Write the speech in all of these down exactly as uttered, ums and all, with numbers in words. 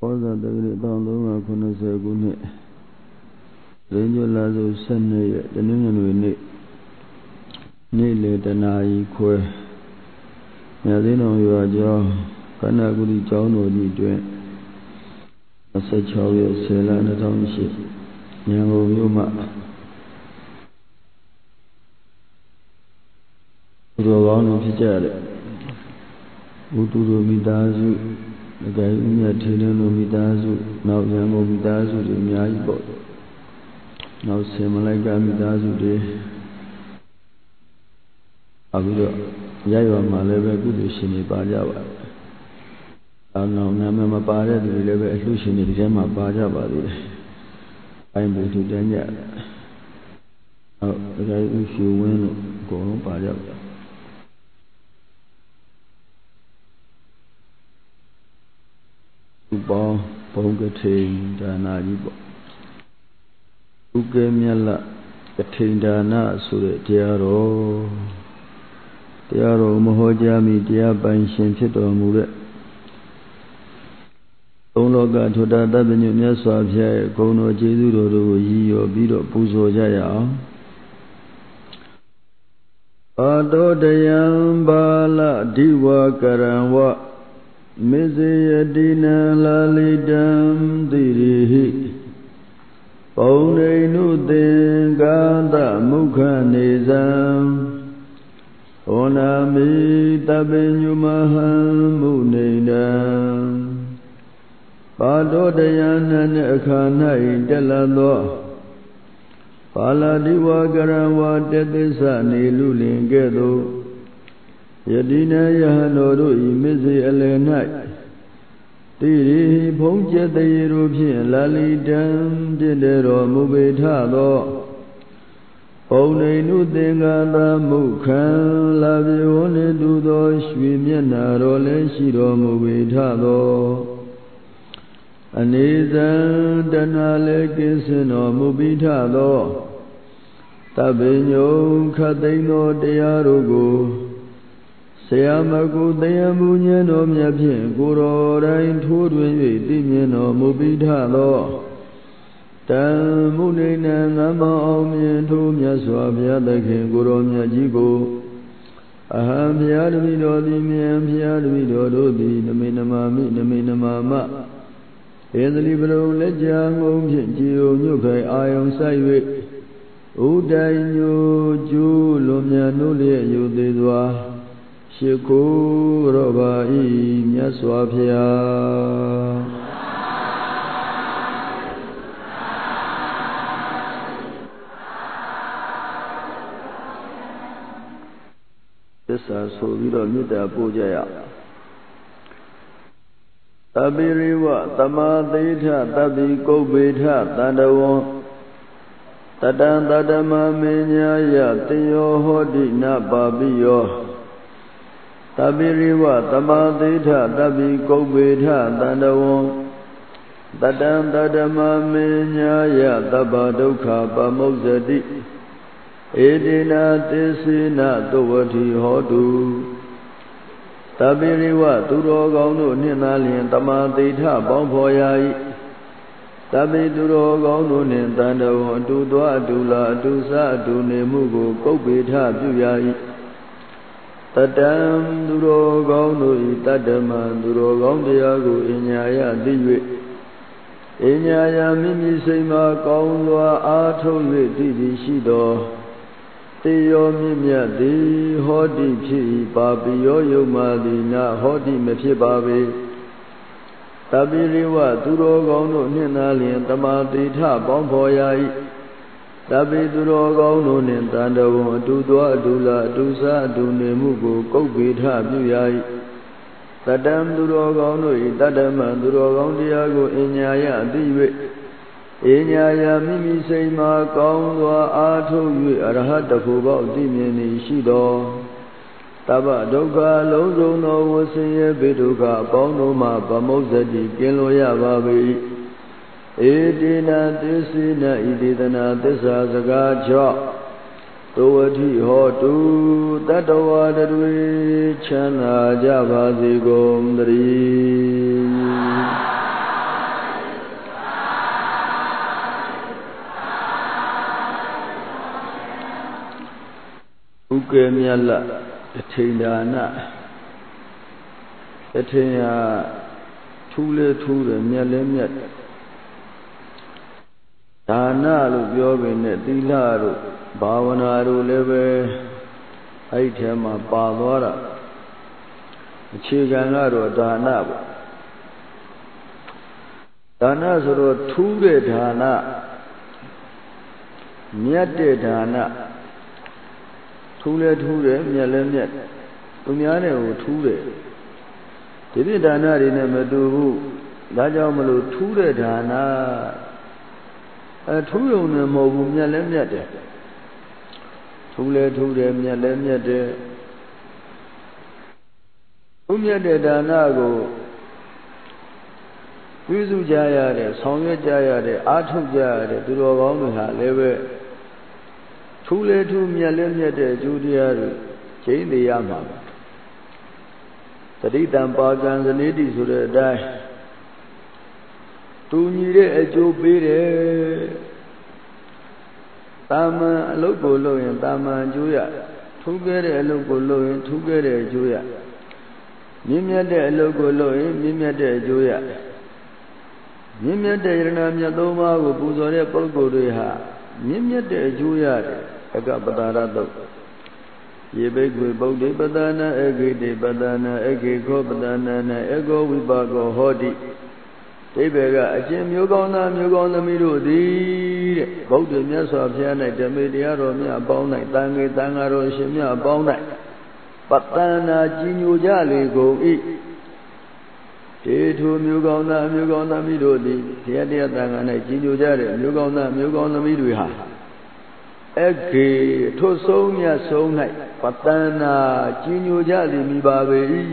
All the degree down the road, Kuna say good night. Ranger Lazo Sunday, the Ningan we need. Nearly the Nai Kwe. Yadino, you are Joe. Kanaguri John or you drink. I said, Charlie, Sailor, and the township. Yango Yuma. Uruwan Pijale. Uturu Midazu. The guy in your Tilano Midazu. Now Yango Midazu, the Miaibo. Now Semalaga Midazu de Abudo Yaya Maleva Gudushini Bajava. I know Nama Baja, the Leva Lucian in Gemma Bajava. I'm going to Danya. The guy if you win, go on Bajava. Bo Bogate Dana Yibo. Uke Miala Katindana Sure Tiaro Tiaro Mohojami Tia Banshin Tito Mure Ologa Toda Dabinu Nyaswavia Kono Jedu Yi Bido Puzo Jaya Ado Dayam Bala Diwa Karanwa Mizayadina Lalidam Dirihi Paune Nudin Ganda Mukhanizam Onami Tabinu Maham Munidam Padodayana Nekhanai Delado Paladiwa Garawa Tetisa Nilulin Gedo Yadina Yahanoru Imizi Elenai Tiri Ponja the European Lalidam Didero Mubitado Pone Nudenga the Mukan Lavione Dudo Shwimiana Role Shiro Mubitado Aniza Danale Kisino Mubitado Tabino Kadeno Dearugo Sayamaku Dayamunya no Miapin, Guru Rain Tudwin, Dimino Mubitalo Tamunina Nama Omian Tumia Swabia, the King Guru Miajigo Aham Yadmido, the Miam Yadmido, the Minamami, the Minamama in the Libro Lejang Om Gio Nukai, I am Saiwi Uday New Ju Lumia Nulia Yudidwa. Shikuro Bai Nyaswapya Tessa Soviro Mita Pujaya Tabiriwa Tamadita Tabi Kobita Tadawan Tadan Tadama Minya Tio Hodi Nababiyo Tabiriwa Tamadita Tabi Kobita Tadawan Tadan Tadama Minya Tabadoka Pamozadi Edina Tisina Towati Hodu Tabiriwa Turo Gauno Ninalin Tamadita Bompoyai Tabi Turo Gauno Nintando Tudua Dula Dusa Dunimugo Kobita Duyai Tadam Duro Gauno Tadama Duro Gaundiago Inyaya Diwe Inyaya Mimi Sema Gaunwa Ato Didi Shido Tio Mimia Di Hodi Pi Babio Yomadina Hodi Mepibabe Tabiriwa Duro Gauno Ninalin Tamadita Bompoyai Tabi Duro Gauno Nintando Dudua Dula Dusa Dunimugo Kobita Buyai Tadam Duro Gauno Tadama Duro Gaundiago Inyaya Diwe Inyaya Mimi Sema Gaunwa Ato Arahata Fuba Dimini Shido Taba Doka Lozo no Wasiye Biduka Bono Ma Bamozadi Kiloya Babi Edina Tisina Ididana Tisa Zagaja Towati Hotu Tatawa Dadwi Chana Javazi Gomdri တယ်မြတ်လအထိန်ဒါနအထိန်ဟာထူးလဲထူးတယ်မြတ်လဲမြတ်ဒါနလို့ပြောပေနဲ့သီလတို့ဘာဝနာတို့လည်းပဲအဲ့ဒီထဲမှာပါသွားတာအခြေခံကတော့ဒါနပေါ့ဒါနဆိုတော့ထူးတဲ့ဒါနမြတ်တဲ့ဒါနထူးလဲထူးတယ်မြတ်လဲမြတ်သူများနဲ့ကိုထူးတယ်ဒီပြဒါနတွေနဲ့မတူဘူးဒါကြောင့်မလို့ထူးတဲ့ဒါနအဲထူးရုံနဲ့မဟုတ်ဘူးမြတ်လဲမြတ်တယ်ထူးလဲထူးတယ်မြတ်လဲမြတ်တယ်ထူးမြတ်တဲ့ဒါနကိုပြုစုကြရတဲ့ဆောင်ရွက်ကြရတဲ့အားထုတ်ကြရတဲ့သူတော်ကောင်းတွေဟာလည်းပဲထူးလဲထူးမြတ်လဲမြတ်တဲ့အကျိုးတရားတွေကျင့်နေရမှာပါတတိတံပါကံဇနေတိဆိုတဲ့အတိုင်းတူညီတဲ့အကျိုးပေးတယ်တာမန်အလုပ်ကိုလုပ်ရင်တာမန်အကျိုးရထူးခဲ့တဲ့အလုပ်ကိုလုပ်ရင်ထူးခဲ့တဲ့အကျိုးရမြင့်မြတ်တဲ့အလုပ်ကိုလုပ်ရင်မြင့်မြတ်တဲ့အကျိုးရမြင့်မြတ်တဲ့ယရဏမြတ်သုံးပါးကိုပူဇော်တဲ့ပုဂ္ဂိုလ်တွေဟာမြင့်မြတ်တဲ့အကျိုးရတယ်အကပတာရတုတ်ယေဘိကွေဗုဒ္ဓေပတနာအဂိတေပတနာအဂေခောပတနာနအဂောဝိပါကောဟောတိဒိဗေကအရှင်မျိုးကောင်းသားမျိုးကောင်းသမီးတို့သည်တဲ့ဗုဒ္ဓမြတ်စွာဘုရား၌ဓမ္မေတရားတော်မြတ်အပေါင်း၌တန်ခေတန်ဃာတော်ရှင်မြတ်အပေါင်း၌ပတနာကြီးညိုကြလေကုန်၏တေထုမျိုးကောင်းသားမျိုးကောင်းသမီးတို့သည်တရားတရားတန်ခါ၌ကြီးညိုကြတဲ့မျိုးကောင်းသားမျိုးကောင်းသမီးတွေဟာအကေထွတ်ဆုံးမြတ်ဆုံး၌ပတနာကြီးညိုကြသည်မိပါပေ၏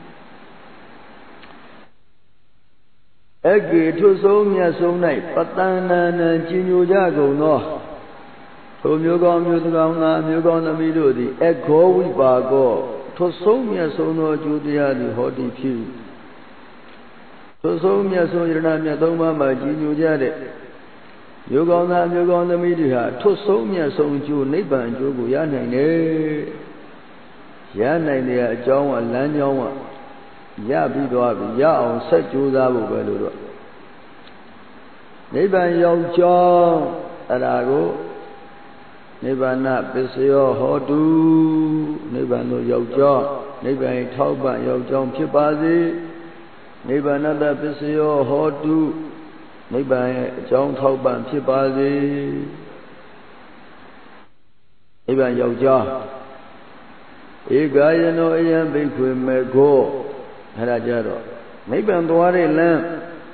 အကေထွတ်ဆုံးမြတ်ဆုံး၌ပတနာနံကြီးညိုကြကုန်သောထိုမျိုးကောင်းမျိုးကောင်းသားမျိုးကောင်းသမီးတို့သည်အခောဝိပါကောထွတ်ဆုံးမြတ်ဆုံးသောအကျိုးတရားသည်ဟောတိဖြစ်ထွတ်ဆုံးမြတ်ဆုံးယရဏမြတ်သုံးပါးမှာကြီးညိုကြတဲ့မျိုးကောင်းသားမျိုးကောင်းသမီးတွေဟာထွတ်ဆုံးမြတ်ဆုံးအကျိုးနိဗ္ဗာန်အကျိုးကိုရနိုင်တယ်ရနိုင်တဲ့အကြောင်းကလမ်းကြောင်းကရပြီးသွားပြီရအောင်ဆက်ကြိုးစားဖို့ပဲလို့တော့နိဗ္ဗာန်ရောက်ကြောင်းအဲ့ဒါကိုနိဗ္ဗာန်ပစ္စယောဟောတုနိဗ္ဗာန်တို့ရောက်ကြောင်းနိဗ္ဗာန်ထောက်ပံ့ရောက်ကြောင်းဖြစ်ပါစေနိဗ္ဗာန်တပစ္စယောဟောတုနိဗ္ဗာန်ရဲ့အကြောင်းထောက်ပံ့ဖြစ်ပါစေနိဗ္ဗာန်ရောက်ကြောင်းဧကယနောအယံဘိက္ခွေမေခောအဲ့ဒါကြတော့နိဗ္ဗာန်သွားတဲ့လမ်း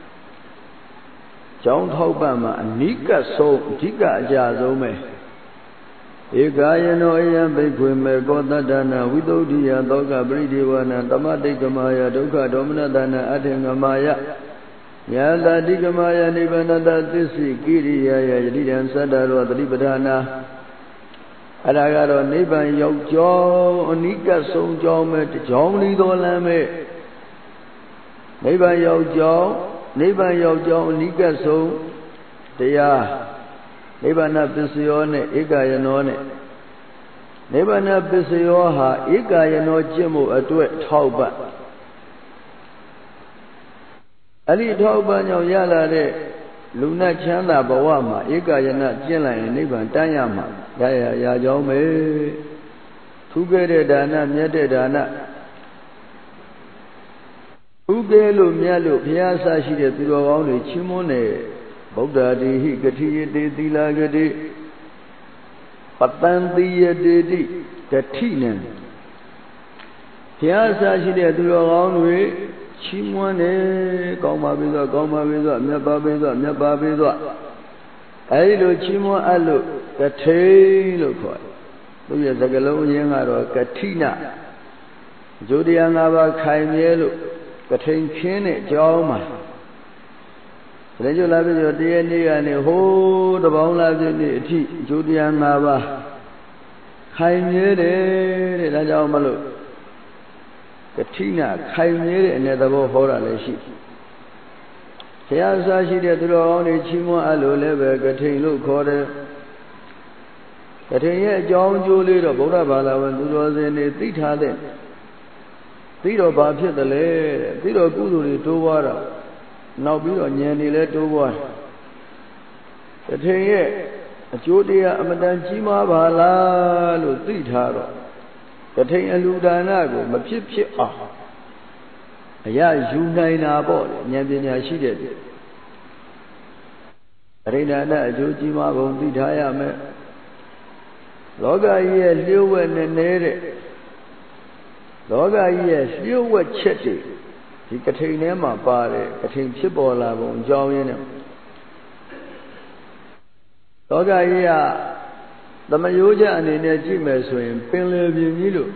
ကြောင်းထောက်ပံ့မှာအနိကဆုံးအဓိကအကြဆုံးပဲဧကယနောအယံဘိက္ခွေမေခောတတ္တနာဝိသုဒ္ဓိယသောကပရိဒေဝနာတမတိကမာယဒုက္ခဒေါမနတနာအထေငမာယယတတိကမာယနိဗ္ဗာနတသစ္စိကိရိယာယယတိတံသတ္တရောတတိပဌာနာအဲ့ဒါကတော့နိဗ္ဗာန်ရောက်ကြောင်းအနိကဆုံးကြောင်းပဲတကြောင်းလီတော်လမ်းပဲနိဗ္ဗာန်ရောက်ကြောင်းနိဗ္ဗာန်ရောက်ကြောင်းအနိကဆုံးတရားနိဗ္ဗာန်ပစ္စယောနဲ့ဧကယနောနဲ့နိဗ္ဗာန်ပစ္စယောဟာဧကယနောကျင့်မှုအတွက်ထောက်ပံ့အဲ့ဒီထောက်ပံ့ကြောင့်ရလာတဲ့လူနဲ့ချမ်းသာဘဝမှာဧကယနာကျင့်လိုက်ရင်နိဗ္ဗာန်တန်းရမှာရရရကြောင်းပဲထူးခဲ့တဲ့ဒါနမြတ်တဲ့ဒါနထူးခဲ့လို့မြတ်လို့ဘုရားဆရှိတဲ့သူတော်ကောင်းတွေချီးမွမ်းတယ်ဗုဒ္ဓတိဟိကတိယတေသီလာကတိပတံတိယတေတိတတိနံဘုရားဆရှိတဲ့သူတော်ကောင်းတွေချီးမွမ်းတယ်ကောင်းပါပြီဆိုကောင်းပါပြီဆိုမြတ်ပါပြီဆိုမြတ်ပါပြီဆိုအဲဒီလိုချီးမွမ်းအပ်လို့ကထိန်လို့ခေါ်တယ်သူရဲ့စကားလုံးရင်းကတော့ကတိနအကျိုးတရား၅ပါးခိုင်မြဲလို့ကထိန်ခင်းတဲ့အကြောင်းမှာတရေကျလာပြီဆိုတရေနေ့ကနေဟိုးတပေါင်းလာပြည့်နေ့အထိအကျိုးတရား၅ပါးခိုင်မြဲတယ်တဲ့ဒါကြောင့်မလို့ကတိနာခိုင်မြဲတဲ့အနေသဘောဟောတာလည်းရှိဘုရားစားရှိတဲ့သူတော်ကောင်းတွေချီးမွမ်းအပ်လို့လည်းပဲကထိန်လို့ခေါ်တယ်ကထင်ရဲ့အကြောင်းအကျိုးလေးတော့ဗုဒ္ဓဘာသာဝင်သူတော်စင်တွေသိထားတဲ့သိတော့ဘာဖြစ်တယ်လဲတဲ့သိတော့ကုသိုလ်တွေတိုးပွားတာနောက်ပြီးတော့ဉာဏ်တွေလည်းတိုးပွားတယ်ကထင်ရဲ့အကျိုးတရားအမတန်ကြီးမားပါလားလို့သိထားတော့ကထင်အလူဒါနကိုမဖြစ်ဖြစ်အောင်အရာယူနိုင်တာပေါ့လေဉာဏ်ပညာရှိတဲ့သူအရိဒါနအကျိုးကြီးမားပုံသိထားရမယ်လောကကြီးရဲ့လျှို့ဝှက်နေနေတဲ့လောကကြီးရဲ့လျှို့ဝှက်ချက်တွေဒီကထိန်ထဲမှာပါတယ်ကထိန်ဖြစ်ပေါ်လာပုံအကြောင်းရင်းနဲ့လောကကြီးကသမယိုးကြအနေနဲ့ကြည့်မယ်ဆိုရင်ပင်လယ်ပြင်ကြီးလို့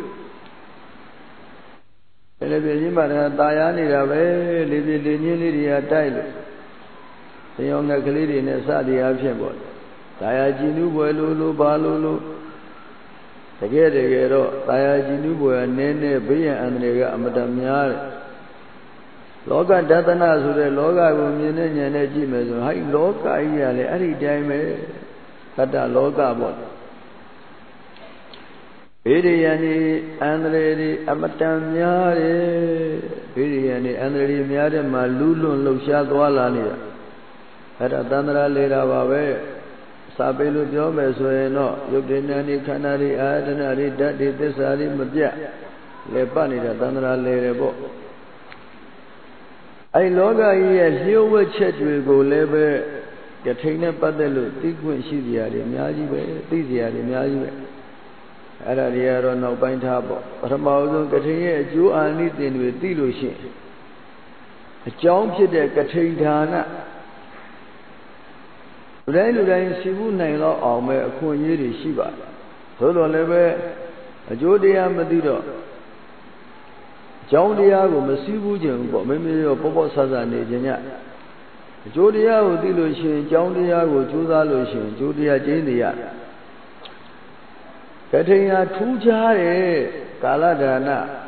ပင်လယ်ပြင်ကြီးမှာတာယာနေတာပဲလေပြင်းလေညင်းလေးတွေကတိုက်လို့သင်္ယောငှက်ကလေးတွေနဲ့စသည်အဖြစ်ပေါ့တာယာကြည်နူးပွဲလို့လို့ဘာလို့လို့တကယ်တကယ်တော့တာယာကြည်နူးပွဲကနည်းနည်းဘေးရန်အန္တရာယ်ကအမတန်များတယ်လောကဒသနာဆိုတဲ့လောကကိုမြင်တဲ့ဉာဏ်နဲ့ကြည့်မယ်ဆိုဟဲ့လောကကြီးကလည်းအဲ့ဒီတိုင်းပဲသတ္တလောကပေါ့ဘေးရန်ဒီအန္တရာယ်ဒီအမတန်များတယ်ဘေးရန်ဒီအန္တရာယ်ဒီများတဲ့မှာလူးလွန်လှုပ်ရှားသွားလာနေတာအဲ့ဒါသန္တရာလေတာပါပဲစာပေလို့ပြောမယ်ဆိုရင်တော့ယုတ်တိဏ္ဍိခန္ဓာတွေအာယတနာတွေဓာတ်တွေသစ္စာတွေမပြတ်လေပတ်နေတာသန္တရာလေတယ်ပေါ့အဲ့လောကကြီးရဲ့လျှို့ဝှက်ချက်တွေကိုလည်းပဲကထိန်နဲ့ပတ်သက်လို့သိခွင့်ရှိစရာတွေအများကြီးပဲသိစရာတွေအများကြီးပဲအဲ့ဒါတွေကတော့နောက်ပိုင်းထားပေါ့ပထမဆုံးကထိန်ရဲ့အကျိုးအာနိသင်တွေသိလို့ရှိရင်အကြောင်းဖြစ်တဲ့ကထိန်ဌာနလူတိုင်းလူတိုင်းရှိမှုနိုင်တော့အောင်ပဲအခွင့်အရေးတွေရှိပါတယ်သို့တော်လည်းပဲအကျိုးတရားမသိတော့အကြောင်းတရားကိုမစည်းဘူးခြင်းပေါ့မိမိရောပေါ့ပေါ့ဆဆနေခြင်းညအကျိုးတရားကိုသိလို့ရှိရင်အကြောင်းတရားကိုကြိုးစားလို့ရှိရင်အကျိုးတရားကျင်းနေရကထိန်ဟာထူးခြားတဲ့ကာလဒါန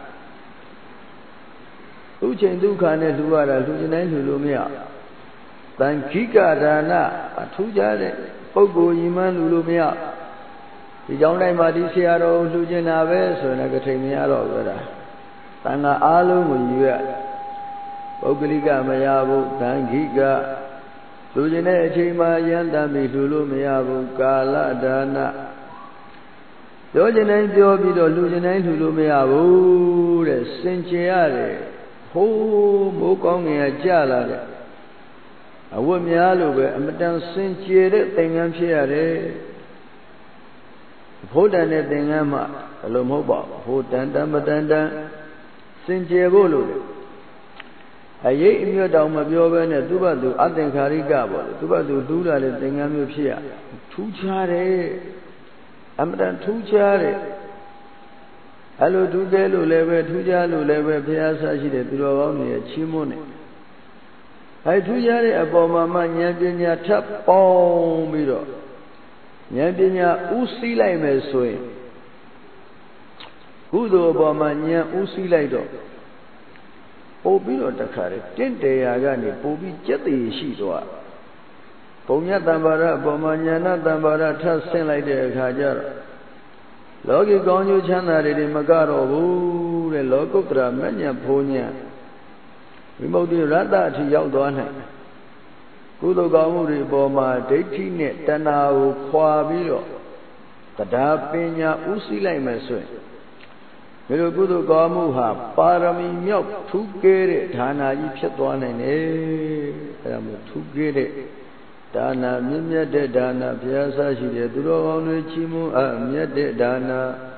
သူ့ချိန်ဒုက္ခနဲ့လှူရတာလှူခြင်းတိုင်းလှူလို့မရတန်ခိကဒါနအထူးခြားတဲ့ပုဂ္ဂိုလ်ညီမလှူလို့မရဒီကြောင်းတိုင်းမှာဒီဆရာတော်လှူခြင်းတာပဲဆိုရင်လည်းကထိန်မရတော့ဘူးလားတန်ခါအားလုံးကိုယူရပုဂ္ဂလိကမရဘူးတန်ခိကလှူခြင်းတဲ့အချိန်မှာရန်တမ်းပြီးလှူလို့မရဘူးကာလဒါနပြောခြင်းတိုင်းပြောပြီးတော့လှူခြင်းတိုင်းလှူလို့မရဘူးတဲ့စင်ကြယ်ရတယ်ဟိုးမိုးကောင်းငင်ကကြာလာတဲ့အဝတ်များလို့ပဲအမတန်စင်ကြယ်တဲ့သင်္ကန်းဖြစ်ရတယ်ဘုဒ္ဓံနဲ့သင်္ကန်းမှဘယ်လိုမဟုတ်ပါဘူးဟိုတန်တန်မတန်တန်စင်ကြယ်ဖို့လို့လေအရေးအမြတ်တောင်မပြောဘဲနဲ့သူ့ဘသူအသင်္ခါရိကပေါ့လေသူ့ဘသူတူးလာတဲ့သင်္ကန်းမျိုးဖြစ်ရထူးခြားတယ်အမတန်ထူးခြားတယ်အဲ့လိုထူးတယ်လို့လည်းပဲထူးခြားလို့လည်းပဲဘုရားဆရှိတဲ့သူတော်ကောင်းတွေရဲ့ချီးမွမ်းတယ်အဲထူးခြားတဲ့အပေါ်မှာမှဉာဏ်ပညာထပ်ပေါင်းပြီးတော့ဉာဏ်ပညာဥသိလိုက်မယ်ဆိုရင်ကုသိုလ်အပေါ်မှာဉာဏ်ဥသိလိုက်တော့ပို့ပြီးတော့တခါတည်းတင့်တယ်ရာကနေပို့ပြီးကြက်တည်ရှိသွားပုံညတံပါရအပေါ်မှာဉာဏတံပါရထပ်ဆင့်လိုက်တဲ့အခါကျတော့လောကီကောင်းကျိုးချမ်းသာတွေမကတော့ဘူးတဲ့လောကုတ္တရာမဉ္ဇဉ်ဘုံဉာဏ်ဝိမု ക്തി ရတ္တအထိရောက်သွားနိုင်ကုသိုလ်ကောင်းမှုတွေအပေါ်မှာဒိဋ္ဌိနဲ့တဏှာကိုခွာပြီးတော့တရားပညာဥသိလိုက်မယ်ဆိုရင်ဒီလိုကုသိုလ်ကောင်းမှုဟာပါရမီမြောက်ထူးကဲတဲ့ဌာနကြီးဖြစ်သွားနိုင်တယ်အဲဒါမျိုးထူးကဲတဲ့ဒါနမြင့်မြတ်တဲ့ဒါနဘုရားဆရှိတဲ့သူတော်ကောင်းတွေချီးမွမ်းအပ်မြတ်တဲ့ဒါန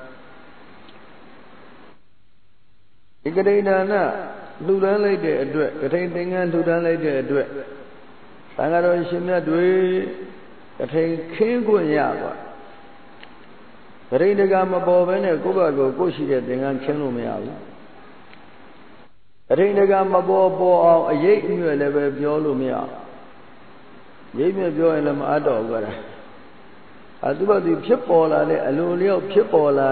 ဒီကတိဒါနလှူဒန်းလိုက်တဲ့အတွက်ကထိန်သင်္ကန်းလှူဒန်းလိုက်တဲ့အတွက်သံဃာတော်ရှင်မြတ်တွေကထိန်ခင်းခွင့်ရပါကတိတကမပေါ်ဘဲနဲ့ကိုယ့်ဘက်ကိုကိုယ်ရှိတဲ့သင်္ကန်းခင်းလို့မရဘူးကတိတကမပေါ်ပေါ်အောင်အရေးအမြွယ်လည်းပဲပြောလို့မရရိပ်မြပြောရင်လည်းမအပ်တော့ဘူးကွာအသူ့ဘက်သူဖြစ်ပေါ်လာတဲ့အလိုလျောက်ဖြစ်ပေါ်လာ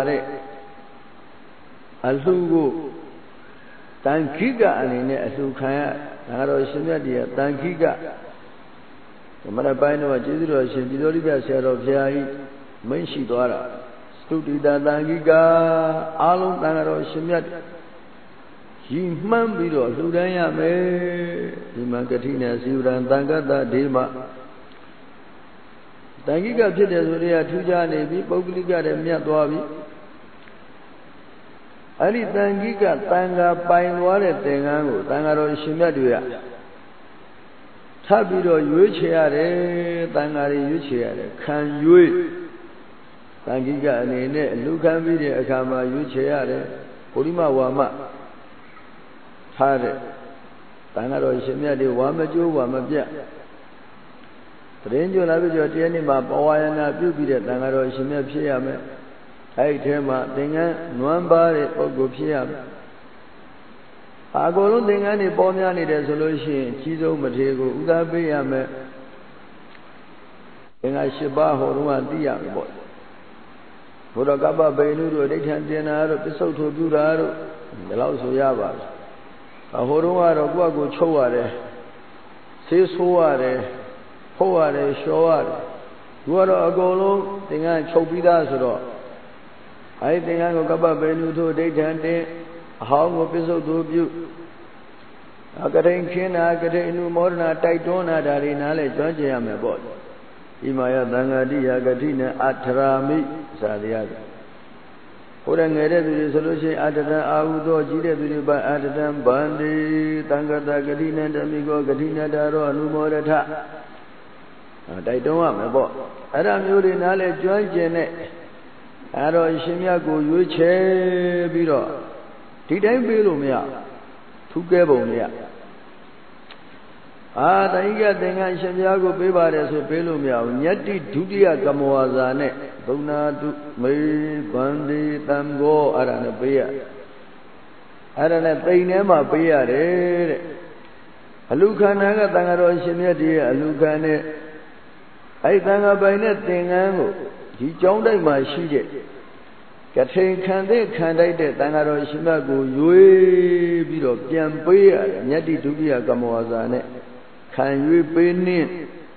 တဲ့အလှကိုတန်ခိကအနေနဲ့အလှခံရဒါကတော့ရှင်မြတ်တည်းတန်ခိကမနက်ပိုင်းတော့ကျေးဇူးတော်ရှင်ပြည်တော်ရိပြဆရာတော်ဘုရားကြီးမိန့်ရှိသွားတာသုတိတသံဃိကာအားလုံးတန်ဃာတော်ရှင်မြတ်ရည်မှန်းပြီးတော့လှူဒန်းရမယ်ဒီမှာကတိနဲ့စီဝရံတန်ခတဒေမတန်ခိကဖြစ်တယ်ဆိုတော့ထူးခြားနေပြီပုဂ္ဂလိကတည်းမြတ်သွားပြီအဲ့ဒီတန်ခိကတန်ဃာပိုင်သွားတဲ့သင်္ကန်းကိုတန်ဃာတော်ရှင်မြတ်တွေကထပ်ပြီးတော့ရွေးချယ်ရတယ်တန်ဃာတွေရွေးချယ်ရတယ်ခံရွေးတန်ခိကအနေနဲ့လူခံပြီးတဲ့အခါမှာရွေးချယ်ရတယ်ဘုရိမဝါမထားတဲ့တန်ဃာတော်ရှင်မြတ်တွေဝါမကျိုးဝါမပြတ်တရင်ကျွလာပြီးတော့တရားနေ့မှာပဝါယနာပြုပြီးတဲ့တန်ဃာတော်ရှင်မြတ်ဖြစ်ရမယ်အဲ့ဒီထဲမှာသင်္ကန်းနွမ်းပါတဲ့ပုဂ္ဂိုလ်ဖြစ်ရမယ်အကုန်လုံးသင်္ကန်းတွေပေါ်များနေတယ်ဆိုလို့ရှိရင်ကြီးဆုံးမထေကိုဥသာပေးရမယ်သင်္ကန်း၈ပါးဟောတော့သိရမယ်ပေါ့ဘုရားကပ္ပဗေနုတို့အဋ္ဌံတင်တာတို့ပစ္စုတ်ထိုပြုတာတို့ဒီလောက်ဆိုရပါဘူးအဟိုတော့ကတော့ကိုယ့်အကိုချုပ်ရတယ်ဆေးဆိုးရတယ်ဖို့ရတယ်လျှော်ရတယ်သူကတော့အကုန်လုံးသင်္ကန်းချုပ်ပြီးသားဆိုတော့အဲဒီသင်္ကန်းကိုကပ္ပဗေနုတို့အဋ္ဌံတင်အဟောင်းကိုပစ္စုတ်ထိုပြုအကတိန်ခင်းတာကတိန်အနုမောဒနာတိုက်တွန်းတာဒါတွေနားလဲကျွမ်းကျင်ရမယ်ပေါ့ဒီမှာယသံဃာတိယဂတိနဲ့အထရာမိစာတရားဘုရားငယ်တဲ့သူတွေဆိုလို့ရှိရင်အတ္တံအာဟုသောကြီးတဲ့သူတွေပါအတ္တံဗန္တိတံဃတဂတိနဲ့တမိကောဂတိနဲ့တာရောအနုမောဒထတိုက်တွန်းရမယ်ပေါ့အဲ့ဒါမျိုးတွေနားလဲကျွမ်းကျင်တဲ့အဲ့တော့ရှင်မြတ်ကိုရွေးချယ်ပြီးတော့ဒီတိုင်းပေးလို့မရထူးကဲပုံမရအာတဏိကသင်္ကန်းရှင်မြတ်ကိုပေးပါတယ်ဆိုပေးလို့မရဘူးညတ္တိဒုတိယကမောဇာနဲ့ဘုံနာတုမေဗန္တိတံဃောအဲ့ဒါနဲ့ပေးရအဲ့ဒါနဲ့တိမ်ထဲမှာပေးရတယ်တဲ့အလူခန္ဓာကသံဃာတော်ရှင်မြတ်ကြီးရဲ့အလူခံနဲ့အဲ့သံဃာပိုင်တဲ့သင်္ကန်းကိုဒီကျောင်းတိုက်မှာရှိတဲ့ကထိန်ခံတဲ့ခံတိုက်တဲ့သံဃာတော်ရှင်မြတ်ကိုရွေးပြီးတော့ပြန်ပေးရတယ်ညတ္တိဒုတိယကမောဇာနဲ့ခံရွေးပေးနှင်း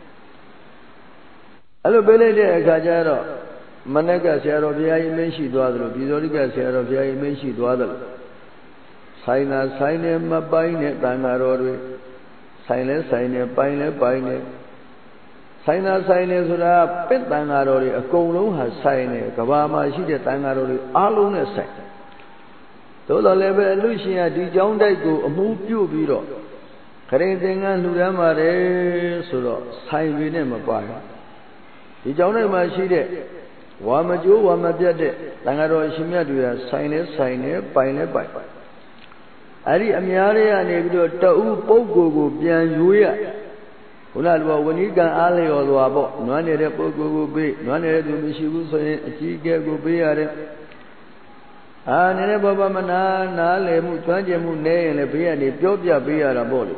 အဲ့လိုပေးလိုက်တဲ့အခါကျတော့မနက်ကဆရာတော်ဘုရားကြီးမင်းရှိသွားသလိုပြည်တော်ရိကဆရာတော်ဘုရားကြီးမင်းရှိသွားသလိုဆိုင်သာဆိုင်နဲ့မပိုင်းနဲ့တန်ဃာတော်တွေဆိုင်လဲဆိုင်နဲ့ပိုင်းလဲပိုင်းနဲ့ဆိုင်သာဆိုင်နဲ့ဆိုတာပင့်တန်ဃာတော်တွေအကုန်လုံးဟာဆိုင်နဲ့ကဘာမှာရှိတဲ့တန်ဃာတော်တွေအားလုံးနဲ့ဆိုင်သို့တော်လည်းပဲအလူရှင်ကဒီကျောင်းတိုက်ကိုအမှုပြုပြီးတော့ခရင်သင်္ကန်းလှူဒန်းပါတယ်ဆိုတော့ဆိုင်တွေနဲ့မပါဘူးဒီကျောင်းတိုက်မှာရှိတဲ့ဝါမကျိုးဝါမပြတ်တဲ့တန်ဃာတော်ရှင်မြတ်တွေကဆိုင်လဲဆိုင်နဲ့ပိုင်လဲပိုင်အဲ့ဒီအများတွေကနေပြီးတော့တအူးပုဂ္ဂိုလ်ကိုပြန်ယူရဘုရားလူဝဏိကံအားလျော်သွားပေါ့နွမ်းနေတဲ့ပုဂ္ဂိုလ်ကိုပေးနွမ်းနေတဲ့သူမရှိဘူးဆိုရင်အကြီးအကဲကိုပေးရတယ်အာနေတဲ့ဘာမနာနားလည်မှုကျွမ်းကျင်မှုနဲ့ရင်လည်းဘေးကနေပြောပြပေးရတာပေါ့လေ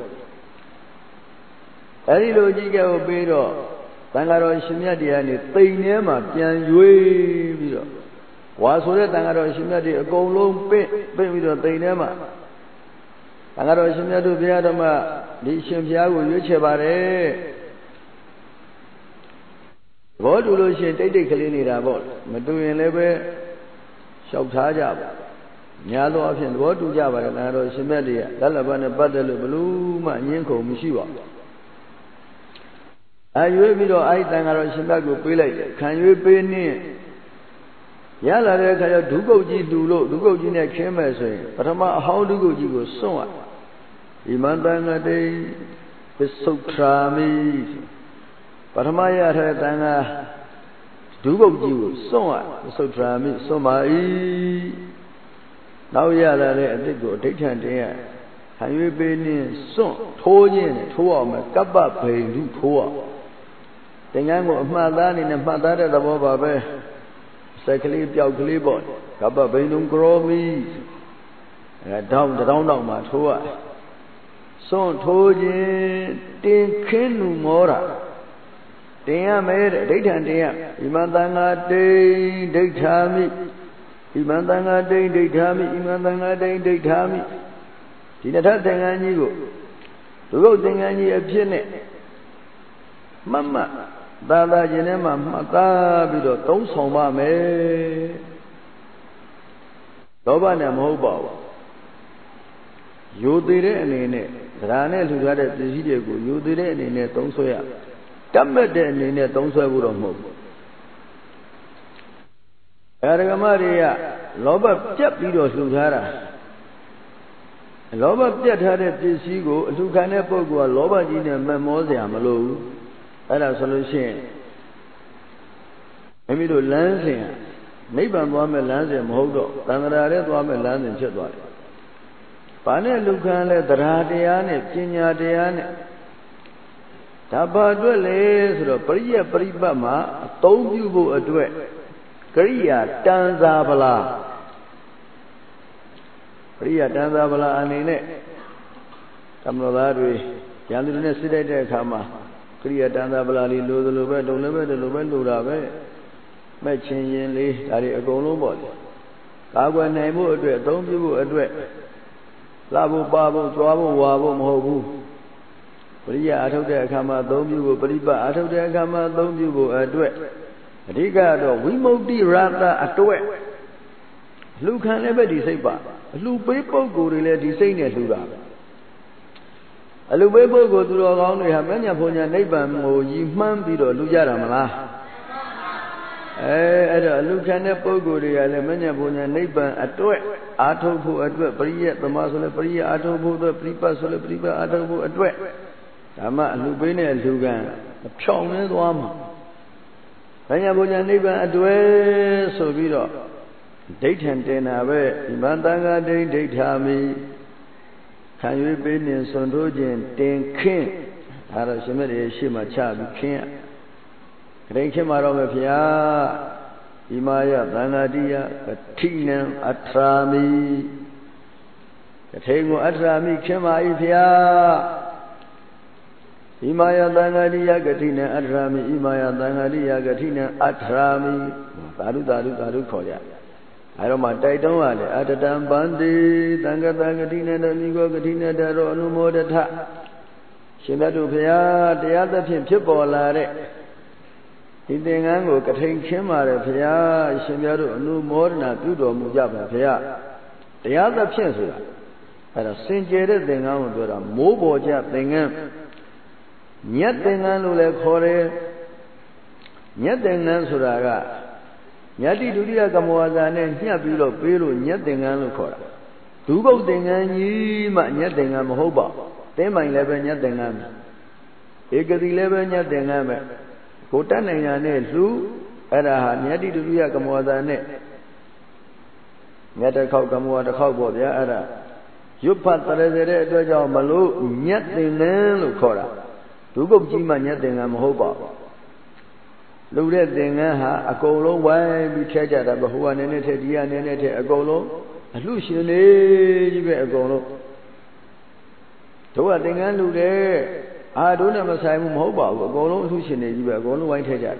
အဲ့ဒီလိုအကြီးအကဲကိုပေးတော့သံဃာတော်ရှင်မြတ်တွေကနေတိမ်ထဲမှာပြန်ရွေးပြီးတော့ဝါဆိုတဲ့သံဃာတော်ရှင်မြတ်တွေအကုန်လုံးပင့်ပင့်ပြီးတော့တိမ်ထဲမှာသံဃာတော်ရှင်မြတ်တို့ဘုရားတော်မှာဒီရှင်ဘုရားကိုရွေးချယ်ပါတယ်ဘောတူလို့ရှိရင်တိတ်တိတ်ကလေးနေတာပေါ့မတူရင်လည်းပဲလျှောက်ထားကြပါများသောအားဖြင့်သဘောတူကြပါတယ်သံဃာတော်ရှင်မြတ်တွေကလက်လက်ပတ်နဲ့ပတ်သက်လို့ဘလို့မှငင်းခုန်မရှိပါဘူးအရွေးပြီးတော့အဲ့ဒီတန်ဃာတော်ရှင်ဘတ်ကိုပေးလိုက်တယ်ခံရွေးပေးနှင်းရလာတဲ့အခါကျဒုက္ကုတ်ကြီးတူလို့ဒုက္ကုတ်ကြီးနဲ့ခင်းမယ်ဆိုရင်ပထမအဟောင်းဒုက္ကုတ်ကြီးကိုစွန့်ရဣမန္တငတိပစ္စုထရာမိပထမရထားတဲ့တန်ဃာဒုက္ကုတ်ကြီးကိုစွန့်ရပစ္စုထရာမိစွန့်ပါ၏နောက်ရလာတဲ့အတိတ်ကိုအဋ္ဌံတင်ရခံရွေးပေးနှင်းစွန့်ထိုးခြင်းထိုးအောင်မယ်ကပ္ပဗေဓုထိုးအောင်သင်္ကန်းကိုအမှတ်သားအနေနဲ့မှတ်သားတဲ့သဘောပါပဲစက်ကလေးပျောက်ကလေးပေါ့ကပ္ပဗိနုံကရောမီအဲတောင်းတောင်းတောင်းမှထိုးရစွန့်ထိုးခြင်းတင်ခင်းလူမောတာတင်ရမယ်တဲ့ဒိဋ္ဌံတင်ရဣမံသံဃာတိဒိဋ္ဌာမိဣမံသံဃာတိဒိဋ္ဌာမိဣမံသံဃာတိဒိဋ္ဌာမိဒီနှစ်ထပ်သင်္ကန်းကြီးကိုဒုက္ခသင်္ကန်းကြီးအဖြစ်နဲ့မမတ်သာသာခြင်းထဲမှာမှတ်သားပြီးတော့သုံးဆောင်ပါမယ်လောဘနဲ့မဟုတ်ပါဘူးယူသေးတဲ့အနေနဲ့သဒ္ဓါနဲ့လှူထားတဲ့ပစ္စည်းတွေကိုယူသေးတဲ့အနေနဲ့သုံးဆွဲရတတ်မဲ့တဲ့အနေနဲ့သုံးဆွဲဖို့တော့မဟုတ်ဘူးအဲဒကမတွေကလောဘပြတ်ပြီးတော့လှူထားတာလောဘပြတ်ထားတဲ့ပစ္စည်းကိုအလှူခံတဲ့ပုဂ္ဂိုလ်ကလောဘကြီးနဲ့မမောစရာမလိုဘူးအဲ့ဒါဆိုလို့ရှိရင်မိမိတို့လမ်းစဉ်နိဗ္ဗာန်သွားမဲ့လမ်းစဉ်မဟုတ်တော့သံဃာရဲသွားမဲ့လမ်းစဉ်ဖြစ်သွားတယ်။ဘာနဲ့လူခံလဲတရားတရားနဲ့ပညာတရားနဲ့ဒါဘာအတွက်လဲဆိုတော့ပရိယပရိပတ်မှာအသုံးပြုဖို့အတွက်ကရိယာတန်စာပလားပရိယတန်စာပလားအနေနဲ့သမဏသားတွေဉာဏ်သူတွေနဲ့စစ်တိုက်တဲ့အခါမှာကရိယာတန်စာပလားလေးလိုသလိုပဲတုံလည်းပဲဒီလိုပဲလိုတာပဲမဲ့ချင်းရင်လေးဒါတွေအကုန်လုံးပေါ့လေကာကွယ်နိုင်ဖို့အတွက်အသုံးပြုဖို့အတွက်လာဖို့ပါဖို့ကြွားဖို့ဝါဖို့မဟုတ်ဘူးပရိယအထုတ်တဲ့အခါမှာအသုံးပြုဖို့ပရိပတ်အထုတ်တဲ့အခါမှာအသုံးပြုဖို့အတွက်အဓိကတော့ဝိမု ക്തി ရတအတွက်လူခံလည်းပဲဒီစိတ်ပါအလှပေးပုဂ္ဂိုလ်တွေလည်းဒီစိတ်နဲ့လှူတာအလှပေးပုဂ္ဂိုလ်သူတော်ကောင်းတွေဟာမညာဘုံညာနိဗ္ဗာန်ကိုရည်မှန်းပြီးတော့လှူကြတာမလားအဲအဲ့တော့အလှခံတဲ့ပုဂ္ဂိုလ်တွေကလည်းမညာဘုံညာနိဗ္ဗာန်အတွက်အာထုတ်ဖို့အတွက်ပရိယသမာဆိုလည်းပရိယအာထုတ်ဖို့အတွက်ပရိပတ်ဆိုလည်းပရိပတ်အာထုတ်ဖို့အတွက်ဒါမှအလှပေးနဲ့အလှခံဖြောင်းနေသွားမှာမညာဘုံညာနိဗ္ဗာန်အတွက်ဆိုပြီးတော့ဒိဋ္ဌံတင်တာပဲဒီမှာတန်ခါဒိဋ္ဌိဋ္ဌာမိခံ၍ပေးနေစွန်ထိုးခြင်းတင်ခင်းဒါတော့ရှင်မြတ်ရဲ့ရှေ့မှာချပြီးခင်းရဂရိခင်းမှာတော့မယ်ဗျာဒီမာယသံဃာတိယကတိနံအထရာမိကထိန်ကိုအထရာမိခင်းပါ၏ဗျာဣမာယသံဃာတိယကတိနံအထရာမိဣမာယသံဃာတိယကတိနံအထရာမိသာဓုသာဓုသာဓုခေါ်ကြအဲတော့မှတိုက်တုံးရတယ်အတတံဗန္တိသံဃတံဂတိနေတမိကောဂတိနေတရောအနုမောဒထရှင်ဘုရားတရားသဖြင့်ဖြစ်ပေါ်လာတဲ့ဒီသင်္ကန်းကိုကထိန်ခင်းပါတယ်ဘုရားရှင်ဘုရားတို့အနုမောဒနာပြုတော်မူကြပါဘုရားတရားသဖြင့်ဆိုတာအဲဒါစင်ကြယ်တဲ့သင်္ကန်းကိုပြောတာမိုးပေါ်ကြသင်္ကန်းညက်သင်္ကန်းလို့လည်းခေါ်တယ်ညက်သင်္ကန်းဆိုတာကညတိဒုတိယကမောဇာနဲ့ညှပ်ပြီးတော့ပေးလို့ညက်သင်္ကန်းလို့ခေါ်တာဒုပုတ်သင်္ကန်းကြီးမှညက်သင်္ကန်းမဟုတ်ပါဘူးသင်းပိုင်လည်းပဲညက်သင်္ကန်းပဲဧကတိလည်းပဲညက်သင်္ကန်းပဲကိုတတ်နိုင်ရနဲ့လှူအဲ့ဒါဟာညတိဒုတိယကမောဇာနဲ့ညက်တစ်ခေါက်ကမောတစ်ခေါက်ပေါ့ဗျာအဲ့ဒါရွတ်ဖတ်တရစေတဲ့အတွက်ကြောင့်မလို့ညက်သင်္ကန်းလို့ခေါ်တာဒုပုတ်ကြီးမှညက်သင်္ကန်းမဟုတ်ပါဘူးလူတဲ့သင်္ကန်းဟာအကုန်လုံးဝိုင်းပြီးထည့်ကြတာဘဟိုကနေနဲ့ထည့်ဒီကနေနဲ့ထည့်အကုန်လုံးအလှရှင်လေးကြီးပဲအကုန်လုံးတို့ကသင်္ကန်းလူတဲ့အာတို့နဲ့မဆိုင်ဘူးမဟုတ်ပါဘူးအကုန်လုံးအလှရှင်တွေကြီးပဲအကုန်လုံးဝိုင်းထည့်ကြတယ်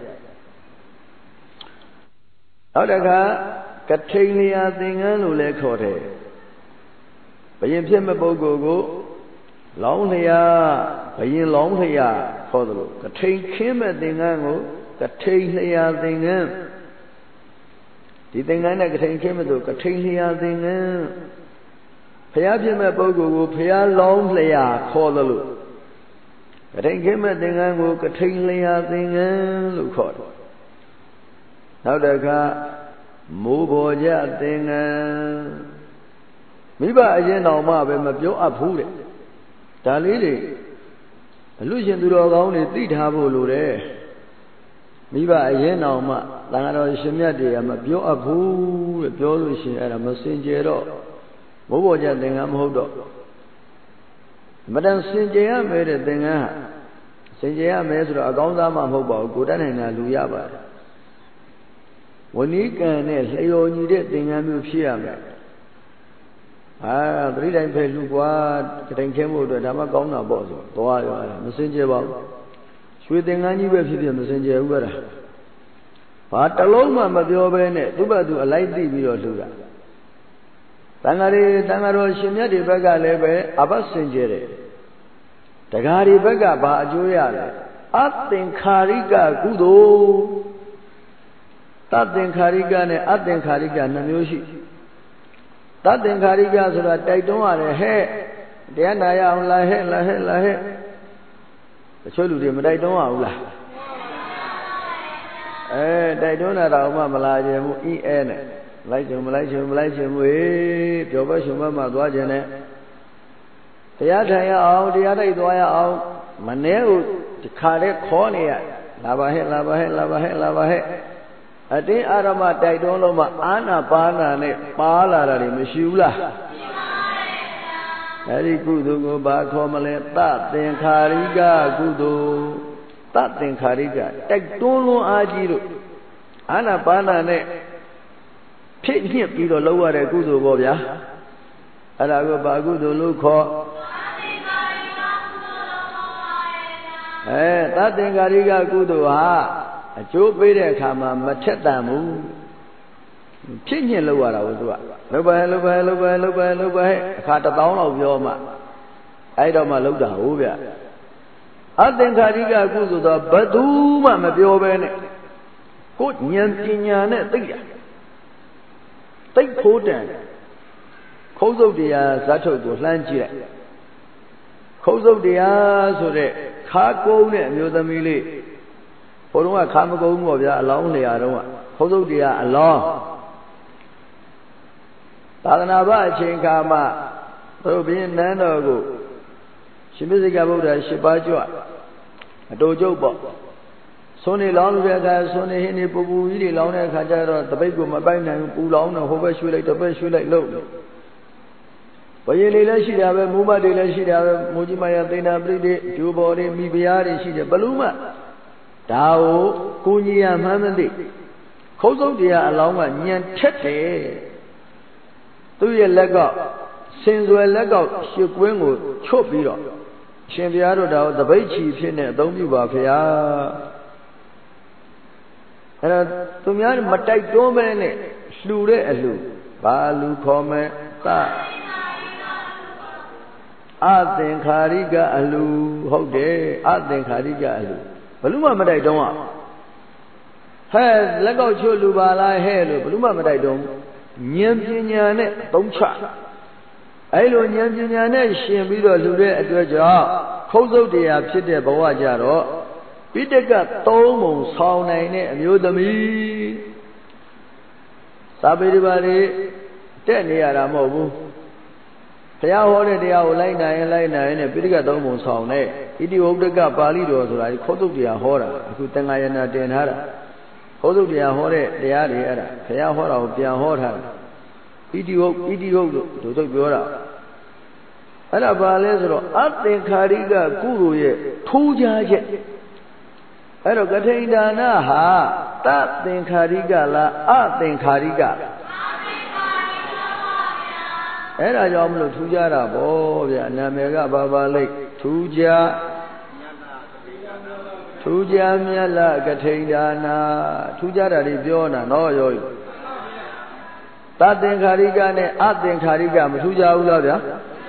နောက်တစ်ခါကထိန်လျာသင်္ကန်းလို့လည်းခေါ်တယ်ဘယင်ဖြစ်မဲ့ပုဂ္ဂိုလ်ကိုလောင်းလျာဘယင်လောင်းလျာခေါ်တယ်လို့ကထိန်ခင်းမဲ့သင်္ကန်းကိုကထိန်လျာသင်္ကန်းဒီသင်္ကန်းနဲ့ကထိန်ခင်းမဲ့ဆိုကထိန်လျာသင်္ကန်းဘုရားဖြစ်မဲ့ပုဂ္ဂိုလ်ကိုဘုရားလောင်းလျာခေါ်တယ်လို့ကထိန်ခင်းမဲ့သင်္ကန်းကိုကထိန်လျာသင်္ကန်းလို့ခေါ်တယ်နောက်တစ်ခါမိုးပေါ်ကြသင်္ကန်းမိဘအရင်တော်မှပဲမပြောအပ်ဘူးတဲ့ဒါလေးတွေအလူရှင်သူတော်ကောင်းတွေသိထားဖို့လိုတယ်မိဘအရင်တော်မှသံဃာတော်ရှင်မြတ်တွေကမပြောအပ်ဘူးတဲ့ပြောလို့ရှိရင်အဲ့ဒါမစင်ကြယ်တော့မိုးပေါ်ကြသင်္ကန်းမဟုတ်တော့မတန်စင်ကြယ်ရမယ်တဲ့သင်္ကန်းဟာစင်ကြယ်ရမယ်ဆိုတော့အကောင်းစားမှမဟုတ်ပါဘူးကိုတတ်နိုင်တာလူရပါတယ်ဝဏီကံနဲ့လျော်ညီတဲ့သင်္ကန်းမျိုးဖြစ်ရမယ်အာသတိတိုင်းဖယ်လူကွာတိုင်ခဲမှုအတွက်ဒါမှကောင်းတာပေါ့ဆိုသွားရောအဲ့ဒါမစင်ကြယ်ပါဘူးရွှေသင်္ကန်းကြီးပဲဖြစ်ဖြစ်မစင်ကြယ်ဘူးကွာဘာတလုံးမှမပြောဘဲနဲ့သူ့ဘက်သူအလိုက်သိပြီးတော့လှူတာတန်ဃာတွေတန်ဃာတော်ရှင်မြတ်တွေဘက်ကလည်းပဲအဘစင်ကြယ်တယ်တရားတွေဘက်ကဘာအကျိုးရလဲအသင်္ခါရိကကုသိုလ်တသင်္ခါရိကနဲ့အသင်္ခါရိကနှစ်မျိုးရှိတသင်္ခါရိကဆိုတာတိုက်တွန်းရတယ်ဟဲ့တရားနာရအောင်လာဟဲ့လာဟဲ့လာဟဲ့တချို့လူတွေမတိုက်တွန်းရဘူးလားအဲတိုက်တွန်းတာတော့မှမလာကြဘူးအီးအဲနဲ့လိုက်ချင်မလိုက်ချင်မလိုက်ချင်ဘူးဟေးပျော်ပွဲရှင်ပွဲမှာသွားခြင်းနဲ့တရားထိုင်ရအောင်တရားတိုက်သွားရအောင်မနှဲကိုဒီခါလေးခေါ်နေရလာပါဟဲ့လာပါဟဲ့လာပါဟဲ့လာပါဟဲ့အတင်းအာရမတိုက်တွန်းလို့မှအာနာပါနာနဲ့ပါလာတာတွေမရှိဘူးလားအဲဒီကုသိုလ်ကိုဘာခေါ်မလဲသသင်္ခါရိကကုသိုလ်သသင်္ခါရိကတိုက်တွန်းလွန်အားကြီးလို့အာနာပါနာနဲ့ဖြစ်ညစ်ပြီးတော့လောက်ရတဲ့ကုသိုလ်ပေါ့ဗျာအဲ့ဒါကိုဘာကုသိုလ်လို့ခေါ်အဲသသင်္ခါရိကကုသိုလ်ဟာအကျိုးပေးတဲ့အခါမှာမထက်တန်ဘူးဖြစ်ညစ်လောက်ရတာကိုသူကလောက်ပါလောက်ပါလောက်ပါလောက်ပါလောက်ပါအခါတစ်သောင်းလောက်ပြောမှအဲ့တော့မှလောက်တာဟုတ်ဗျအသင်္ခါရိကကုသိုလ်တော့ဘယ်သူမှမပြောဘဲနဲ့ကိုယ်ဉာဏ်ပညာနဲ့သိရသိဖို့တန်ခုံးစုပ်တရားဇတ်ထုတ်ကိုလှမ်းကြည့်လိုက်ခုံးစုပ်တရားဆိုတဲ့ခါကုန်းတဲ့အမျိုးသမီးလေးဘုံတော့ခါမကုန်းဘူးပေါ့ဗျာအလောင်းလျာတော့ခုံးစုပ်တရားအလောင်းသာသနာ့ဘအချိန်ခါမှာသူဘင်းနန်းတော်ကိုရှင်မစ္စိကဗုဒ္ဓရှစ်ပါးကြွအတူကျုပ်ပေါ့ဆွနေလောင်းလို့တဲ့အခါဆွနေဟင်းနေပူပူကြီးတွေလောင်းတဲ့အခါကျတော့တပိတ်ကိုမပိုက်နိုင်ဘူးပူလောင်းတော့ဟိုဘက်ရွှေ့လိုက်တပိတ်ရွှေ့လိုက်လို့ဘယလေးလည်းရှိတာပဲမူမတ်တွေလည်းရှိတာပဲမူကြီးမယသိဏပရိသေဂျိုးဘော်တွေမိဖုရားတွေရှိတယ်ဘလူးမဒါကိုကိုကြီးရမှန်းမသိခုံးစုပ်တရားအလောင်းကညံထက်တယ်သူ့ရဲ့လက်ကောက်စင်စွယ်လက်ကောက်ရှစ်ကွင်းကိုချွတ်ပြီးတော့ရှင်ဘုရားတို့ဒါကိုတပိတ်ချီဖြစ်နေအသုံးပြုပါဖေဟာအဲ့တော့သူများမတိုက်တွန်းပဲနဲ့လှူတဲ့အလှူဘာလူခေါ်မယ်သအသင်္ခါရိကအလှူဟုတ်တယ်အသင်္ခါရိကအလှူဘလို့မှမတိုက်တွန်းอ่ะဟဲ့လက်ကောက်ချွတ်လူပါလားဟဲ့လို့ဘလို့မှမတိုက်တွန်းဉာဏ်ပညာနဲ့သုံးချအဲ့လိုဉာဏ်ပညာနဲ့ရှင်ပြီးတော့လှူတဲ့အတွက်ကြောင့်ခုံးစုပ်တရားဖြစ်တဲ့ဘဝကြတော့ပိဋကသုံးပုံဆောင်းနိုင်တဲ့အမျိုးသမီးသာပေဒီပါလေတက်နေရတာမဟုတ်ဘူးဘုရားဟောတဲ့တရားကိုလိုက်နိုင်ရင်လိုက်နိုင်ရင်ပိဋကသုံးပုံဆောင်းတဲ့ဣတိဝုဒ္ဒကပါဠိတော်ဆိုတာဒီခုံးစုပ်တရားဟောတာအခုသင်္ဃာယနာတင်ထားတာခုံးစုပ်တရားဟောတဲ့တရားတွေအဲ့ဒါဘုရားဟောတာကိုပြန်ဟောထားတာဣတိဝုဒ္ဣတိဝုဒ္တို့တို့တို့ပြောတာအဲ့ဒါဘာလဲဆိုတော့အသင်္ခါရိကကုသိုလ်ရဲ့ထူးခြားချက်အဲ့တော့ကထိန်ဒါနဟာတသင်္ခါရိကလားအသင်္ခါရိကအဲ့ဒါကြောင့်မလို့ထူးခြားတာပေါ့ဗျာနာမည်ကဘာပါလိမ့်ထူးခြားထူးခြားမြတ်လားကထိန်ဒါနထူးခြားတာတွေပြောတာနော်ရောတသင်္ခါရိကနဲ့အသင်္ခါရိကမထူးခြားဘူးလားဗျာ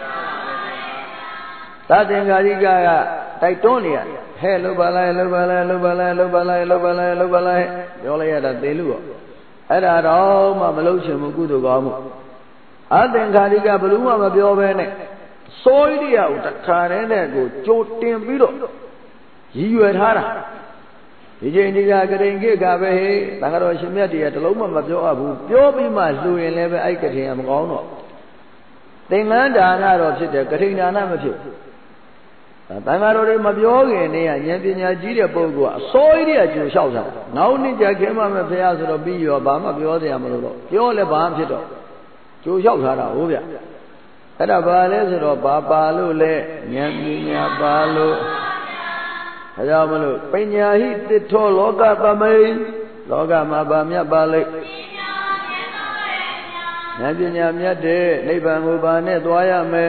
သသင်္ခါရိကကတိုက်တွန်းနေရဟဲ့လုပါလိုက်လုပါလိုက်လုပါလိုက်လုပါလိုက်လုပါလိုက်လုပါလိုက်ပြောလိုက်ရတာသေလူပေါ့အဲ့ဒါတော့မှမလုပ်ချင်ဘူးကုသိုလ်ကောင်းမှုအသင်္ခါရိကဘယ်လို့မှမပြောဘဲနဲ့စိုးရိယကိုတခါတည်းနဲ့ကိုကြိုတင်ပြီးတော့ရည်ရွယ်ထားတာဒီချိန်ဒီကကရင်ကိကပဲဟေးတန်ခါတော်ရှင်မြတ်တည်းကတလုံးမှမပြောအပ်ဘူးပြောပြီးမှလှူရင်လည်းပဲအဲ့ကရင်ကမကောင်းတော့သင်္ကန်းဒါနတော့ဖြစ်တယ်ကထိန်ဒါနမဖြစ်ဘူးတန်ခါတော်တွေမပြောခင်တည်းကဉာဏ်ပညာကြီးတဲ့ပုဂ္ဂိုလ်ကအစိုးရတဲ့ကြိုလျှောက်တာနောက်နှစ်ကြခင်မှမဖះဆိုတော့ပြီးရောဘာမှပြောစရာမလိုတော့ပြောလည်းဘာမှဖြစ်တော့ကြိုလျှောက်ထားတာဟုတ်ဗျအဲ့ဒါဘာလဲဆိုတော့ဘာပါလို့လဲဉာဏ်ပညာပါလို့ဒါကြောင့်မလို့ပညာဟိတိထောလောကသမိန်လောကမှာဗာမြတ်ပါလိမ့်ဉာဏ်ပညာမြတ်တဲ့နိဗ္ဗာန်ကိုဗာနဲ့သွားရမယ်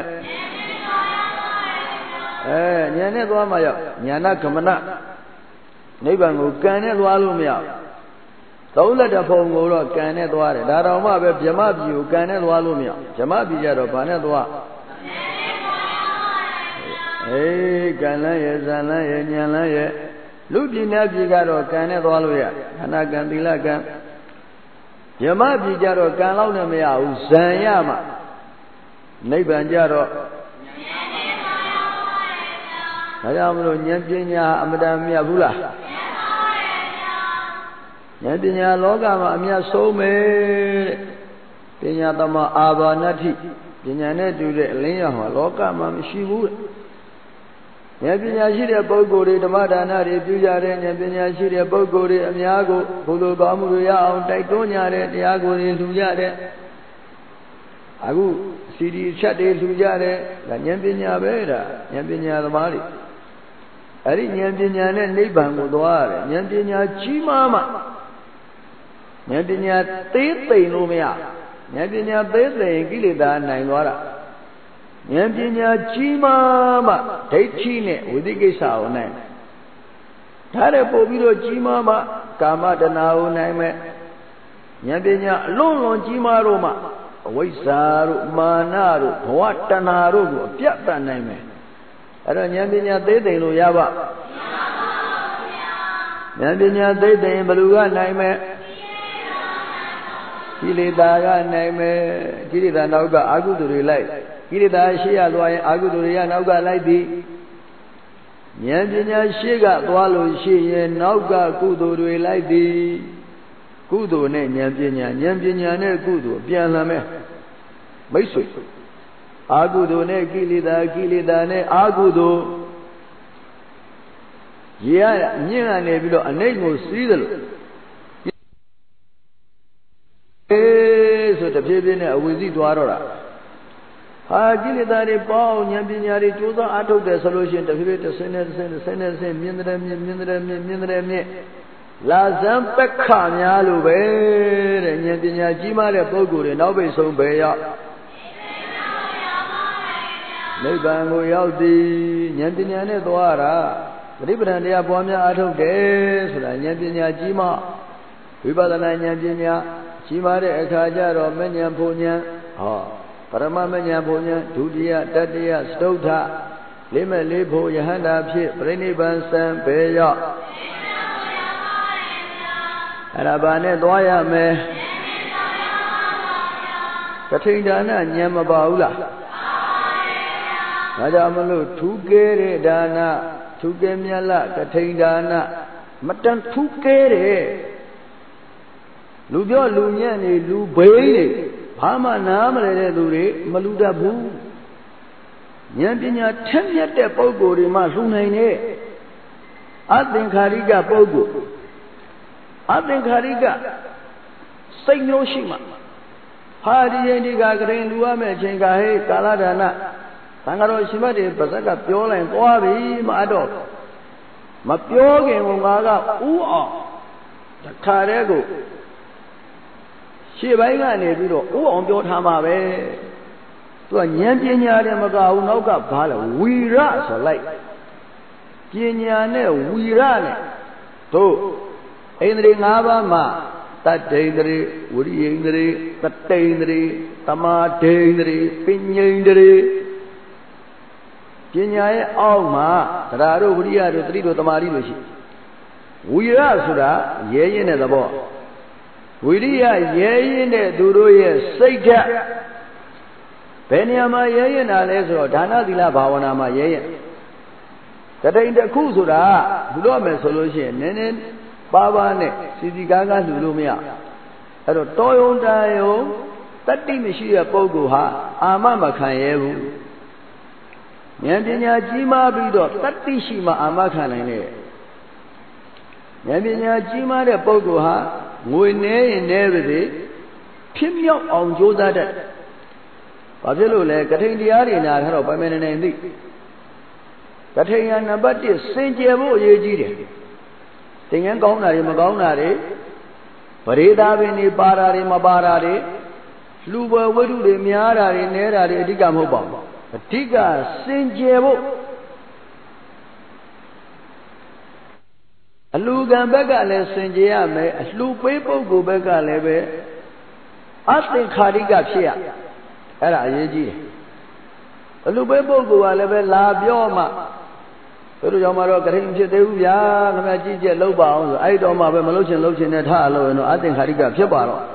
အဲဉာဏ်နဲ့သွားမှရောက်ဉာဏဂမနနိဗ္ဗာန်ကိုကံနဲ့သွားလို့မရသုံးလက်တဖုံကိုတော့ကံနဲ့သွားတယ်ဒါတောင်မှပဲဗြဟ္မပြည်ကိုကံနဲ့သွားလို့မရဗြဟ္မပြည်ကြတော့ဘာနဲ့သွားအေးကံလန်းရဲ့ဇန်လန်းရဲ့ဉာဏ်လန်းရဲ့လူပြည်နဲ့ပြည်ကတော့ကံနဲ့သွားလို့ရခန္ဓာကံသီလကံယမပြည်ကြတော့ကံလောက်နဲ့မရဘူးဇံရမှနိဗ္ဗာန်ကြတော့ဒါကြောင့်မလို့ဉာဏ်ပညာအမတန်မြတ်ဘူးလားဉာဏ်ပညာလောကမှာအမြတ်ဆုံးပဲတဲ့ပညာသမအာဘာနတ္ထိပညာနဲ့တူတဲ့အလင်းရောင်ဟာလောကမှာမရှိဘူးဉာဏ်ပညာရှိတဲ့ပုဂ္ဂိုလ်တွေဓမ္မဒါနတွေပြုကြတဲ့ဉာဏ်ပညာရှိတဲ့ပုဂ္ဂိုလ်တွေအများကိုဘုလိုကောင်းမှုတွေရအောင်တိုက်တွန်းကြတဲ့တရားကိုယ်တွေလှူကြတဲ့အခုစီဒီချက်တွေလှူကြတဲ့ဒါဉာဏ်ပညာပဲဒါဉာဏ်ပညာသမားတွေအဲ့ဒီဉာဏ်ပညာနဲ့နိဗ္ဗာန်ကိုသွားရတယ်ဉာဏ်ပညာကြီးမားမှဉာဏ်ပညာသေးသိမ်လို့မရဉာဏ်ပညာသေးသိမ်ကိလေသာနိုင်သွားတာဉာဏ်ပညာကြီးမားမှဒိဋ္ဌိနဲ့ဝိသိကိစ္စကိုနိုင်ဒါနဲ့ပို့ပြီးတော့ကြီးမားမှကာမတဏှာကိုနိုင်မဲ့ဉာဏ်ပညာအလွန်လွန်ကြီးမားတော့မှအဝိဇ္ဇာတို့မာနတို့ဘဝတဏှာတို့ကိုအပြတ်တတ်နိုင်မယ်အဲ့တော့ဉာဏ်ပညာသေးသိမ်လို့ရပါဉာဏ်ပညာသေးသိမ်ဘယ်သူကနိုင်မဲ့ကိလေသာကနိုင်မယ်ကိလေသာနောက်ကအာဟုသူတွေလိုက်ကိလေသာရှေ့ရသွားရင်အာဟုသူတွေကနောက်ကလိုက်သည်ဉာဏ်ပညာရှေ့ကသွားလို့ရှိရင်နောက်ကကုသိုလ်တွေလိုက်သည်ကုသိုလ်နဲ့ဉာဏ်ပညာဉာဏ်ပညာနဲ့ကုသိုလ်ပြန်လာမယ်မိတ်ဆွေအာဟုသိုလ်နဲ့ကိလေသာကိလေသာနဲ့အာဟုသိုလ်ရေရမြင့်ကနေပြီးတော့အနိမ့်ကိုစီးတယ်လို့အေးဆိုတဖြည်းဖြည်းနဲ့အဝိဇ္ဇိသွားတော့တာဟာကိလေသာတွေပေါင်းဉာဏ်ပညာတွေကြိုးစားအားထုတ်တယ်ဆိုလို့ရှိရင်တဖြည်းဖြည်းတစ်ဆင်းနဲ့တစ်ဆင်းတစ်ဆင်းနဲ့တစ်ဆင်းမြင်တယ်မြင်မြင်တယ်မြင်မြင်တယ်မြင်လာဇံပက္ခများလို့ပဲတဲ့ဉာဏ်ပညာကြီးမားတဲ့ပုဂ္ဂိုလ်တွေနောက်ပိတ်ဆုံးပဲရောက်နိဗ္ဗာန်ကိုရောက်သည်ဉာဏ်ပညာနဲ့သွားတာပရိပဒံတရားပွားများအားထုတ်တယ်ဆိုတာဉာဏ်ပညာကြီးမားဝိပဿနာဉာဏ်ပညာကြီးမားတဲ့အခါကျတော့မဉဏ်ဘုံဉဏ်ဟောပရမမဉဏ်ဘုံဉဏ်ဒုတိယတတိယစတုထလေးမဲ့လေးဖို့ယဟန္တာဖြစ်ပြိဋိဘံစံဘေရောက်အဲ့ဒါဘာနဲ့သွားရမယ်ကထိန်ဒါနဉာဏ်မပါဘူးလားဒါကြောင့်မလို့ထူးကဲတဲ့ဒါနထူးကဲမြတ်လကထိန်ဒါနမတန်ထူးကဲတဲ့လူပြောလူညံ့နေလူဘိန်းနေဘာမှနားမလဲတဲ့သူတွေမလူတတ်ဘူးဉာဏ်ပညာထက်မြက်တဲ့ပုဂ္ဂိုလ်တွေမှလှူနိုင်တဲ့အသင်္ခါရိကပုဂ္ဂိုလ်အသင်္ခါရိကစိတ်မျိုးရှိမှဟာဒီရင်ဒီကကရင်လူရမယ့်အချိန်ကဟဲ့ကာလဒါနသံဃာတော်ရှင်မတွေပါဇက်ကပြောလိုက်သွားပြီမအတော့မပြောခင်ကငါကဥအောင်တခါတည်းကိုရှေ့ပိုင်းကနေပြီးတော့ဥအောင်ပြောထားမှာပဲသူကဉာဏ်ပညာတယ်မကဘူးနောက်ကဘာလဲဝီရဆိုလိုက်ပညာနဲ့ဝီရနဲ့တို့ဣန္ဒြေ၅ပါးမှာတတ္တိန္ဒြေဝိရိယန္ဒြေတတိန္ဒြေသမာဓိန္ဒြေပညာန္ဒြေပညာရဲ့အောက်မှာတရားတို့ဝိရိယတို့သတိတို့သမာဓိတို့ရှိဝီရဆိုတာရဲရင်တဲ့သဘောဝိရိယရဲရင်တဲ့သူတို့ရဲ့စိတ်ဓာတ်ဘယ်နေရာမှာရဲရင်တာလဲဆိုတော့ဒါနသီလဘာဝနာမှာရဲရင်တတိန်တစ်ခုဆိုတာဘုလို့မယ်ဆိုလို့ရှိရင်နည်းနည်းပါပါနဲ့စီစီကားကားလှူလို့မရအဲ့တော့တောယုံတယုံတတ္တိမရှိတဲ့ပုဂ္ဂိုလ်ဟာအာမမခံရဲဘူးဉာဏ်ပညာကြီးမားပြီးတော့တတ္တိရှိမှအာမခံနိုင်တယ်ဉာဏ်ပညာကြီးမားတဲ့ပုဂ္ဂိုလ်ဟာငွေနေရင်နေပါစေဖြစ်မြောက်အောင်ကြိုးစားတတ်ဘာဖြစ်လို့လဲကထိန်တရားတွေနာထားတော့ပိုင်ပိုင်နေနေသိကထိန်ရနံပါတ်၁စင်ကြယ်ဖို့အရေးကြီးတယ်သင်္ကန်းကောင်းတာတွေမကောင်းတာတွေပရိသာပင်တွေပါတာတွေမပါတာတွေလှူပွဲဝိတုတွေများတာတွေနဲတာတွေအဓိကမဟုတ်ပါဘူးအဓိကစင်ကြယ်ဖို့အလှူကံဘက်ကလည်းစင်ကြယ်ရမယ်အလှူပေးပုဂ္ဂိုလ်ဘက်ကလည်းပဲအသင်္ခါရိကဖြစ်ရအဲ့ဒါအရေးကြီးတယ်အလှူပေးပုဂ္ဂိုလ်ကလည်းပဲလာပြောမှပတို့ကြောင့်မတော့ကရင်ဖြစ်သေးဘူးဗျာခမကြည့်ကြလောက်ပါအောင်ဆိုအဲ့တော့မှပဲမလို့ချင်လို့ချင်နဲ့ထားလို့ရင်တော့အသင်္ခါရိကဖြစ်ပါတော့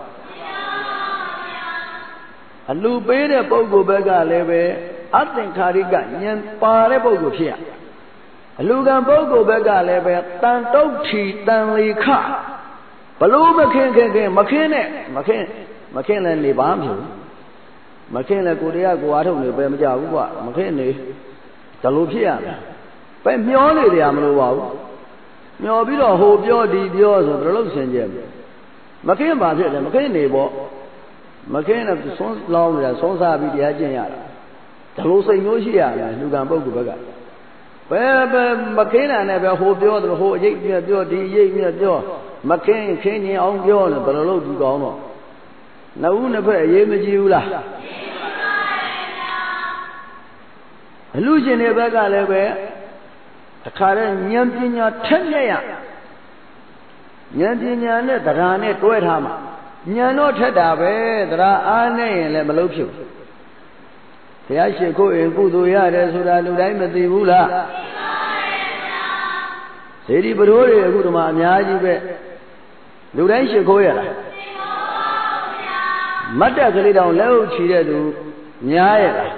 အလူပေးတဲ့ပုဂ္ဂိုလ်ဘက်ကလည်းပဲအသင်္ခါရိကဉာဏ်ပါတဲ့ပုဂ္ဂိုလ်ဖြစ်ရအလူကံပုဂ္ဂိုလ်ဘက်ကလည်းပဲတန်တုတ်ထီတန်လေခဘလို့မခင်းခင်းခင်းမခင်းနဲ့မခင်းမခင်းလည်းနေပါမဖြစ်မခင်းလည်းကိုတရားကိုအားထုတ်နေပဲမကြဘူးကွာမခင်းနေဒါလိုဖြစ်ရမယ်ပဲမျောနေတယ်မလို့ပါဘူးမျောပြီးတော့ဟိုပြောဒီပြောဆိုဘယ်လိုဆင်ကြဲမခင်းပါဖြစ်တယ်မခင်းနေပေါ့မခင်းနဲ့ဆွန်းလောင်းနေတာဆွန်းစားပြီးတရားကျင့်ရတာဒါလိုစိတ်မျိုးရှိရတယ်လူကံပုဂ္ဂိုလ်ဘက်ကဘယ်ဘယ်မခင်းတာနဲ့ပဲဟိုပြောတယ်ဟိုအရေးပြပြောဒီအရေးပြပြောမခင်းခင်းရင်အောင်ပြောတယ်ဘယ်လိုလုပ်ဒီကောင်းတော့နှစ်ဦးနှစ်ဖက်အရေးမကြီးဘူးလားအလူရှင်တွေဘက်ကလည်းပဲအခါတဲ့ဉာဏ်ပညာထက်မြက်ရဉာဏ်ပညာနဲ့တရားနဲ့တွဲထားမှာဉာဏ်တော့ထက်တာပဲတရားအားနဲ့ရင်လည်းမလုပ်ဖြစ်ဘူးဘုရားရှိခိုးရင်ကုသိုလ်ရတယ်ဆိုတာလူတိုင်းမသိဘူးလားသိပါရဲ့ဗျာစေတီပရိုးတွေအခုဒီမှာအများကြီးပဲလူတိုင်းရှိခိုးရလားသိပါဗျာမတ်တက်ကလေးတောင်လက်ဟုတ်ချီတဲ့သူများရဲ့လား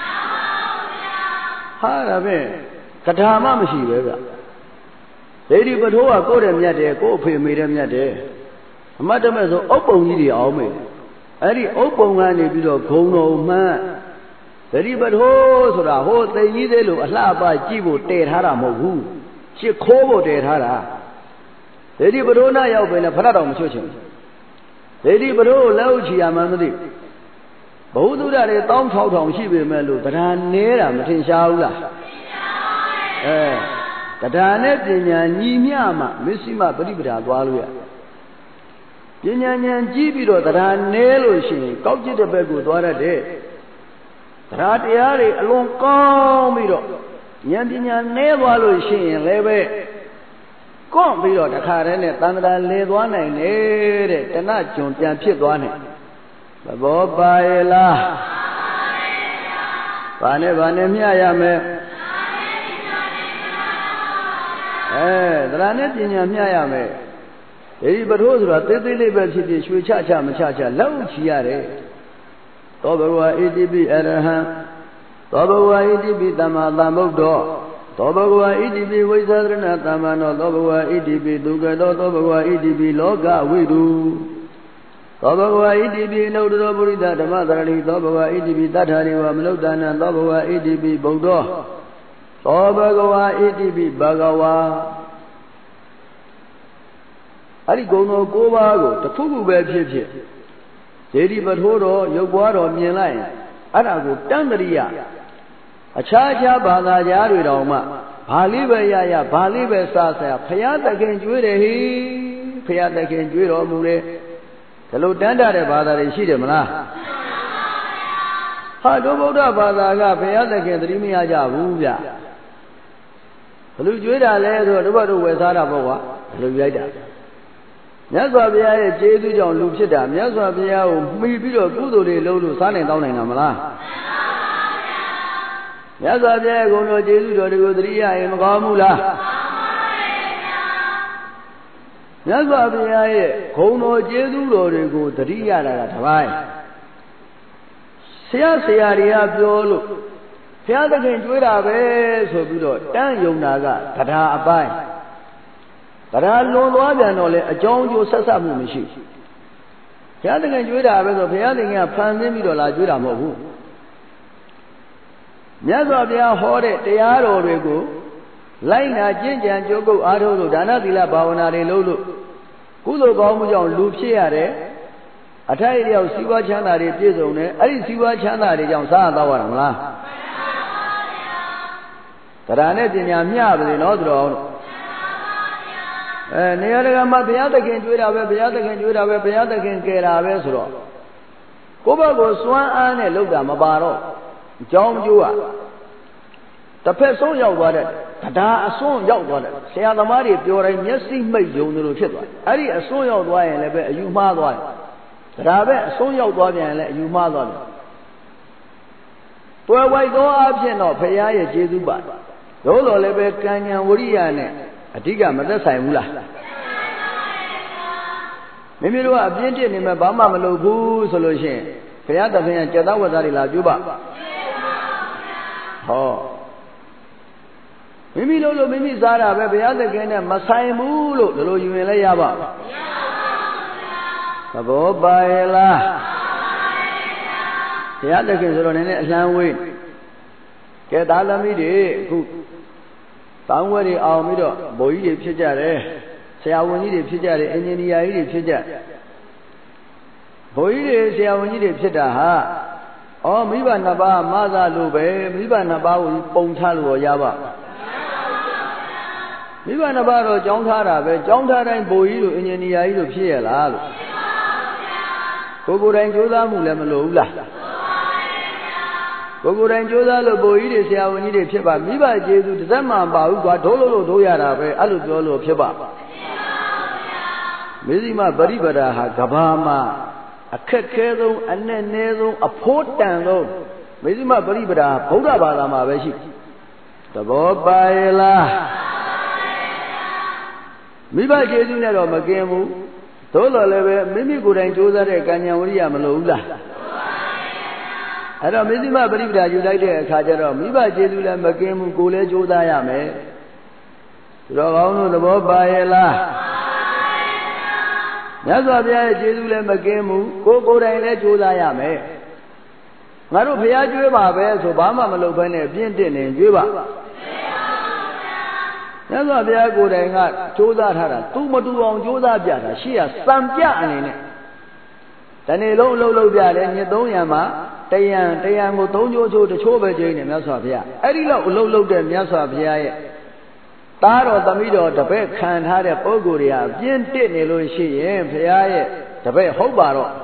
ဟာဒါပဲကထာမှမရှိပဲဗျဒေဒီပထိုးကကိုယ့်တဲ့မြတ်တယ်ကိုယ့်အဖေမေတဲ့မြတ်တယ်အမတ်တမဲ့ဆိုအုပ်ပုံကြီးတွေအောင်မေအဲ့ဒီအုပ်ပုံကနေပြီးတော့ဂုံတော်မှန်းဒေဒီပထိုးဆိုတာဟိုသိကြီးသေးလို့အလှပကြည့်ဖို့တည်ထားတာမဟုတ်ဘူးရှစ်ခိုးဖို့တည်ထားတာဒေဒီပထိုးနာရောက်ပဲလေဖရတော်မချွတ်ချင်ဒေဒီပထိုးလက်ဥချီရမှန်းမသိဘုသူဒ္ဓတွေတောင်း၆ထောင်ရှိပေမဲ့လို့တရားနေတာမထင်ရှားဘူးလားအဲတရားနဲ့ပညာညီမျှမှမစ္စည်းမပရိပဒါသွားလို့ရပညာဉာဏ်ကြီးပြီးတော့တရားနဲလို့ရှိရင်ကောက်ကျစ်တဲ့ဘက်ကိုသွားရတဲ့တရားတရားတွေအလွန်ကောင်းပြီးတော့ဉာဏ်ပညာနဲသွားလို့ရှိရင်လည်းပဲကော့ပြီးတော့တခါတည်းနဲ့တန်ត្រာလဲသွားနိုင်တယ်တဲ့တဏှကျွန်ပြန်ဖြစ်သွားနိုင်သဘောပါရဲ့လားဘာနဲ့ဘာနဲ့မျှရမယ်အဲတရားနဲ့ပညာမျှရမယ်ဒီပထိုးဆိုတာသေးသေးလေးပဲဖြစ်ဖြစ်ရွှေချချမချချလောက်ချီရတယ်သောဘဂဝါဣတိပိအရဟံသောဘဂဝါဣတိပိသမ္မာသမ္ဗုဒ္ဓောသောဘဂဝါဣတိပိဝိသရဏသမ္မာနောသောဘဂဝါဣတိပိဒုက္ခတောသောဘဂဝါဣတိပိလောကဝိတုသောဘဂဝါဣတိပိနုဒ္ဓရောပုရိသဓမ္မသရဏိသောဘဂဝါဣတိပိတတ္ထာရိဝမနုဿာနံသောဘဂဝါဣတိပိဗုဒ္ဓောသောဘဂဝါဣတိပိဘဂဝါအဲ့ဒီဂုဏ်တော်၉ပါးကိုတစ်ခုခုပဲဖြစ်ဖြစ်ဒေဒီပထိုးတော်ရုပ်ပွားတော်မြင်လိုက်ရင်အဲ့ဒါကိုတန်တရိယအခြားခြားဘာသာကြားတွေတောင်မှဘာလေးပဲရရဘာလေးပဲစားစားဖရာသခင်ကျွေးတယ်ဟိဖရာသခင်ကျွေးတော်မူတယ်ဒီလိုတန်းတာတဲ့ဘာသာတွေရှိတယ်မလားဟာတို့ဗုဒ္ဓဘာသာကဘုရားသခင်သတိမရကြဘူးဗျဘလူကျွေးတာလဲဆိုတော့တို့ဘတို့ဝယ်စားတာပေါ့ကွာဘလူရိုက်တာမြတ်စွာဘုရားရဲ့ကျေးဇူးကြောင့်လူဖြစ်တာမြတ်စွာဘုရားကိုမှီပြီးတော့ကုသိုလ်တွေလုပ်လို့စားနိုင်တောင်းနိုင်တာမလားမြတ်စွာဘုရားရဲ့ဂုဏ်တော်ကျေးဇူးတော်တွေကိုသတိရရင်မကောင်းဘူးလားမြတ်စွာဘုရားရဲ့ဂုဏ်တော်ကျေးဇူးတော်တွေကိုသတိရတာကတစ်ပိုင်းဆရာဆရာတွေကပြောလို့ဘုရားသခင်ကြွေးတာပဲဆိုပြီးတော့တန်းယုံတာကတရားအပိုင်းတရားလွန်သွားပြန်တော့လေအကြောင်းအကျိုးဆက်ဆက်မှုမရှိဘုရားသခင်ကြွေးတာပဲဆိုဘုရားသခင်ကဖန်ဆင်းပြီးတော့လာကြွေးတာမဟုတ်ဘူးမြတ်စွာဘုရားဟောတဲ့တရားတော်တွေကိုလိုက်နာကျင့်ကြံကြိုးကုပ်အားထုတ်လို့ဒါနသီလဘာဝနာတွေလုပ်လို့ကုသိုလ်ကောင်းမှုကြောင့်လူဖြစ်ရတယ်အထိုက်အလျောက်စီးပွားချမ်းသာတွေပြည့်စုံတယ်အဲ့ဒီစီးပွားချမ်းသာတွေကြောင့်စားရတော့ရတာမလားတရားနဲ့ပညာမျှပါလေနော်သူတော်အဲနေရာတကာမှာဘုရားသခင်ကြွေးတာပဲဘုရားသခင်ကြွေးတာပဲဘုရားသခင်ကယ်တာပဲဆိုတော့ကိုယ့်ဘက်ကိုစွမ်းအားနဲ့လုပ်တာမပါတော့အကြောင်းကျိုးကတစ်ဖက်ဆုံးရောက်သွားတဲ့တရားအစွန်းရောက်သွားတယ်ဆရာသမားတွေပြောတိုင်းမျက်စိမိတ်ယုံတယ်လို့ဖြစ်သွားတယ်အဲ့ဒီအစွန်းရောက်သွားရင်လည်းပဲအယူမှားသွားတယ်တရားပဲအစွန်းရောက်သွားပြန်ရင်လည်းအယူမှားသွားတယ်တွယ်ဝိုက်သောအဖြစ်တော့ဘုရားရဲ့ကျေးဇူးပါသို့တော်လည်းပဲကံဉာဏ်ဝရိယနဲ့အဓိကမသက်ဆိုင်ဘူးလားမိမိတို့ကအပြင်းပြနေမဲ့ဘာမှမလုပ်ဘူးဆိုလို့ရှိရင်ဘုရားသခင်ကကြက်သားဝတ်သားတွေလာပြုပါဟောမိမိလို့လို့မိမိစားတာပဲဘုရားသခင်နဲ့မဆိုင်ဘူးလို့ဒီလိုယူရင်လည်းရပါသဘောပါရဲ့လားဘုရားသခင်ဆိုတော့နည်းနည်းအလံဝေးကဲသားသမီးတွေအခုတောင်းဝဲတွေအောင်ပြီးတော့ဘိုလ်ကြီးတွေဖြစ်ကြတယ်ဆရာဝန်ကြီးတွေဖြစ်ကြတယ်အင်ဂျင်နီယာကြီးတွေဖြစ်ကြဘိုလ်ကြီးတွေဆရာဝန်ကြီးတွေဖြစ်တာဟာဩမိဘနှစ်ပါးမဆလို့ပဲမိဘနှစ်ပါးကိုပုံထားလို့ရပါမိဘနှစ်ပါးတော့ကြောင်းထားတာပဲကြောင်းထားတိုင်းဘိုလ်ကြီးတို့အင်ဂျင်နီယာကြီးတို့ဖြစ်ရလားလို့ကိုကိုယ်တိုင်ကြိုးစားမှုလည်းမလိုဘူးလားကိုကိုယ်တိုင်ကြိုးစားလို့ဘိုလ်ကြီးတွေဆရာဝန်ကြီးတွေဖြစ်ပါမိဘကျေးဇူးတစ်သက်မှမပါဘူးကွာဒိုးလို့လို့ဒိုးရတာပဲအဲ့လိုပြောလို့ဖြစ်ပါမေဇိမပရိပဒါဟာကဘာမှာအခက်ခဲဆုံးအနဲ့နည်းဆုံးအဖို့တန်ဆုံးမေဇိမပရိပဒါဗုဒ္ဓဘာသာမှာပဲရှိသဘောပါရဲ့လားမိဘကျေးဇူးနဲ့တော့မကင်းဘူးသို့တော်လည်းပဲမိမိကိုယ်တိုင်ကြိုးစားတဲ့ကံဉာဏ်ဝရိယမလိုဘူးလားအဲ့တော့မေဇိမပရိပဒါယူလိုက်တဲ့အခါကျတော့မိဘကျေးဇူးလည်းမကင်းဘူးကိုယ်လည်းကြိုးစားရမယ်သူတော်ကောင်းတို့သဘောပါရဲ့လားမြတ်စွာဘုရားရဲ့ကျေးဇူးလည်းမကင်းဘူးကိုယ်ကိုယ်တိုင်လည်းကြိုးစားရမယ်ငါတို့ဘုရားကြွေးပါပဲဆိုဘာမှမလုပ်ဘဲနဲ့ပြင်းတင်နေကြွေးပါမြတ်စွာဘုရားကိုယ်တိုင်ကကြိုးစားထားတာသူမတူအောင်ကြိုးစားပြတာရှိရစံပြအနေနဲ့တနေ့လုံးအလုပ်လုပ်ပြတယ်ညသုံးရံမှာတယံတယံကိုသုံးချိုးချိုးတချိုးပဲကျင်းနေမြတ်စွာဘုရားအဲ့ဒီလောက်အလုပ်လုပ်တဲ့မြတ်စွာဘုရားရဲ့သားတော်သမီးတော်တပည့်ခံထားတဲ့ပုဂ္ဂိုလ်တွေကပြင်းတစ်နေလို့ရှိရင်ဘုရားရဲ့တပည့်ဟုတ်ပါတော့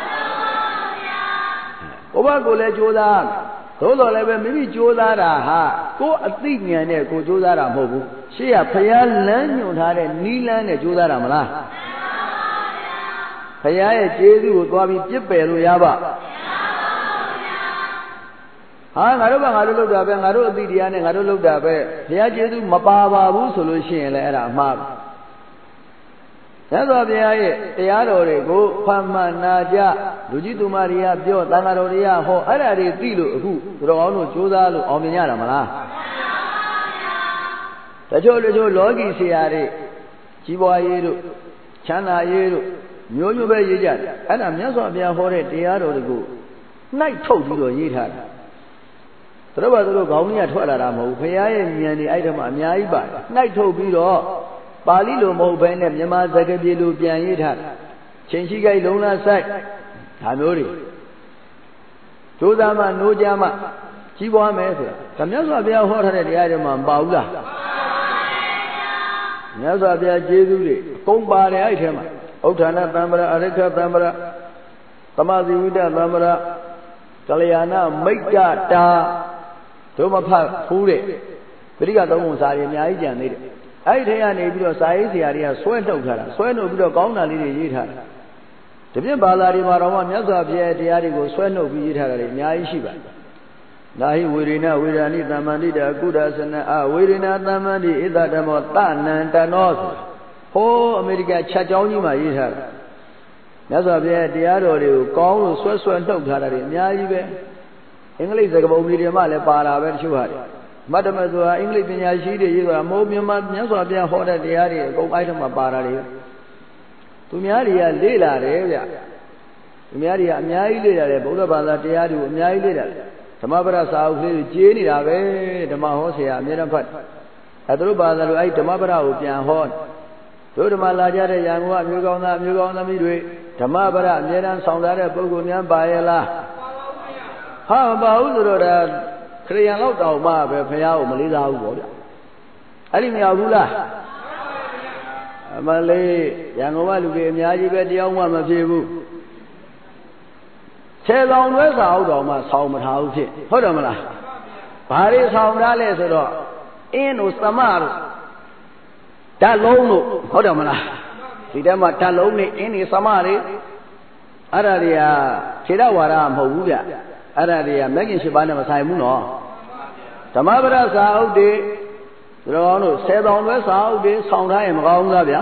ဟုတ်ပါဘူးဘုရားကိုလည်းကြိုးစားသို့တော်လည်းပဲမိမိကြိုးစားတာဟာကိုယ်အသိဉာဏ်နဲ့ကိုယ်ကြိုးစားတာမဟုတ်ဘူးရှေ့ကဘုရားလမ်းညွှန်ထားတဲ့နီးလမ်းနဲ့ကြိုးစားတာမလားဘုရားရဲ့ကျေးဇူးကိုသွားပြီးပြစ်ပယ်လို့ရပါဟာငါတို့ကငါတို့လုပ်တာပဲငါတို့အသိတရားနဲ့ငါတို့လုပ်တာပဲဘုရားကျေးဇူးမပါပါဘူးဆိုလို့ရှိရင်လည်းအဲ့ဒါအမှားပဲမြတ်စွာဘုရားရဲ့တရားတော်တွေကိုဖတ်မှန်နာကြလူကြီးသူမတွေကပြောသံဃာတော်တွေကဟောအဲ့ဒါတွေသိလို့အခုတော်အောင်တို့ကြိုးစားလို့အောင်မြင်ရတာမလားတချို့တချို့လောကီဆရာတွေကြီးပွားရေးတို့ချမ်းသာရေးတို့မျိုးမျိုးပဲရေးကြတယ်အဲ့ဒါမြတ်စွာဘုရားဟောတဲ့တရားတော်တွေကိုနှိုက်ထုတ်ပြီးတော့ရေးထားတယ်သူတို့ကသူတို့ခေါင်းကြီးကထွက်လာတာမဟုတ်ဘူးဘုရားရဲ့ဉာဏ်တွေအဲ့ဒါမှအများကြီးပါတယ်နှိုက်ထုတ်ပြီးတော့ပါဠိလိုမဟုတ်ဘဲနဲ့မြန်မာစကားပြေလိုပြန်ရေးထားတယ်ချိန်ရှိကြိုက်လုံးလားဆိုင်ဒါမျိုးတွေဒုသမှနိုးကြမှကြီးပွားမယ်ဆိုတာဒါမြတ်စွာဘုရားဟောထားတဲ့တရားတွေမှာမပါဘူးလားမြတ်စွာဘုရားကျေးဇူးတွေအကုန်ပါတယ်အဲ့ထဲမှာဥဋ္ဌာဏသံ္ဗရာအရိက္ခသံ္ဗရာသမဇိဝိတသံ္ဗရာကလျာဏမိတ်တတာတို့မဖတ်ဖူးတဲ့ပရိကသုံးပုံစာတွေအများကြီးကြံသေးတယ်အဲ့ဒီထဲကနေပြီးတော့စာရေးဆရာတွေကဆွဲနှုတ်ထားတာဆွဲနှုတ်ပြီးတော့ကောင်းတာလေးတွေရေးထားတာဒီပြဘာသာတွေမှာတော့မြတ်စွာဘုရားတရားတွေကိုဆွဲနှုတ်ပြီးရေးထားတာတွေအများကြီးရှိပါတယ်။နာဟိဝေရိနဝေဒာနိသမ္မန္တိတာကုဒသနအဝေရိနာသမ္မန္တိဣဒဓမ္မောတနန္တနောဆိုဟိုးအမေရိကန်ချက်ကြောင်းကြီးမှာရေးထားတာမြတ်စွာဘုရားတရားတော်တွေကိုကောင်းလို့ဆွဲဆွဲနှုတ်ထားတာတွေအများကြီးပဲအင်္ဂလိပ်စကားပုံတွေမှလည်းပါတာပဲတချို့ဟာတွေမတ္တမဆိုတာအင်္ဂလိပ်ပညာရှိတွေရေးဆိုတာမိုးမြန်မာမြတ်စွာဘုရားဟောတဲ့တရားတွေအကုန်အဲ့ထမှာပါတာတွေသူများတွေကလေ့လာတယ်ဗျသူများတွေကအများကြီးလေ့လာတယ်ဗုဒ္ဓဘာသာတရားတွေကိုအများကြီးလေ့လာတယ်ဓမ္မပဒစာအုပ်လေးတွေကျေးနေတာပဲဓမ္မဟောဆရာအမြဲတမ်းဖတ်အဲသူတို့ဘာသာလို့အဲ့ဓမ္မပဒကိုပြန်ဟောတို့ဓမ္မလာကြတဲ့ရန်ကုန်ကအမျိုးကောင်းသားအမျိုးကောင်းသမီးတွေဓမ္မပဒအမြဲတမ်းဆောင်ထားတဲ့ပုဂ္ဂိုလ်များပါရဲ့လားဟာမပါဘူးဆိုတော့ဒါခရိယန်လောက်တောင်မှပဲဘုရားကိုမလေးစားဘူးပေါ့ဗျအဲ့ဒီမရောက်ဘူးလားအမလေးရန်ကုန်ကလူတွေအများကြီးပဲတရားမှမဖြစ်ဘူးဆယ်ဆောင်တွဲစာအုပ်တော်မှဆောင်းမထားဘူးဖြစ်ဟုတ်တယ်မလားဘာတွေဆောင်းထားလဲဆိုတော့အင်းတို့သမတို့ဓာတ်လုံးတို့ဟုတ်တယ်မလားဒီထဲမှာဓာတ်လုံးနဲ့အင်းတွေသမတွေအဲ့ဒါတွေကခြေတော်ဝါဒမဟုတ်ဘူးဗျအဲ့ဒါတွေကမဂ္ဂင်၈ပါးနဲ့မဆိုင်ဘူးနော်ဓမ္မပဒစာအုပ်တွေတော်တို့ဆယ်တောင်တွဲစာအုပ်တွေဆောင်ထားရင်မကောင်းဘူးလားဗျာ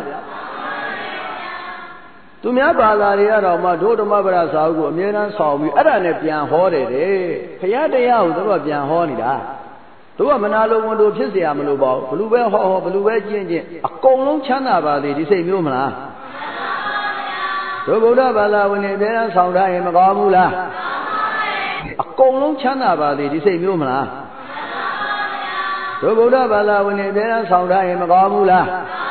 သူများဘာသာတွေကတော့မှဒုဓမ္မပဒစာအုပ်ကိုအမြဲတမ်းဆောင်ပြီးအဲ့ဒါနဲ့ပြန်ဟောတယ်တဲ့ဘုရားတရားကိုသူတို့ကပြန်ဟောနေတာတို့ကမနာလိုဝန်တို့ဖြစ်เสียမလို့ပေါ့ဘလူပဲဟောဟောဘလူပဲကျင့်ကျင့်အကုန်လုံးချမ်းသာပါသေးဒီစိတ်မျိုးမလားတို့ဗုဒ္ဓဘာသာဝင်တွေအမြဲတမ်းဆောင်ထားရင်မကောင်းဘူးလားအကုန်လုံးချမ်းသာပါသေးဒီစိတ်မျိုးမလားတို့ဗုဒ္ဓဘာသာဝင်တွေအမြဲတမ်းဆောင်ထားရင်မကောင်းဘူးလား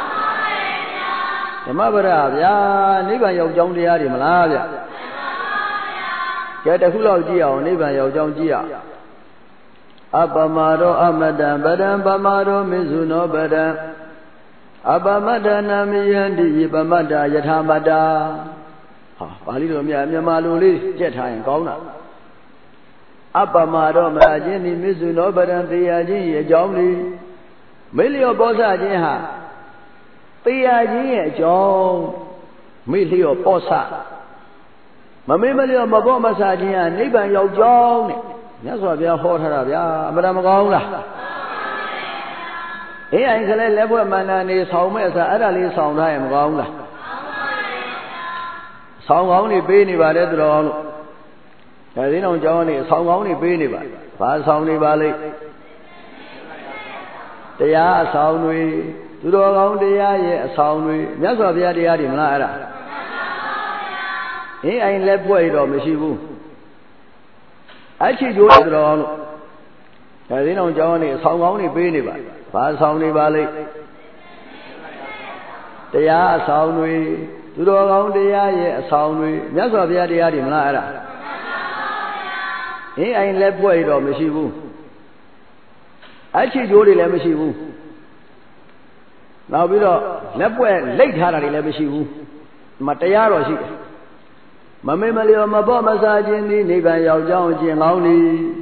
ဓမ္မပဒဗျာနိဗ္ဗာန်ရောက်ကြောင်းတရားတွေမလားဗျကဲတခုလောက်ကြည့်အောင်နိဗ္ဗာန်ရောက်ကြောင်းကြည့်ရအပမရောအမတံပဒံပမရောမေဇုနောပဒံအပမတနာမိယန္တိပမတ္တယထာမတ္တဟာပါဠိတော်မြတ်မြန်မာလိုလေးကြက်ထားရင်ကောင်းတာအပမရောမရခြင်းဒီမေဇုနောပဒံတရားချင်းရဲ့အကြောင်းလေးမေလျောပောစခြင်းဟာတရားချင်းရဲ့အကြောင်းမေလျောပောစမမေ့မလျောမပောမဆခြင်းဟာနိဗ္ဗာန်ရောက်ကြောင်းတဲ့မြတ်စွာဘုရားဟောထားတာဗျာအမှန်မကောင်းလားအေးအိုင်ကလေးလက်ဘွက်မန္တန်နေဆောင်မဲ့အစားအဲ့ဒါလေးဆောင်ထားရင်မကောင်းလားဆောင်ကောင်းနေပေးနေပါတယ်သူတော်ကောင်းလို့ဒါသိအောင်ကြောင်းနေဆောင်ကောင်းနေပေးနေပါဘာဆောင်နေပါလိမ့်တရားအဆောင်တွေသူတော်ကောင်းတရားရဲ့အဆောင်တွေမြတ်စွာဘုရားတရားတွေမလားအဲ့ဒါအေးအိုင်လက်ဘွက်ရတော့မရှိဘူးအချစ်ကျိုးတော်လို့ဒါသိအောင်ကြောင်းနေဆောင်းကောင်းနေပေးနေပါဘာဆောင်းနေပါလိမ့်တရားအဆောင်တွေသူတော်ကောင်းတရားရဲ့အဆောင်တွေမြတ်စွာဘုရားတရားတွေမလားအဲ့ဒါအင်းအိုင်လက်ပွဲတော့မရှိဘူးအချစ်ကျိုးတွေလည်းမရှိဘူးနောက်ပြီးတော့လက်ပွဲလိတ်ထားတာတွေလည်းမရှိဘူးမတရားတော့ရှိတယ်မမေ့မလျောမပေါ့မစားခြင်းသည်နိဗ္ဗာန်ရောက်ကြောင်းကျင့်ကောင်းသည်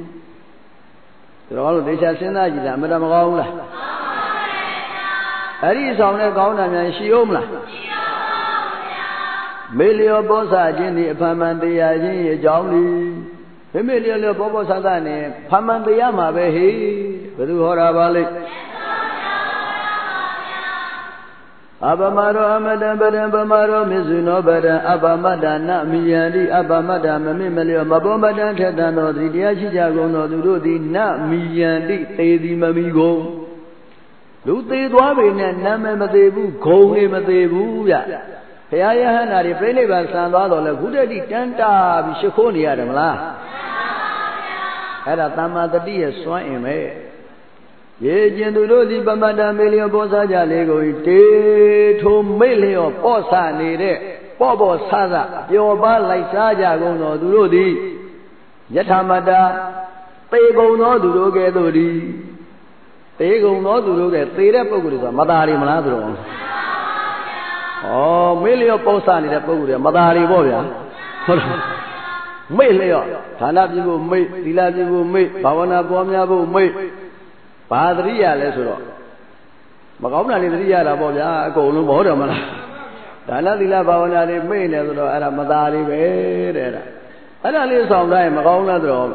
တော်လို့ဒေချာစဉ်းစားကြည့်တာအမှန်တမကောင်းဘူးလားအဲ့ဒီဆောင်တဲ့ကောင်းတာများရှိဦးမလားမေလျောပောစားခြင်းသည်အဖန်မှန်တရားခြင်းရဲ့အကြောင်းသည်မေမေလျောလျောပောပောစားစားနဲ့ဖန်မှန်တရားမှာပဲဟေးဘယ်သူဟောတာပါလိမ့်အပမရောအမတံပဒံပမရောမေဇုနောပဒံအပမတ္တနမိယန္တိအပမတ္တမမေ့မလျောမဘောမတံထက်တန်သောသည်တရားရှိကြကုန်သောသူတို့သည်နမိယန္တိသေသည်မမီကုန်လူသေးသွားပေနဲ့နာမည်မသေးဘူးဂုံနေမသေးဘူးဗျဘုရားယဟန္တာတွေပြိဋိဘံဆံသွားတော့လဲခုတည်းတိတန်းတာပြီးရှိခိုးနေရတယ်မလားအဲ့ဒါသမ္မာတတိရဲ့စွမ်းအင်ပဲရေကျင်သူတို့သည်ပမတ္တမေလျောပောစားကြလေကိုတေထိုမေ့လျောပောဆနေတဲ့ပော့ပောဆဆပျော်ပါလိုက်စားကြကုန်သောသူတို့သည်ယထာမတ္တသေကုန်သောသူတို့ကဲ့သို့သည်သေကုန်သောသူတို့ကဲ့သေတဲ့ပုဂ္ဂိုလ်တွေဆိုတာမသားတွေမလားသူတော်ဩမေ့လျောပောဆနေတဲ့ပုဂ္ဂိုလ်တွေမသားတွေပေါ့ဗျာဟုတ်လားမေ့လျောဒါနပြုဖို့မေ့သီလပြုဖို့မေ့ဘာဝနာပွားများဖို့မေ့ဘာသတိရလဲဆိုတော့မကောင်းတာလေးသတိရတာပေါ့ဗျာအကုန်လုံးမဟုတ်တယ်မလားဒါနသီလဘာဝနာတွေမေ့နေဆိုတော့အဲ့ဒါမသားလေးပဲတဲ့အဲ့ဒါအဲ့ဒါလေးဆောင်တိုင်းမကောင်းလားဆိုတော့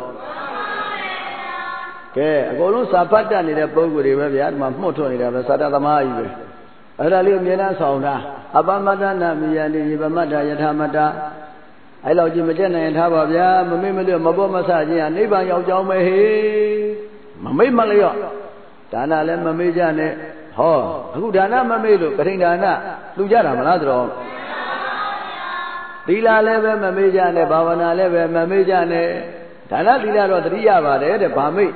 ကဲအကုန်လုံးစာဖတ်တတ်နေတဲ့ပုဂ္ဂိုလ်တွေပဲဗျာဒီမှာမှုတ်ထွက်နေတာပဲစာတသမားကြီးပဲအဲ့ဒါလေးအမြဲတမ်းဆောင်တာအပမတ္တနာမိယန္တိပမတ္တယထာမတ္တအဲ့လောက်ကြီးမတက်နိုင်ထားပါဗျာမမေ့မလျော့မပေါ့မဆခြင်းဟာနိဗ္ဗာန်ရောက်ကြောင်းပဲဟေးမမေ့မလျော့ဒါနလည်းမမေ့ကြနဲ့ဟောအခုဒါနမမေ့လို့ကထိန်ဒါနလှူကြတာမလားတော်သီလလည်းပဲမမေ့ကြနဲ့ဘာဝနာလည်းပဲမမေ့ကြနဲ့ဒါနသီလတော့တတိယပါတယ်တဲ့ဗာမေ့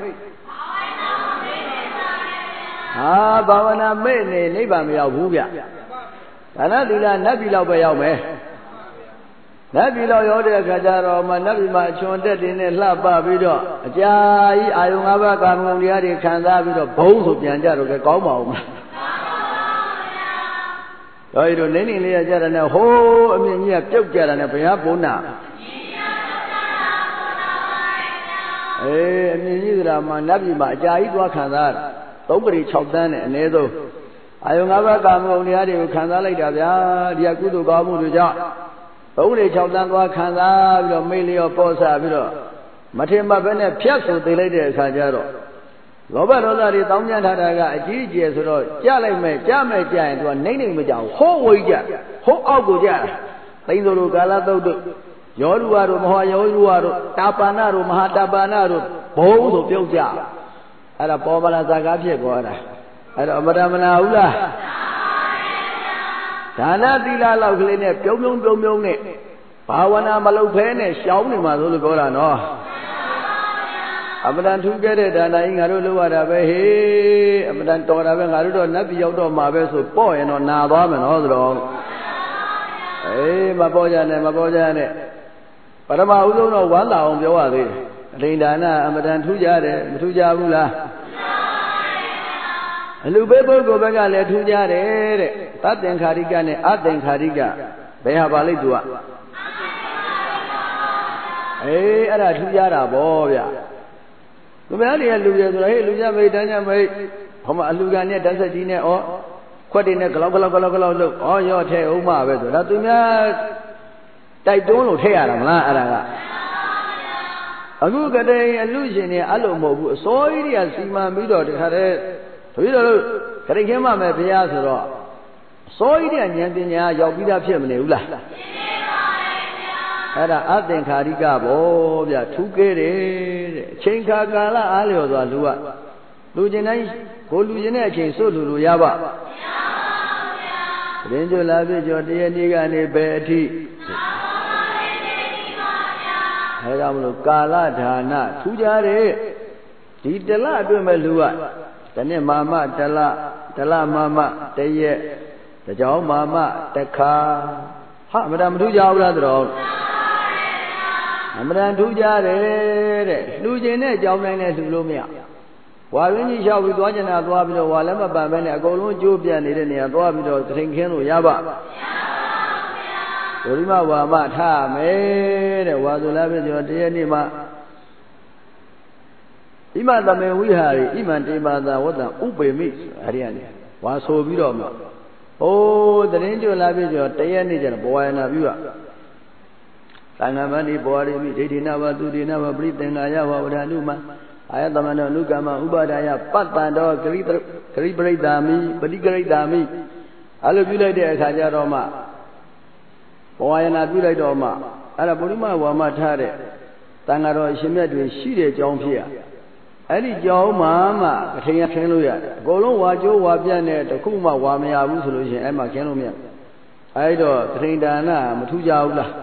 ဟာဘာဝနာမေ့နေနိဗ္ဗာန်မရောက်ဘူးဗျဒါနသီလနတ်ပြည်လောက်ပဲရောက်မယ်နတ်ပြည်လောက်ရောက်တဲ့အခါကျတော့မှနတ်ပြည်မှာအချွန်တက်တင်နဲ့လှပပြီးတော့အကြာကြီးအာယုံ၅ပါးကာမဂုဏ်တရားတွေခံစားပြီးတော့ဘုံဆိုပြန်ကြတော့ကဲကောင်းပါဦးမလားတော်ရီတို့နေနေလေးရကြတာနဲ့ဟိုးအမြင့်ကြီးကပြုတ်ကြတာနဲ့ဘုရားဘုန်းနာအေးအမြင့်ကြီးကမှနတ်ပြည်မှာအကြာကြီးသွားခံစားသုံးပရိ၆တန်းနဲ့အနည်းဆုံးအာယုံ၅ပါးကာမဂုဏ်တရားတွေကိုခံစားလိုက်တာဗျာဒီကကုသိုလ်ကောင်းမှုတွေကြောင့်သုံးလေ၆တန်းသွားခံစားပြီးတော့မေ့လျော့ပေါ့ဆပြီးတော့မထင်မှတ်ပဲနဲ့ဖြတ်ဆိုသိလိုက်တဲ့အခါကျတော့လောဘဒေါသတွေတောင်းကြထားတာကအကြီးအကျယ်ဆိုတော့ကြားလိုက်မယ်ကြားမယ်ကြားရင်သူကနှိမ့်နှိမ့်မကြောက်ဟိုးဝိကြဟိုးအောက်ကိုကြားသိန်းတို့ကာလသုတ်တို့ယောရုဝါတို့မဟာယောရုဝါတို့တာပါဏတို့မဟာတာပါဏတို့ဘုံဆိုပြုတ်ကြအဲ့ဒါပေါ်ပါလာဇာကားဖြစ်ပေါ်တာအဲ့တော့အမတမနာဘူးလားဒါနသီလလောက်ကလေးနဲ့ပြုံးပြုံးပြုံးပြုံးနဲ့ဘာဝနာမလုပ်ဖဲနဲ့ရှောင်းနေမှာဆိုလို့ပြောတာနော်အမတန်ထူးခဲ့တဲ့ဒါနကြီးငါတို့လုပ်ရတာပဲဟေးအမတန်တော်တာပဲငါတို့တော့နတ်ပြည်ရောက်တော့မှာပဲဆိုပေါ့ရင်တော့နာသွားမယ်နော်ဆိုတော့အေးမပေါ်ကြနဲ့မပေါ်ကြနဲ့ပရမဥဆုံးတော့ဝမ်းသာအောင်ပြောရသေးတယ်အထိန်ဒါနအမတန်ထူးကြတယ်မထူးကြဘူးလားအလူပဲပုဂ္ဂိုလ်ဘက်ကလည်းထူးကြတယ်တဲ့သတ္တင်္ခါရိကနဲ့အသင်္ခါရိကဘယ်ဟာပါလိမ့်သူကအေးအဲ့ဒါထူးကြတာဗောဗျသူများတွေကလူရဆိုတော့ဟေးလူကြမိတ်တန်းကြမိတ်ဟောမအလူကနဲ့ဓာတ်ဆက်ကြီးနဲ့ဩခွက်တွေနဲ့ဂလောက်ဂလောက်ဂလောက်ဂလောက်လို့ဩရော့ထဲအောင်မှာပဲဆိုတော့သူများတိုက်တွန်းလို့ထည့်ရတာမလားအဲ့ဒါကအခုကတည်းကအလူရှင်တွေအဲ့လိုမဟုတ်ဘူးအစိုးရတွေကစီမံပြီးတော့တခါတည်းတပည့်တော်တို့ခရိခင်မမယ်ဘုရားဆိုတော့အစိုးရတွေကဉာဏ်ပညာရောက်ပြီးသားဖြစ်မနေဘူးလားအဲ့ဒါအသင်္ခါရိကဘောဗျထူးခဲ့တယ်တဲ့အချိန်ခါကာလအားလျော်စွာလူကလူကျင်တိုင်းကိုလူကျင်တဲ့အချိန်စွတ်လူလူရပါမရပါဘူးဗျာတင်းကျွလာပြကျော်တရနေ့ကနေဘယ်အထိအဲဒါမလို့ကာလဌာနထူးကြတဲ့ဒီတလအတွင်းမဲ့လူကတနေ့မာမတလတလမာမတရက်တကြောင်မာမတခါဟာမတမထူးကြဘူးလားတော်အမှန်တန်ထူးကြတယ်တဲ့လှူခြင်းနဲ့ကြောင်းတိုင်းနဲ့လှူလို့မရဝါရင်းကြီးလျှောက်ပြီးသွားကျင်တာသွားပြီးတော့ဝါလည်းမပန်ပဲနဲ့အကုန်လုံးကျိုးပြတ်နေတဲ့နေရာသွားပြီးတော့ထိန်ခင်းလို့ရပါမရပါဘူးဗျာဒုရိမဝါမထားမယ်တဲ့ဝါဆိုလားပြကျော်တရက်နေ့မှာဣမသမေဝိဟာရိဣမံတေပါသာဝတ္တဥပေမိအဲ့ဒီကနေဝါဆိုပြီးတော့မှအိုးတရင်ကျွလာပြကျော်တရက်နေ့ကျတော့ဘဝရဏပြုရသံဃာမဏိဘောရိမိဒိဋ္ဌိနဝသူဒိနဝပရိသင်္ဃာယဝဝဒနုမအာယတမနောနုကမ္မဥပါဒာယပတ္တံတော်ဂရိဂရိပရိဒါမိပတိဂရိဒါမိအဲ့လိုပြုလိုက်တဲ့အခါကျတော့မှဘဝရဏပြုလိုက်တော့မှအဲ့ဒါပုရိမဝါမထားတဲ့သံဃာတော်အရှင်မြတ်တွေရှိတဲ့ကြောင်းဖြစ်ရအဲ့ဒီကြောင်းမှမှအထင်ရခင်းလို့ရတယ်အကုန်လုံးဝါကျိုးဝါပြတ်နဲ့တခုမှဝါမရဘူးဆိုလို့ရှိရင်အဲ့မှခင်းလို့မရအဲ့တော့သတိဒါနမထူးကြဘူးလား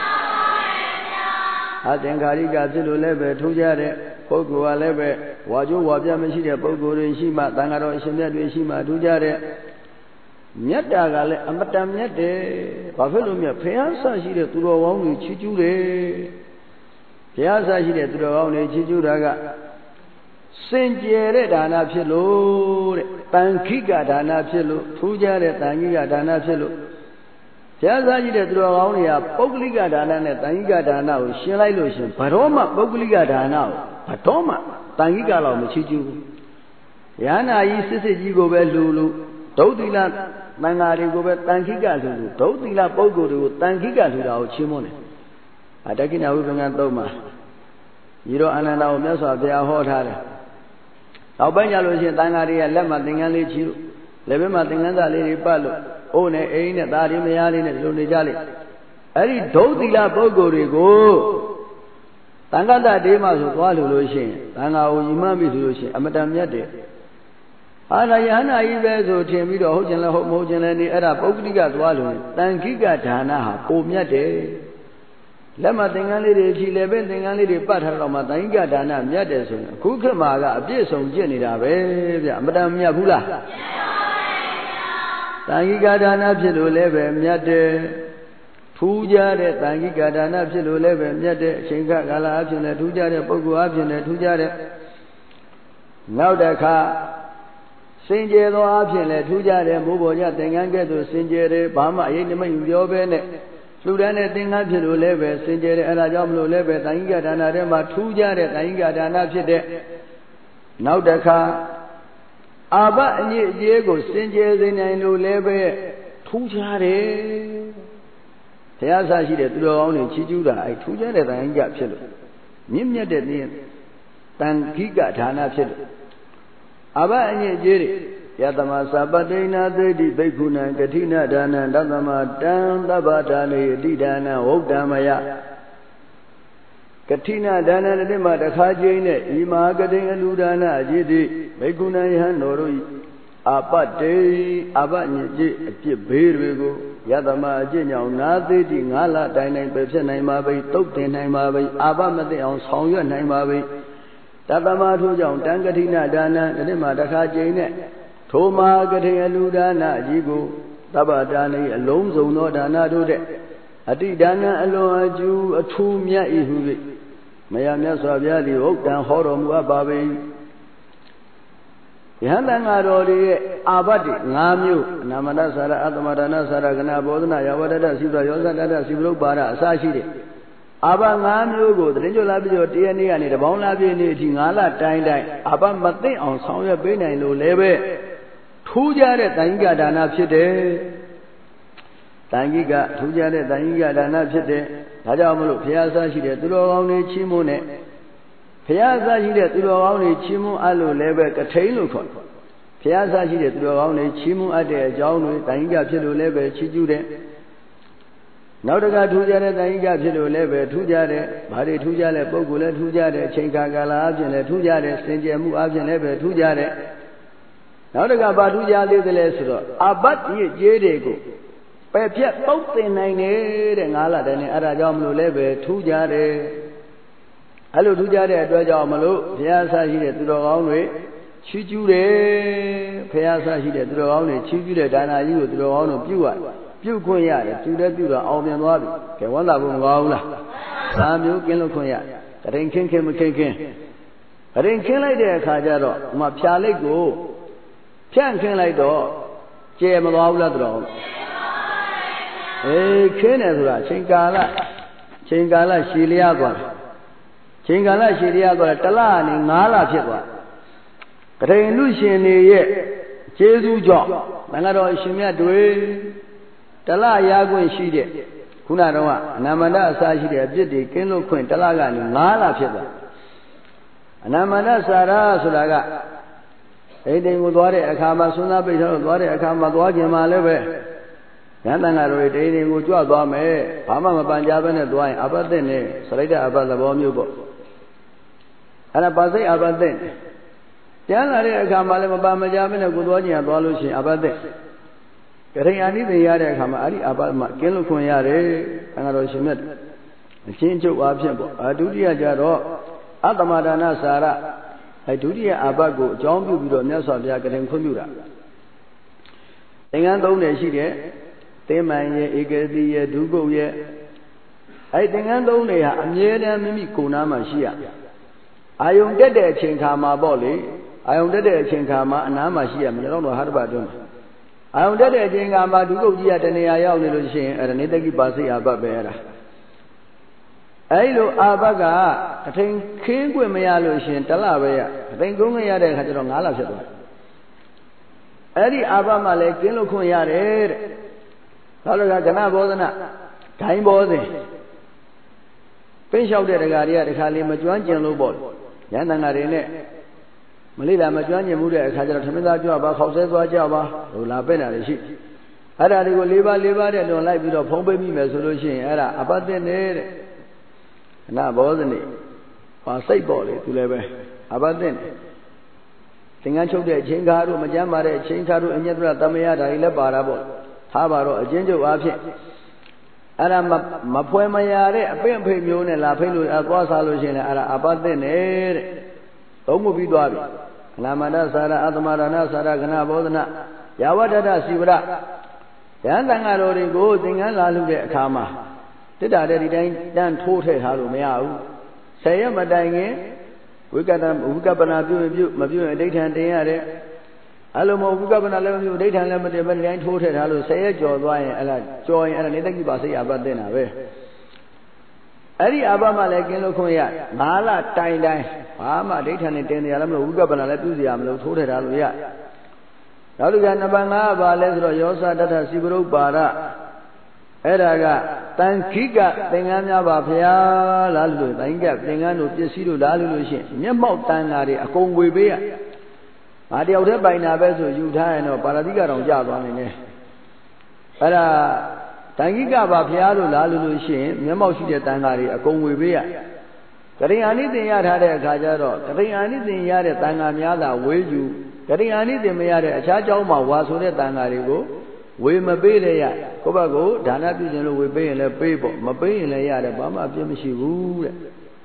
အသင်္ခါရိကဖြစ်လို့လည်းပဲထူးကြတဲ့ပုဂ္ဂိုလ်ကလည်းပဲဝါကျိုးဝါပြမရှိတဲ့ပုဂ္ဂိုလ်တွေရှိမှသံဃာတော်အရှင်မြတ်တွေရှိမှထူးကြတဲ့မြတ်တာကလည်းအမတန်မြတ်တယ်ဘာဖြစ်လို့မြတ်ဖះဆရှိတဲ့သူတော်ကောင်းတွေချီးကျူးတယ်ဖះဆရှိတဲ့သူတော်ကောင်းတွေချီးကျူးတာကစင်ကြယ်တဲ့ဒါနဖြစ်လို့တဲ့တန်ခိကဒါနဖြစ်လို့ထူးကြတဲ့တန်ခိကဒါနဖြစ်လို့ဘုရားစားကြီးတဲ့သူတော်ကောင်းတွေကပုဂ္ဂလိကဒါနနဲ့တန်ခိကဒါနကိုရှင်းလိုက်လို့ရှင်ဘတော်မှပုဂ္ဂလိကဒါနကိုဘတော်မှတန်ခိကလောက်မချီးကျူးဘူး။ရဟနာကြီးစစ်စစ်ကြီးကိုပဲလူလူဒုဋ္ဌိလသံဃာတွေကိုပဲတန်ခိကလူလူဒုဋ္ဌိလပုဂ္ဂိုလ်တွေကိုတန်ခိကလူတာကိုချီးမွမ်းတယ်။အတက္ကိဏဝိပ္ပင်္ဂသုံးမှာညီတော်အာနန္ဒာကိုမြတ်စွာဘုရားဟောထားတယ်။နောက်ပိုင်းကျလို့ရှိရင်သံဃာတွေကလက်မှာသင်္ကန်းလေးချီလို့လက်ဘက်မှာသင်္ကန်းသားလေးတွေပတ်လို့အိုးနဲ့အိမ်နဲ့သားတွေမယားလေးနဲ့ဒီလိုနေကြလိမ့်အဲ့ဒီဒုဋ္ဌိလပုဂ္ဂိုလ်တွေကိုသံဃတတေးမှဆိုသွားလို့လို့ရှိရင်သံဃာကိုညီမပြီဆိုလို့ရှိရင်အမတန်မြတ်တယ်ဟာနာယဟနာကြီးပဲဆိုထင်ပြီးတော့ဟုတ်ကျင်လဲဟုတ်မဟုတ်ကျင်လဲနေအဲ့ဒါပုဂ္ဂလိကသွားလို့တန်ခိကဒါနဟာပုံမြတ်တယ်လက်မှာသင်္ကန်းလေးတွေဖြီလည်းပဲသင်္ကန်းလေးတွေပတ်ထားတော့မှတန်ခိကဒါနမြတ်တယ်ဆိုရင်အခုခေတ်မှာကအပြည့်စုံကျင့်နေတာပဲဗျအမတန်မြတ်ဘူးလားတန်ခိကဒါနဖြစ်လို့လည်းပဲမြတ်တယ်ထူးကြတဲ့တန်ခိကဒါနဖြစ်လို့လည်းပဲမြတ်တဲ့အချိန်ခါကာလအဖြစ်နဲ့ထူးကြတဲ့ပုဂ္ဂိုလ်အဖြစ်နဲ့ထူးကြတဲ့နောက်တစ်ခါစင်ကြယ်သောအဖြစ်နဲ့ထူးကြတဲ့မိုးပေါ်ကြသင်္ကန်းကဲ့သို့စင်ကြယ်တယ်ဘာမှအရေးနမိတ်ပြောပဲနဲ့လှူဒန်းတဲ့သင်္ကန်းဖြစ်လို့လည်းပဲစင်ကြယ်တယ်အဲဒါကြောင့်မလို့လည်းပဲတန်ခိကဒါနထဲမှာထူးကြတဲ့တန်ခိကဒါနဖြစ်တဲ့နောက်တစ်ခါအာဘအညစ်အကြေးကိုစင်ကြယ်စေနိုင်လို့လည်းပဲထူးခြားတယ်ဘုရားဆရှိတဲ့သူတော်ကောင်းတွေချီးကျူးတာအဲထူးခြားတဲ့တန်ခိကဖြစ်လို့မြင့်မြတ်တဲ့တန်ခိကဒါနဖြစ်လို့ Aba any jiri, Yatama Sabatina, the Bekuna, Katina Dana, Dadama, Dan, Dabatani, Didana, Okdamaya. Katina Dana, the Matakajine, Ima Gading and Ludana, Jidi, Bekuna Hanori, Abate, Abanye, Birgo, Yadama, Jinya, Nadi, Ngala, Dine, Pepsi, Naimabe, Tokten, Naimabe, Abamade on Songa, Naimabe. Tatama Tujang, Tangatina Dana, the Matakajine, Toma Gating Ludana, Jigo, Tabadani, alone, so no Dana do that. Adi Dana alone, a Jew, a true Mia Ihu. Mayamia Saviali, Okdan, Horom, Wababi. Yahangarori, Abadi, Namu, Namada Sara, Atamadana, Saragana, Bodana, Yavada, Sibra, Yosada, Sibro, Bara, Sashi. Aba Namu go, the Rinjo Labio, T N A, and the Bon Labi, Tingala, Time, Aba Mate on Sonya Bena, and Lebe. Two Jared, Tanga, Dana Pite. Tangiga, two Jared, Tanga, Dana Pite. Tajamulu, Piazza, she did only Chimone. Piazza, she did only Chimu Alu, Lebe, a tail. Piazza, she did only Chimu Ade, John, Tanga, Pilu, Lebe, Chijude. Now the guy two Jare, Tanga, Pilu, Lebe, two Jare, Bari, two Jare, Bogula, two Jare, Chinkagala, Abjane, two Jare, Senjamu, Abjan, Lebe, two Jare. Now the guy Batu Jale, the Lesser, Abat, Jedego. Pepia, both in nine and Ala, then Arajam Lebe, two Jare. Hello, two Jare, Dwajamalu, Piazza, he did to the wrong way. Chijure, Piazza, he did to the wrong way. Chijure, Dana, you to the wrong of Pua. Pew Kunya, to the Pura, all the Wabi. Can one of them Wala. Some you can look on ya. I didn't kick him a kick. I didn't kill like that, Kajaro. My Piale go. Pian can like dog. Jam of all the drum. Eh, Kenazra, Chinkala, Chinkala, Shiliagua, Chinkala, Shiliagua, Talani, Nala Chipwa. Katayin Lucian ye, Jesu John, Nangaro Shimia Dwe, Tala Yago and Shide, Kunarawa, Namada Sashi, Jidi, Keno Quint, Talagani, Nala Chipwa. Namada Sara Sulaga. Anything with what I come as soon as I come at what you maleve. Yananga dating with your bombe, Pama Banjaban and Dwayne, Abadene, Salida Abad the Bomubo. And a Pase Abaden. Yanare Kamalama Bamajaban and Gudwani and Walushi Abade. Getting any the Yare Kamari Abad Kilukunyare, and a Roshimet. The change of option, Adudia Jaro, Atamadana Sara, Adudia Abago, John Budo, Nelson Jacket and Kumura. Tingan she did. Teman ye, Egedi ye, Dugo ye. I think I don't know, I'm near them, Kunama Shia. I don't get a Chinkama Bolly, I don't get a Chinkama and Amashia, I don't know how about them. I don't get a Chinkama Dugo yet, and I only say, and Nitaki Basi Ababera. I know Abaga, I think King Wimayalushin, Talabaya, I think Gungayade had on Alasha. Eddie Abamale, Kilukunyare. Talaga Gana Bodana, Time Bode. Pinch out the Garia, the Kali Majuan Lobo, Yanangarine, Malila Majuan Muda, Kajatamida Java, Hosea Java, Rula Pena, she. Ada go liva liva and don't like bit of home baby resolution, era about the net. Now, Bodani, or say body to live about then. Tingancho de Chingaru, Majamare, Chinkaru, and Yadra Tamaya, Ila Barabo. Habaro, a ginger wapi. Ara Mapoema Yare, a pen premium and La Pelu, a Guasalusion, Ara Abaden, Ere, Omubiduabi, Lamada Sara, Adamarana, Sara, Gana Bodana, Yawada Sibra, Yandangaro goes in and Lalu Kama. Did I then told her how to meow? Say, I'm a dying. We got them, we got an abuse, Mabu, and daytime day. Alamo, we got an eleven daytime lemon, and then told her how to say it, joy, joy, and anything about say about dinner. Eddie Abama like in Locoya, Mala, Time Dine, Ama, daytime and ten, the Alamo, we got an abuse, told her how to ya. Now you got Nabanga, Valesro, Yosa, Data Sibro, Bara. Eraga, Tankika, Tengana Bapia, Lalu, Tanga, Tengano, Tesido, Lalu, Yamau Tangari, a Kongwe Bear. ငါတယောက်တည်းပိုင်တာပဲဆိုယူထားရင်တော့ပါရတိကတော့ကြာသွားနိုင်တယ်အဲ့ဒါတန်ခိကပါဖျားလို့လားလို့လို့ရှိရင်မျက်မှောက်ရှိတဲ့တန်ခါတွေအကုန်ဝေပေးရကရိယာနိသင်ရထားတဲ့အခါကျတော့ကရိယာနိသင်ရတဲ့တန်ခါများသာဝေးယူကရိယာနိသင်မရတဲ့အခြားเจ้าမှာဝါဆိုတဲ့တန်ခါတွေကိုဝေမပေးလည်းရကိုယ့်ဘက်ကိုဒါနပြုခြင်းလို့ဝေပေးရင်လည်းပေးပေါ့မပေးရင်လည်းရတယ်ဘာမှအပြစ်မရှိဘူးတဲ့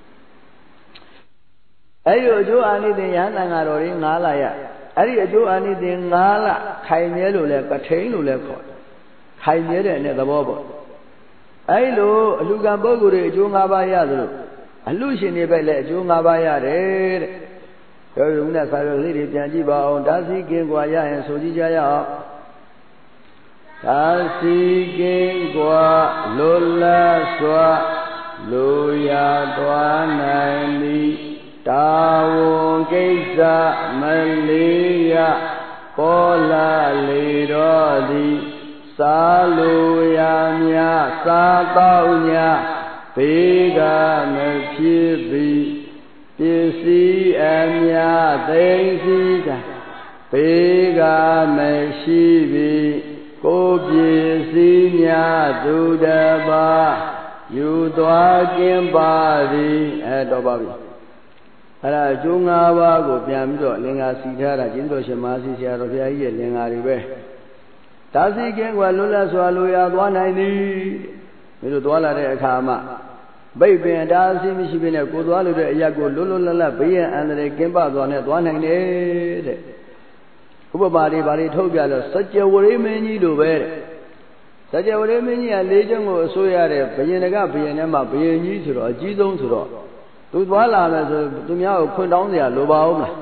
အဲ့ဒီအကျိုးအာနိသင်ယဟန်တန်ခါတော်တွေငါးလရအဲ့ဒီအကျိုးအာနိသင်ငါးလခိုင်မြဲလို့လဲကထိန်လို့လဲခေါ်ခိုင်မြဲတဲ့နဲ့သဘောပေါ့အဲ့လိုအလှကံပုဂ္ဂိုလ်တွေအကျိုး၅ပါးရသလိုအလှရှင်တွေပဲလည်းအကျိုး၅ပါးရတယ်တဲ့ပြောရုံနဲ့စာရုပ်လေးတွေပြန်ကြည့်ပါအောင်ဒါစီကင်းကွာရရင်ဆိုကြည့်ကြရအောင်ဒါစီကင်းကွာလွတ်လပ်စွာလူရသွားနိုင်သည်တာဝန်ကိစ္စမလေးရပေါ်လာလေတော့သည်သာလူရမြသာတောင်းညာဘေးကမဖြစ်ပြီးပစ္စည်းအမြသိသိတာဘေးကမရှိပြီးကိုပစ္စည်းများသူတပါယူသွားကင်းပါသည်အဲတော့ပါပြီအဲ့ဒါအကျိုး၅ပါးကိုပြန်ပြီးတော့လင်္ကာစီထားတာကျင်းတော်ရှင်မဟာစီဆရာတော်ဘုရားကြီးရဲ့လင်္ကာတွေပဲဒါစီကင်းကလွတ်လပ်စွာလိုရာသွားနိုင်သည်ဒီလိုသွားလာတဲ့အခါမှာဗိပ္ပင်ဒါစီမရှိဘဲနဲ့ကိုသွားလို့တဲ့အရာကိုလွတ်လွတ်လပ်လပ်ဘေးရန်အန္တရာယ်ကင်းပသွားနဲ့သွားနိုင်တယ်တဲ့ဥပမာတွေဘာတွေထုတ်ပြလို့စัจ java ဝရိမင်းကြီးလိုပဲတဲ့စัจ java ဝရိမင်းကြီးကလေးကျုံကိုအစိုးရတဲ့ဘယင်တကဘယင်ထဲမှာဘယင်ကြီးဆိုတော့အကြီးဆုံးဆိုတော့သူသွားလာမယ်ဆိုသူများကိုခွင့်တောင်းเสียလိုပါဦးမလား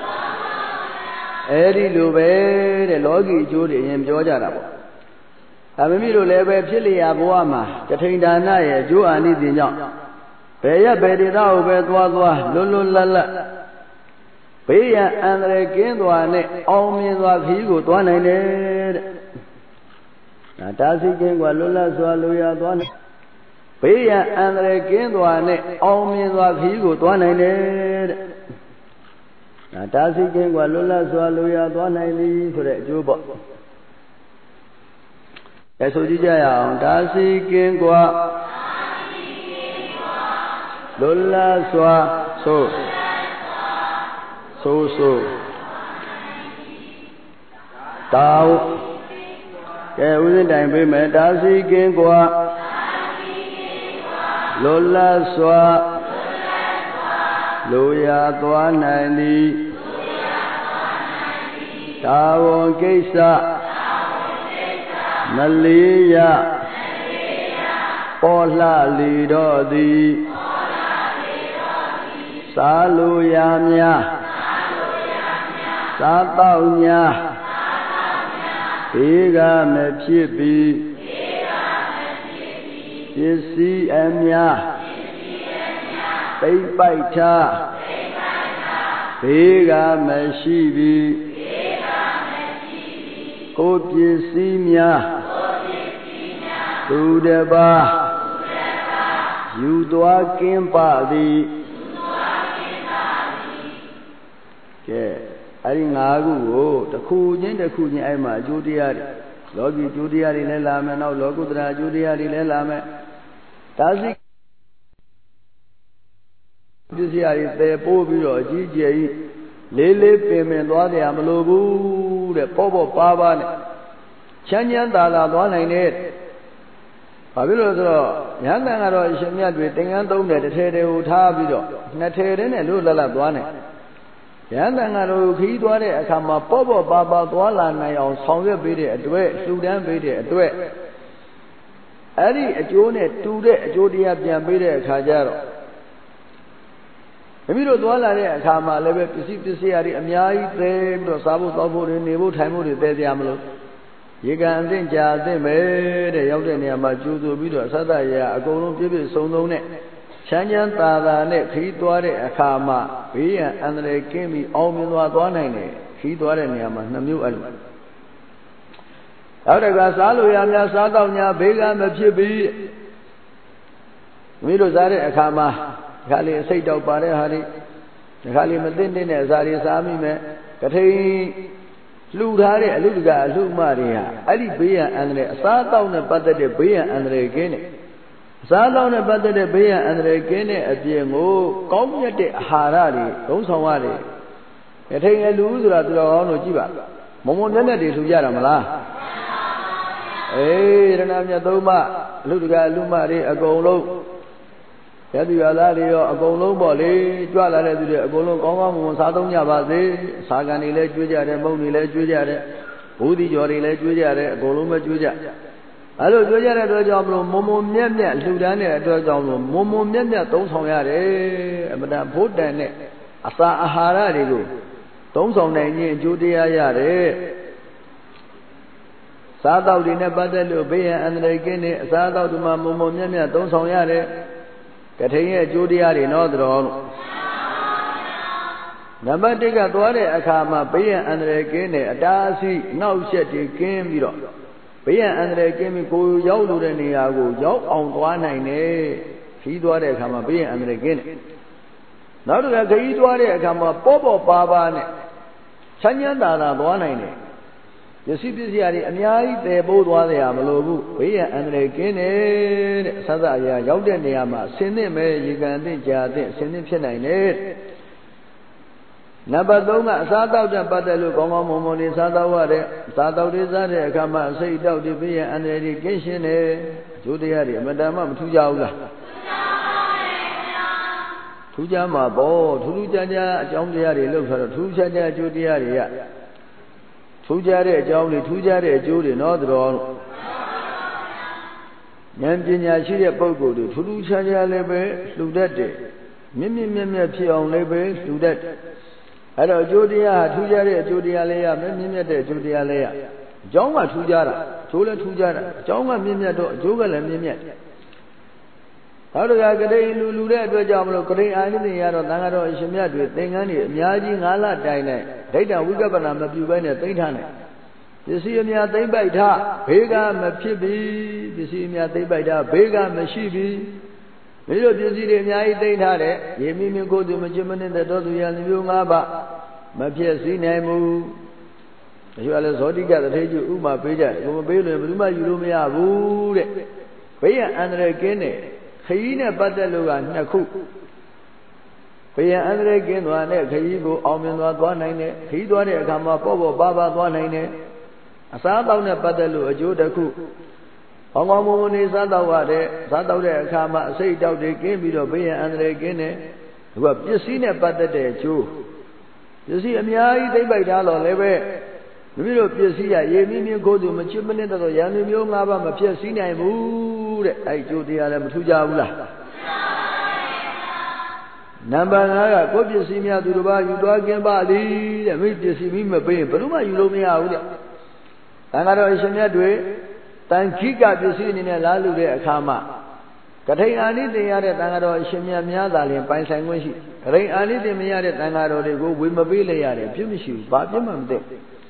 အဲ့ဒီလိုပဲတဲ့လောကီအကျိုးတွေအရင်ပြောကြတာပေါ့အမမီတို့လည်းပဲဖြစ်လျာဘဝမှာတထိန်ဒါနရဲ့အကျိုးအာနိသင်ကြောင့်ဘယ်ရက်ဘယ်ဒေသကိုပဲသွားသွားလွတ်လွတ်လပ်လပ်ဘေးရန်အန္တရာယ်ကင်းစွာနဲ့အောင်မြင်စွာခရီးကိုသွားနိုင်တယ်တဲ့ဒါတာစီကင်းကလွတ်လပ်စွာလိုရာသွားနိုင်ဘေးရန်အန္တရာယ်ကင်းစွာနဲ့အောင်မြင်စွာခရီးကိုသွားနိုင်တယ်တဲ့ဒါတာစီကင်းကလွတ်လပ်စွာလိုရာသွားနိုင်သည်ဆိုတဲ့အကျိုးပေါ့အဲဆိုကြည့်ကြရအောင်ဒါစီကင်းကလွတ်လပ်စွာဆိုဆိုဆိုတောင်းကဲဥစဉ်တိုင်ပေးမယ်ဒါစီကင်းกว่าလွတ်လပ်စွာလူရသွားနိုင်သည်တာဝန်ကိစ္စမလေးရပေါ်လှလီတော့သည်သာလူရများသာတောက်ညာဘေးကမဖြစ်ပြီးပစ္စည်းအများပိတ်ပိုက်ထားဘေးကမရှိပြီးကိုပစ္စည်းများသူတပါယူသွားကင်းပါသည်ကဲအဲ့ဒီငါးခုကိုတစ်ခုချင်းတစ်ခုချင်းအဲ့မှာအကျိုးတရားတွေလောကီအကျိုးတရားတွေလည်းလာမယ်နောက်လောကုတ္တရာအကျိုးတရားတွေလည်းလာမယ်ဒါစီပစ္စည်းတွေတည်ပိုးပြီးတော့အကြီးကျယ်ကြီးလေးလေးပင်ပင်သွားတယ်မလို့ဘူးတဲ့ပေါ့ပေါ့ပါပါနဲ့ချမ်းချမ်းသာသာသွားနိုင်တဲ့ဘာဖြစ်လို့ဆိုတော့ဉာဏ်တန်ကတော့အရှင်မြတ်တွေသင်္ကန်းသုံးတယ်တစ်ထည်တည်းကိုထားပြီးတော့နှစ်ထည်တည်းနဲ့လို့လတ်လတ်သွားနိုင်ဉာဏ်တန်ကတော့ခီးသွားတဲ့အခါမှာပေါ့ပေါ့ပါပါသွားလာနိုင်အောင်ဆောင်ရွက်ပေးတဲ့အတွက်လှူဒန်းပေးတဲ့အတွက်အဲ့ဒီအကျိုးနဲ့တူတဲ့အကျိုးတရားပြန်ပေးတဲ့အခါကျတော့မိမိတို့သွားလာတဲ့အခါမှာလည်းပဲပစ္စည်းပစ္စည်းတွေအများကြီးသဲပြီးတော့စားဖို့တောက်ဖို့တွေနေဖို့ထိုင်ဖို့တွေသဲစရာမလိုရေကန်အသင့်ကြာအသင့်ပဲတဲ့ရောက်တဲ့နေရာမှာကျူးဆိုပြီးတော့သတ္တရာအကုန်လုံးပြည့်ပြည့်စုံစုံနဲ့ချမ်းချမ်းသာသာနဲ့ခီးသွားတဲ့အခါမှာဘေးရန်အန္တရာယ်ကင်းပြီးအောင်မြင်သွားသွားနိုင်တယ်ခီးသွားတဲ့နေရာမှာနှစ်မျိုးအဲ့လိုနောက်တကစားလို့ရများစားတော့ညာဘေးကမဖြစ်ပြီးမိတို့စားတဲ့အခါမှာခါလေးအစိတ်တောက်ပါတဲ့ဟာတွေ khali mà tin đến này ra đi xa mi mẹ cái thấy lưu thá đấy lưu cả lưu mà đi à ấy đi bây giờ anh này xa tao này bắt được bây giờ anh này cái này xa tao này bắt được bây giờ anh này cái này ở phía ngô có nhất để hà ra đi cũng xong qua đi cái thấy cái lưu rồi là từ đó nó chỉ bảo một môn nhất để xuất ra làm là ê ra nam nhà tôi mà lưu cả lưu mà đi ở cầu lâu cái gì là đi ở cầu lâu bỏ đi cho lại đây thì ở cầu lâu có có một sáu tông nhà bà gì sáu cái này lấy chui ra đây mông này lấy chui ra đây bố đi cho đi lấy chui ra đây cầu lâu mới chui ra ở đó chui ra đây tôi cho ông mồm mồm nhẹ nhẹ lưu đan này tôi cho ông mồm mồm nhẹ nhẹ tống xong ra đấy mà đã phốt đây này asa ahara đi luôn tống xong này nhìn chú đi ra đấy xa tao đi này bắt được bây giờ anh này cái này xa tao thì mà mồm mồm nhẹ nhẹ tống xong ra đấy cái thấy chú đi ra thì nó rồi nằm bên đây cái toa đấy à mà bây giờ anh này cái này đã xí nấu sẽ thì kiếm gì đó bây giờ anh này cái mình cô giáo luôn đấy này à cô giáo ông toa này nè khi toa đấy à mà bây giờ anh này cái này nó được cái khi toa đấy à mà bố bố bà bà này chân nhân đà đà toa này nè giờ xí bây giờ thì anh ấy để bố toa đấy à mà lo bu bây giờ anh này cái này sao ra giờ giáo đến này mà xin này mấy gì cái này trả tiền xin này phía này nè nằm bắt đầu mà sao tao cho bắt đầu có mà mồm mồm đi sao tao vậy đấy sao tao đi ra đấy cái mà xây tao đi bây giờ anh này đi cái gì nè chú đi ra đi mà đam mà thu giàu là thu giàu mà bỏ thu thu cha cha trong đi ra đi lúc sau thu cha cha chú đi ra đi à thu cha đấy trong đi thu cha đấy chú đi nó rồi nhân viên nhà sĩ đấy bao gồm thu thu cha cha lấy về lưu đất đấy miếng miếng miếng miếng phi ông lấy về lưu đất ở đó chú đi à thu cha đấy chú đi à lấy à miếng miếng miếng đấy chú đi à lấy à cháu mà thu cha đó chú là thu cha đó cháu mà miếng miếng đó chú cái là miếng miếng ở đó cái đấy lưu lưu đấy tôi cho mà cái đấy ai cũng nghe rồi tăng rồi xem nhá rồi tiếng anh này nhà gì ngã là trái này đấy là quý các bạn làm việc bên này tính thằng này thì xem nhà tính bảy tha bế ga mà phía bi thì xem nhà tính bảy tha bế ga mà xí bi bây giờ thì gì đấy nhà tính thằng đấy vậy mình mình cố tình mình chỉ mình để đó tôi nhà nhiều ngã bạ mà phía xí này mu chứ là số đi cái thấy chứ mà bây giờ mà bây giờ mình mà yêu mới à bu đấy bây giờ anh này cái này khi này bắt đầu là nhạc khu bây giờ anh này cái nó này khi cô ông mình nó toán này này khi toán này cả mà bố bố ba ba toán này này sao tao này bắt đầu là chỗ đặc khu ông ông mua này sao tao vào đấy sao tao này cả mà xây tao đấy cái bây giờ bây giờ anh này cái này và cái gì này bắt đầu để chỗ cái gì em nhớ thấy bài đó là lấy về bây giờ cái gì à vậy mình mình cố tình mình chịu mình nên tao giờ mình nhớ ngã ba mà cái gì này bu đấy ai chỗ đi là mình thu giao là nằm ban ngày có cái gì mà tụi ba yêu đói kiếm ba đi để mấy cái gì mình mà bây giờ mà yêu đâu mới ao đấy thằng nào đó xem nhá đuổi thằng khi cả cái gì này là lưu đấy khám mà cái thằng anh ấy thì ở thằng nào đó xem nhá nhá là liền bay sang ngoài gì cái thằng anh ấy thì mình ở thằng nào đó thì cô vui mà bây lấy ở đấy phim siêu ba phim mà mình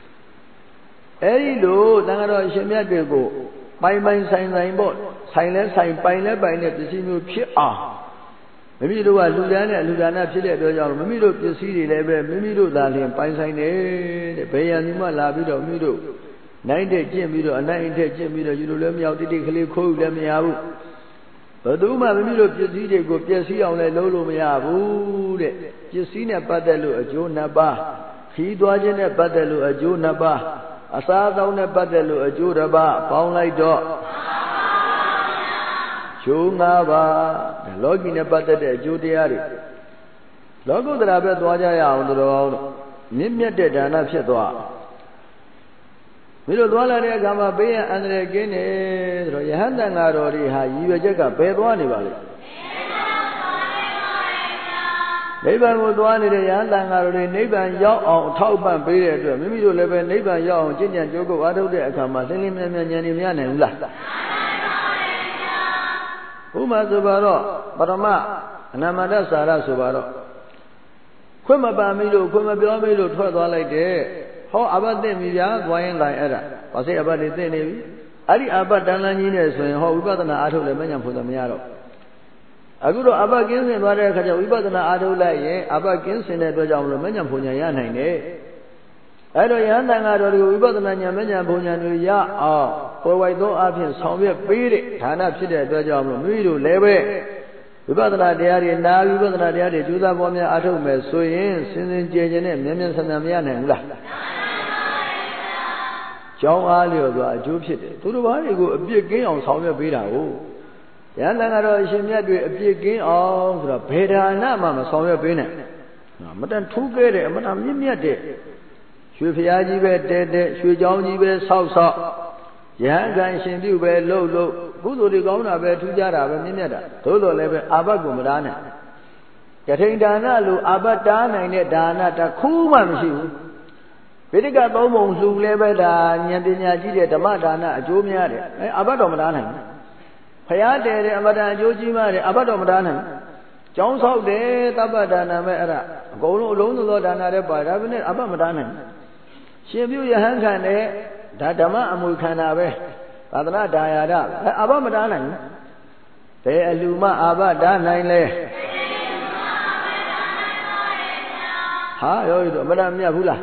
ấy đồ thằng nào đó xem nhá đuổi cô bay bay sang sang bộ sang lên sang bay lên bay lên cái gìမျိုးဖြစ်အောင်မိမိတို့ကလူဒန်းနဲ့လူဒါနဖြစ်တဲ့အတွက်ကြောင့်မိမိတို့ပစ္စည်းတွေလည်းပဲမိမိတို့သာလျှင်ပိုင်ဆိုင်တယ်တဲ့ဘယ်ရန်ဒီမှလာပြီးတော့မိမိတို့နိုင်တဲ့ကျင့်ပြီးတော့အနိုင်အထက်ကျင့်ပြီးတော့ယူလို့လည်းမရတိတိကလေးခိုးလို့လည်းမရဘူးဘယ်သူမှမိမိတို့ပစ္စည်းတွေကိုပျက်စီးအောင်လည်းလုပ်လို့မရဘူးတဲ့ပစ္စည်းနဲ့ပတ်သက်လို့အကျိုးနှစ်ပါးခီးသွားခြင်းနဲ့ပတ်သက်လို့အကျိုးနှစ်ပါးအစားအသောက်နဲ့ပတ်သက်လို့အကျိုးတစ်ပါးပေါင်းလိုက်တော့ကျိုးငါးပါးလောကီနဲ့ပတ်သက်တဲ့အကျိုးတရားတွေလောကုတ္တရာပဲသွားကြရအောင်တော်မြင့်မြတ်တဲ့ဒါနဖြစ်သွားမင်းတို့သွားလာတဲ့အခါမှာဘေးရန်အန္တရာယ်ကင်းတယ်ဆိုတော့ယဟန်တန်ဃာတော်တွေဟာရည်ရွယ်ချက်ကဘယ်သွားနေပါလဲနိဗ္ဗာန်ကိုသွားနေတဲ့ယဟန်တန်ဃာတော်တွေနိဗ္ဗာန်ရောက်အောင်အထောက်ပံ့ပေးတဲ့အတွက်မိမိတို့လည်းပဲနိဗ္ဗာန်ရောက်အောင်ကျင့်ကြံကြိုးကုပ်အားထုတ်တဲ့အခါမှာလင်းလင်းမြန်းမြန်းဉာဏ်တွေမရနိုင်ဘူးလားဥမာဆိုပါတော့ပရမအနာမတ္တစာရဆိုပါတော့ခွင့်မပါမိလို့ခွင့်မပြောမိလို့ထွက်သွားလိုက်တယ်ဟောအဘတ်သိပြီဗျာသွားရင်တိုင်းအဲ့ဒါဘာစိအဘတ်တွေသိနေပြီအဲ့ဒီအဘတ်တန်လန်းကြီးနဲ့ဆိုရင်ဟောဝိပဿနာအားထုတ်လည်းမညံဖို့တော့မရတော့အခုတော့အဘကင်းစင်သွားတဲ့အခါကျဝိပဿနာအားထုတ်လိုက်ရင်အဘကင်းစင်တဲ့အတွက်ကြောင့်မလို့မဉ္ဇဉ်ဘုံဉာဏ်ရနိုင်တယ်အဲ့တော့ယဟန်တန်ဃာတော်တွေကိုဝိပဿနာဉာဏ်မဉ္ဇဉ်ဘုံဉာဏ်တွေရအောင်ပေါ်ဝိုက်သောအဖြစ်ဆောင်ရွက်ပေးတဲ့ဌာနဖြစ်တဲ့အတွက်ကြောင့်မလို့မိမိတို့လည်းပဲဝိပဿနာတရားတွေနာဝိပဿနာတရားတွေကျူးစာပေါ်များအားထုတ်မယ်ဆိုရင်စင်စင်ကြယ်ကြယ်နဲ့မြဲမြဲဆန်ဆန်မရနိုင်ဘူးလားကျောင်းအားလျော်စွာအကျိုးဖြစ်တယ်သူတို့ဘာတွေကိုအပြစ်ကင်းအောင်ဆောင်ရွက်ပေးတာကိုယဟန်တန်ဃာတော်အရှင်မြတ်တွေအပြစ်ကင်းအောင်ဆိုတော့ဘေဒါနမှမဆောင်ရွက်ပေးနိုင်မတန်ထူးခဲ့တယ်အမတန်မြင့်မြတ်တဲ့ရွှေဖျားကြီးပဲတဲတဲရွှေချောင်းကြီးပဲဆောက်ဆောက်ယဟန်ကံရှင်ပြုပဲလှုပ်လှုပ်ကုသိုလ်တွေကောင်းတာပဲထူးကြတာပဲမြင့်မြတ်တာသို့တော်လည်းပဲအာဘတ်ကိုမတားနိုင်ကထိန်ဒါနလို့အာဘတ်တားနိုင်တဲ့ဒါနတစ်ခုမှမရှိဘူးဗေဒကသုံးပုံလှူလဲပဲဒါဉာဏ်ပညာကြီးတဲ့ဓမ္မဒါနအကျိုးများတယ်အဲအာဘတ်တော်မတားနိုင်ဘူးဖျားတယ်တဲ့အမတန်အကျိုးကြီးမားတယ်အာဘတ်တော်မတားနိုင်ကျောင်းဆောက်တယ်တပ္ပဒါနမဲ့အဲ့ဒါအကုန်လုံးအလုံးစုံသောဒါနတွေပါဒါပဲနဲ့အာဘတ်မတားနိုင်ရှင်ပြုယဟန်ခံတဲ့ဒါဓမ္မအမွေခန္ဓာပဲသာသနာဒါယာဒအဲအာဘတ်မတားနိုင်ဘူးဘယ်အလူမအာဘတ်တားနိုင်လဲဟာရောရတော့အမတန်မြတ်ဘူးလား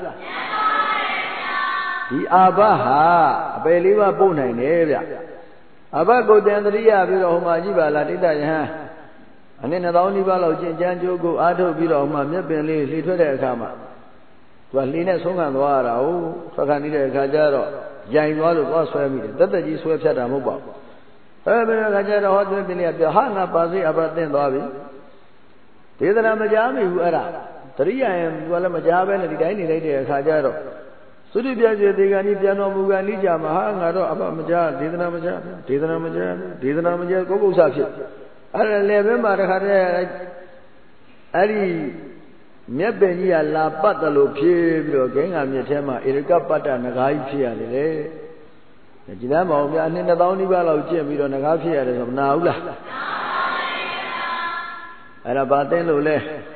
ဒီအာဘတ်ဟာအပယ်လေးပါးပို့နိုင်တယ်ဗျအဘကိုတန်တရိယပြီးတော့ဟိုမှာကြည့်ပါလားတိတ္တယဟန်အနည်းနှစ်သောင်းနီးပါးလောက်ကျင့်ကြံကြိုးကိုအားထုတ်ပြီးတော့ဟိုမှာမျက်ပင်လေးလှီထွက်တဲ့အခါမှာသူကလှီနဲ့ဆုံးခံသွားရတာဟုတ်ထွက်ခံနေတဲ့အခါကျတော့ရိုင်သွားလို့သွားဆွဲမိတယ်တက်တက်ကြီးဆွဲဖြတ်တာမဟုတ်ပါဘူးအဲဘယ်အခါကျတော့ဟောသွင်းပင်လေးကပြောဟာငါပါစေအဘသင့်သွားပြီဒေသနာမကြားမိဘူးအဲ့ဒါတရိယရင်သူကလည်းမကြားပဲနဲ့ဒီတိုင်းနေလိုက်တဲ့အခါကျတော့သုတိပြည့်စေတေဂာနိပြန်တော်မူကနိကြမှာဟာငါတော့အဘမကြားဒေသနာမကြားဒေသနာမကြားဒေသနာမကြားကိုယ်ကုသဖြစ်အဲ့ဒါလည်းပဲမှာတခါတည်းအဲ့ဒီမြက်ပင်ကြီးကလာပတ်တယ်လို့ဖြေးပြီးတော့ဂိင်္ဂါမြစ်ထဲမှာဧရကပတ္တနဂါးကြီးဖြစ်ရတယ်လေကြည်သားမအောင်ဗျာနှစ်တစ်သောင်းနီးပါးလောက်ကျင့်ပြီးတော့နဂါးဖြစ်ရတယ်ဆိုမနာဘူးလားအဲ့ဒါဘာသိလို့လဲ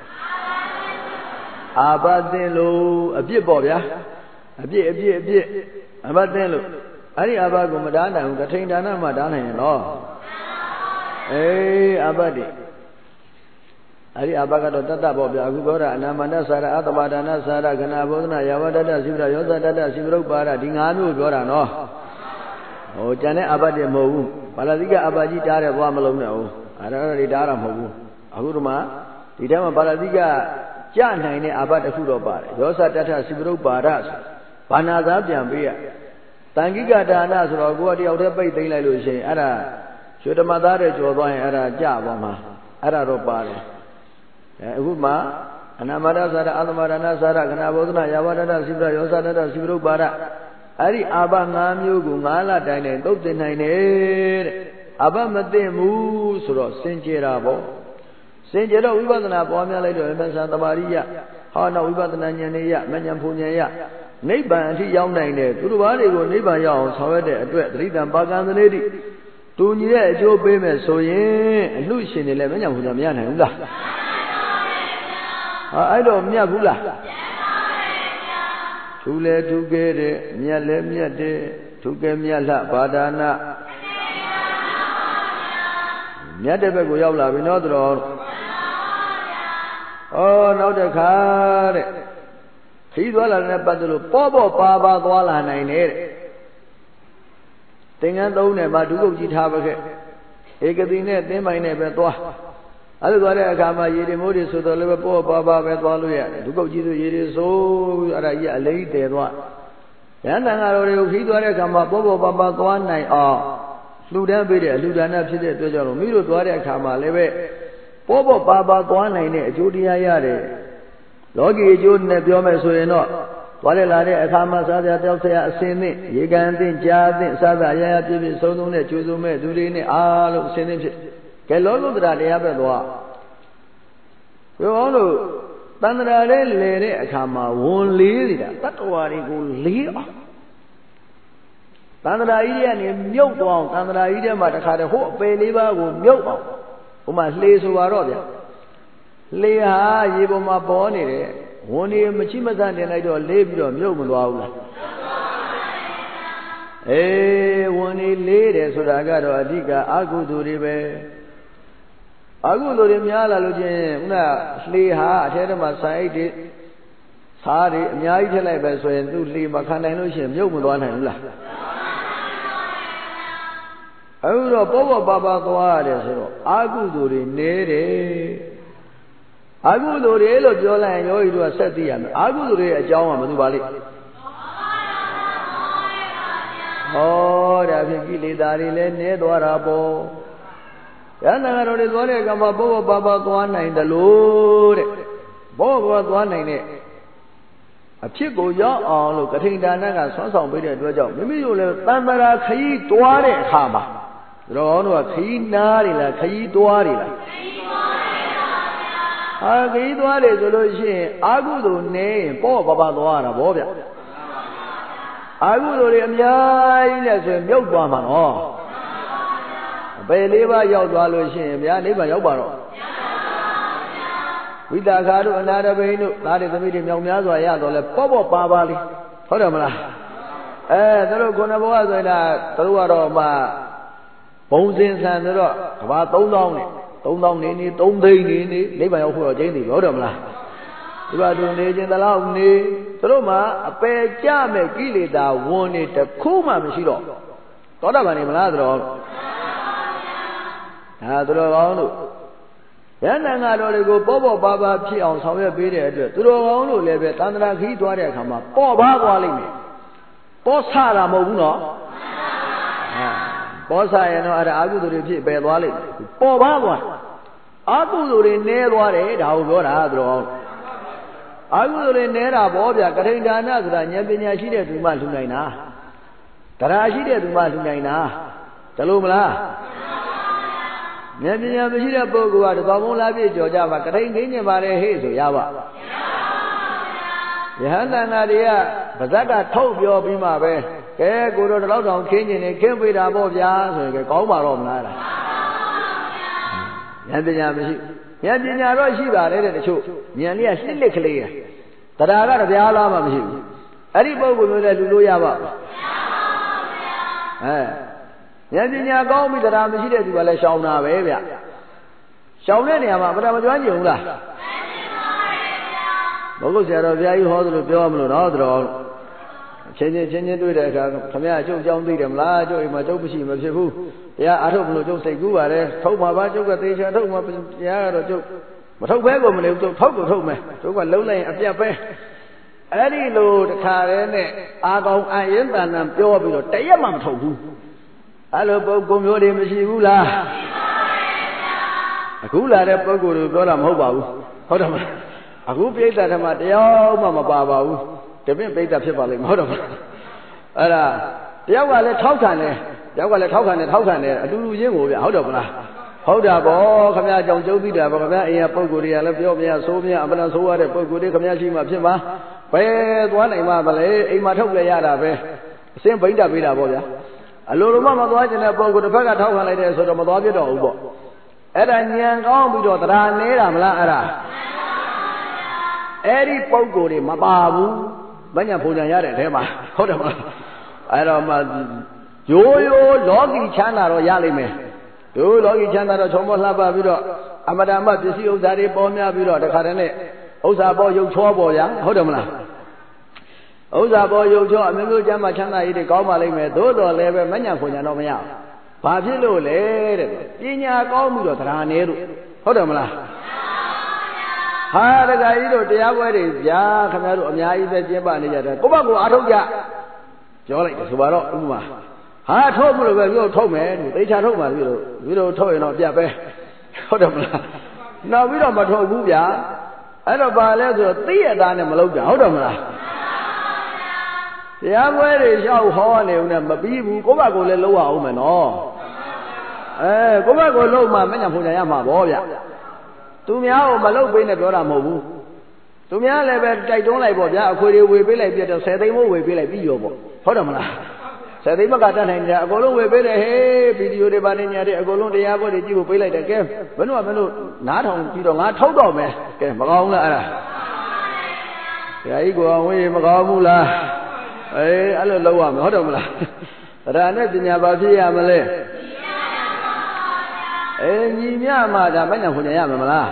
အာဘသိလို့အပြစ်ပေါ့ဗျာအပြစ်အပြစ်အပြစ်အဘသိလို့အဲ့ဒီအဘကိုမတားနိုင်ဘူးကထိန်ဒါနမှတားနိုင်ရင်တော့အေးအဘတ်တိအဲ့ဒီအဘကတော့တတ္တပေါ့ဗျာအခုပြောတာအနာမနစာရအတ္တပါဒနာစာရခဏဘောဓနာယဝတ္တစိဗ္ဗရောဇတ္တစိဗ္ဗရုပ်ပါဒဒီ၅မျိုးပြောတာနော်ဟိုကျန်တဲ့အဘတ်တွေမဟုတ်ဘူးပါဠိကအဘကြီးတားတယ်သွားမလုံးနဲ့ဟုတ်အဲ့ဒါတွေတားတာမဟုတ်ဘူးအခုဒီမှာဒီထဲမှာပါဠိကကြနိုင်တဲ့အဘတ်တစ်ခုတော့ပါတယ်ရောဇတ္တစိဗ္ဗရုပ်ပါဒဆိုဘာနာသားပြန်ပေးရတန်ခိကဒါနဆိုတော့ကိုယ်ကတယောက်တည်းပိတ်သိမ့်လိုက်လို့ရှိရင်အဲ့ဒါရွှေဓမ္မသားတဲ့ကြော်သွားရင်အဲ့ဒါကြပါမှာအဲ့ဒါတော့ပါတယ်အဲအခုမှအနာမဒသရအာသမရဏသရခဏဘောဓနာယဝတ္တစိဗ္ဗရောဇတ္တစိဗ္ဗရုပ်ပါဒအဲ့ဒီအာဘ၅မျိုးကို၅လတိုင်းတိုင်းသုတ်တင်နိုင်တယ်တဲ့အဘမသိဘူးဆိုတော့စင်ကြယ်တာပေါ့စင်ကြယ်တော့ဝိပဿနာပွားများလိုက်တော့အမှန်ဆန်တမာရိယဟောတော့ဝိပဿနာဉာဏ်နဲ့ရမဉဏ်ဖူဉဏ်ရနိဗ္ဗာန်အထိရောက်နိုင်တယ်သူတို့ဘာတွေကိုနိဗ္ဗာန်ရောက်အောင်ဆောင်ရွက်တဲ့အတွက်သတိတံပါကံသနေတိတူညီတဲ့အကျိုးပေးမယ်ဆိုရင်အလှရှင်တွေလည်းမဉဏ်ဖူဉဏ်မရနိုင်ဘူးလားဟာအဲ့တော့မြတ်ဘူးလားထူလဲထူခဲ့တဲ့မြတ်လဲမြတ်တဲ့ထူကဲမြတ်လှဘာဒါနမြတ်တဲ့ဘက်ကိုရောက်လာပြီနော်တော်ဩနောက်တစ်ခါတဲ့ခီးသွားလာတဲ့ပတ်သက်လို့ပေါ်ပေါ်ပါပါသွားလာနိုင်တယ်တဲ့သင်္ကန်းသုံးနဲ့မှဒုက္ခကြီးထားပါခဲ့ဧကတိနဲ့သင်းပိုင်နဲ့ပဲသွားအဲ့လိုသွားတဲ့အခါမှာရေဒီမိုးတွေဆိုတော့လည်းပဲပေါ်ပါပါပဲသွားလို့ရတယ်ဒုက္ခကြီးဆိုရေဒီဆိုအဲ့ဒါကြီးအလေးတည်သွားရဟန်းတန်ဃာတော်တွေကိုခီးသွားတဲ့အခါမှာပေါ်ပေါ်ပါပါသွားနိုင်အောင်လှူဒန်းပေးတဲ့အလှူဒါနဖြစ်တဲ့အတွက်ကြောင့်မိတို့သွားတဲ့အခါမှာလည်းပဲပေါ်ပေါ်ပါပါသွားနိုင်တဲ့အကျိုးတရားရတယ်လောကီအကျိုးနဲ့ပြောမယ်ဆိုရင်တော့သွားရလာတဲ့အခါမှာစားစရာတောက်စရာအစင်းသင့်ရေကန်သင့်ကြားသင့်စားစရာရရပြည့်ပြည့်စုံစုံနဲ့ကျိုးစုံမဲ့သူတွေနဲ့အားလုံးအစင်းသင့်ဖြစ်ကဲလောကုတ္တရာတရားပဲသွားပြောအောင်လို့တန်တရာလေးလေတဲ့အခါမှာဝန်လေးနေတာတတ္တဝါတွေကိုလေးအောင်တန်တရာကြီးကနေမြုပ်သွားအောင်တန်တရာကြီးထဲမှာတခါတည်းဟိုအပေလေးပါးကိုမြုပ်အောင်ဟိုမှာလှေဆိုပါတော့ဗျလေဟာရေပေါ်မှာပေါ်နေတယ်ဝန်ဒီမချိမဆန့်တင်လိုက်တော့လေးပြီးတော့မြုပ်မသွားဘူးလားအေးဝန်ဒီလေးတယ်ဆိုတာကတော့အဓိကအာဟုသူတွေပဲအခုလိုတွေများလာလို့ချင်းခုနလှေဟာအထဲထဲမှာဆိုင်အိတ်တွေစားတွေအများကြီးထည့်လိုက်ပဲဆိုရင်သူ့လှေမခံနိုင်လို့ရှိရင်မြုပ်မသွားနိုင်ဘူးလားအခုတော့ပေါ့ပေါ့ပါပါသွားရတယ်ဆိုတော့အာကုသိုလ်တွေနည်းတယ်အာကုသိုလ်တွေလို့ပြောလိုက်ရင်ယောဂီတို့ကဆက်သိရမယ်အာကုသိုလ်တွေအကြောင်းကမသူပါလိမ့်ဟောဒါဖြင့်ကိလေသာတွေလည်းနည်းသွားတာပေါ့ယန္တနာတော်တွေသွားတဲ့အခါမှာပေါ့ပေါ့ပါပါသွားနိုင်တယ်လို့တဲ့ပေါ့ပေါ့သွားနိုင်တဲ့အဖြစ်ကိုရောက်အောင်လို့ကထိန်ဒါနကဆွမ်းဆောင်ပေးတဲ့အတွက်ကြောင့်မိမိတို့လည်းတန်တရာခရီးတွားတဲ့အခါမှာတော်တော်တို့ကခရီးနားတွေလားခရီးတွားတွေလားခရီးတွားတယ်ပါဗျာဟာခရီးတွားတယ်ဆိုလို့ရှိရင်အာဟုသို့နေရင်ပေါ့ပါပါသွားရတာဗောဗျာအာဟုသို့တွေအများကြီးနဲ့ဆိုရင်မြုပ်သွားမှာနော်အပေလေးပါးရောက်သွားလို့ရှိရင်ဗျာနိဗ္ဗာန်ရောက်ပါတော့ဝိတာခါတို့အနာတပိန်တို့သားတွေသမီးတွေမြောင်များစွာရတော့လဲပေါ့ပေါ့ပါပါလေးဟုတ်တယ်မလားအဲသူတို့ခုနဘဝဆိုရင်ဒါသူတို့ကတော့မှဘုံစင်ဆန်ဆိုတော့ကဘာသုံးသောင်းနဲ့သုံးသောင်းနေနေသုံးသိန်းနေနေနိဗ္ဗာန်ရောက်ဖို့တော့ကျင်းနေပြီဟုတ်တယ်မလားဒီဘာတို့နေခြင်းတလောက်နေသူတို့မှအပယ်ကြမဲ့ကိလေသာဝန်နေတခုမှမရှိတော့သောတာပန်နေမလားသူတော်ဒါသူတော်ကောင်းတို့ယန္တန်ဃာတော်တွေကိုပေါ့ပေါ့ပါပါဖြစ်အောင်ဆောင်ရွက်ပေးတဲ့အတွက်သူတော်ကောင်းတို့လည်းပဲတန်ត្រာခီးသွားတဲ့အခါမှာပေါ့ပါသွားလိမ့်မယ်ပေါ့ဆတာမဟုတ်ဘူးနော်ပေါ့ဆရင်တော့အဲ့ဒါအာကုသိုလ်တွေဖြစ်ပယ်သွားလိမ့်မယ်ပေါ့ပါသွားအာကုသိုလ်တွေနည်းသွားတယ်ဒါကိုပြောတာသူတော်ကောင်းအာကုသိုလ်တွေနည်းတာပေါ့ဗျာကထိန်ဒါနဆိုတာဉာဏ်ပညာရှိတဲ့သူမှလှူနိုင်တာတရားရှိတဲ့သူမှလှူနိုင်တာတလို့မလားဉာဏ်ပညာမရှိတဲ့ပုဂ္ဂိုလ်ကတသောင်းမုံလားပြည့်ကြော်ကြမှာကထိန်ခင်းနေပါလေဟေ့ဆိုရပါယဟန်တန်ဃာတွေကပါဇက်ကထုတ်ပြောပြီးမှပဲကဲကိုတော့တလောက်တောင်ခင်းနေနေခင်းပေးတာပေါ့ဗျာဆိုရင်ကောင်းပါတော့မလားလားဉာဏ်ပညာမရှိဉာဏ်ပညာတော့ရှိပါလေတဲ့တချို့ဉာဏ်လေးကလှစ်လစ်ကလေးတရားကတပြားလားမှမရှိဘူးအဲ့ဒီပုဂ္ဂိုလ်မျိုးလည်းလူလို့ရပါ့မလားအဲဉာဏ်ပညာကောင်းပြီးတရားမရှိတဲ့သူကလည်းရှောင်တာပဲဗျရှောင်တဲ့နေရာမှာအမှန်တမကျွမ်းကျင်ဘူးလားဘုဂုတ်ဆရာတော်ဘုရားကြီးဟောသလိုပြောမလို့တော့တော်ချင်းချင်းချင်းချင်းတွေ့တဲ့အခါခမရကျုပ်ကြောင်းသိတယ်မလားကျုပ်အိမ်မှာကျုပ်မရှိမဖြစ်ဘူးတရားအားထုတ်မလို့ကျုပ်စိတ်ကူးပါတယ်ထုတ်မှာပါကျုပ်ကသေချာထုတ်မှာတရားကတော့ကျုပ်မထုတ်ဘဲကိုမနေဘူးကျုပ်ထုတ်ကိုထုတ်မယ်ကျုပ်ကလုံးလိုက်ရင်အပြတ်ပဲအဲ့ဒီလိုတခါတည်းနဲ့အာကောင်အရင်တန်တန်ပြောပြီးတော့တရက်မှမထုတ်ဘူးအဲ့လိုပုဂ္ဂိုလ်မျိုးတွေမရှိဘူးလားအခုလာတဲ့ပုဂ္ဂိုလ်တွေပြောတာမဟုတ်ပါဘူးဟုတ်တယ်မလားအခုပြိဿဓမ္မတရားမှမပါပါဘူးတပည့်ပြိဿဖြစ်ပါလိမ့်မဟုတ်တော့ဘူးအဲ့ဒါတယောက်ကလည်းထောက်ခံတယ်တယောက်ကလည်းထောက်ခံတယ်ထောက်ခံတယ်အတူတူချင်းကိုဗျဟုတ်တော့မလားဟုတ်တာပေါ့ခမရကြောင့်ကျုပ်သိတာပေါ့ခမရအိမ်ကပုဂ္ဂိုလ်တွေကလည်းပြောမရဆိုးမရအမှန်ဆိုးရတဲ့ပုဂ္ဂိုလ်တွေခမရရှိမှဖြစ်မှာဘယ်သွားနိုင်မှာမလဲအိမ်မှာထုတ်လဲရတာပဲအစင်းဗိဓာပေးတာပေါ့ဗျာအလိုလိုမှမသွားကျင်တဲ့ပုဂ္ဂိုလ်တစ်ဖက်ကထောက်ခံလိုက်တယ်ဆိုတော့မသွားပြတော့ဘူးပေါ့အဲ့ဒါညံကောင်းပြီးတော့တရားနေတာမလားအဲ့ဒါအဲ့ဒီပုဂ္ဂိုလ်တွေမပါဘူးမညံဖုန်ညာရတဲ့အထဲမှာဟုတ်တယ်မလားအဲ့တော့မှရိုးရိုးလောကီချမ်းသာတော့ရလိမ့်မယ်တို့လောကီချမ်းသာတော့ချုံမောလှပပြီးတော့အမတမပစ္စည်းဥစ္စာတွေပေါ်များပြီးတော့တခါတည်းနဲ့ဥစ္စာပေါ်ရုပ်ချောပေါ်ရဟုတ်တယ်မလားဥစ္စာပေါ်ရုပ်ချောအမျိုးမျိုးကျမ်းမှာချမ်းသာရေးတွေကောင်းပါလိမ့်မယ်သို့တော်လည်းပဲမညံဖုန်ညာတော့မရဘူးဘာဖြစ်လို့လဲတဲ့ပညာကောင်းပြီးတော့တရားနည်းတို့ဟုတ်တယ်မလားဟာတခါကြီးတို့တရားပွဲတွေဗျာခင်ဗျားတို့အများကြီးပဲကျင်းပနေကြတယ်ကိုယ့်ဘက်ကိုအားထုတ်ကြပြောလိုက်တယ်ဆိုပါတော့ဥပမာဟာထုတ်မလို့ပဲပြောထုတ်မယ်သူသိချာထုတ်ပါပြီလို့ပြီးတော့ထုတ်ရင်တော့ပြတ်ပဲဟုတ်တယ်မလားနောက်ပြီးတော့မထုတ်ဘူးဗျာအဲ့တော့ပါလဲဆိုတော့သိရတာနဲ့မလုပ်ကြဟုတ်တယ်မလားတရားပွဲတွေလျှောက်ဟောနေဦးနဲ့မပြီးဘူးကိုယ့်ဘက်ကိုလည်းလုံးဝအောင်မယ်နော်အဲကိုယ့်ဘက်ကိုလုံးမှမညံဖုန်ကြရမှာဗောဗျသူများကိုမလုပ်ပေးနဲ့ပြောတာမဟုတ်ဘူးသူများလည်းပဲတိုက်တွန်းလိုက်ပေါ့ဗျာအခွေတွေဝေပေးလိုက်ပြတော့ဆယ်သိန်းမို့ဝေပေးလိုက်ပြီးရောပေါ့ဟုတ်တယ်မလားဆယ်သိန်းဘက်ကတတ်နိုင်တယ်အကုန်လုံးဝေပေးတယ်ဟေးဗီဒီယိုတွေပါနေညာတွေအကုန်လုံးတရားပွဲတွေကြည့်ဖို့ပေးလိုက်တယ်ကဲဘယ်တော့မှမလို့နားထောင်ပြီးတော့ငါထုတ်တော့မယ်ကဲမကောင်းလားအဲ့ဒါဆရာကြီးကိုအောင်ဝေးမကောင်းဘူးလားအေးအဲ့လိုလုပ်ရမယ်ဟုတ်တယ်မလားဒါနဲ့ပညာပါဖြစ်ရမလဲအေးညီမြမှာဒါမညံခွန်ရရမှာမလား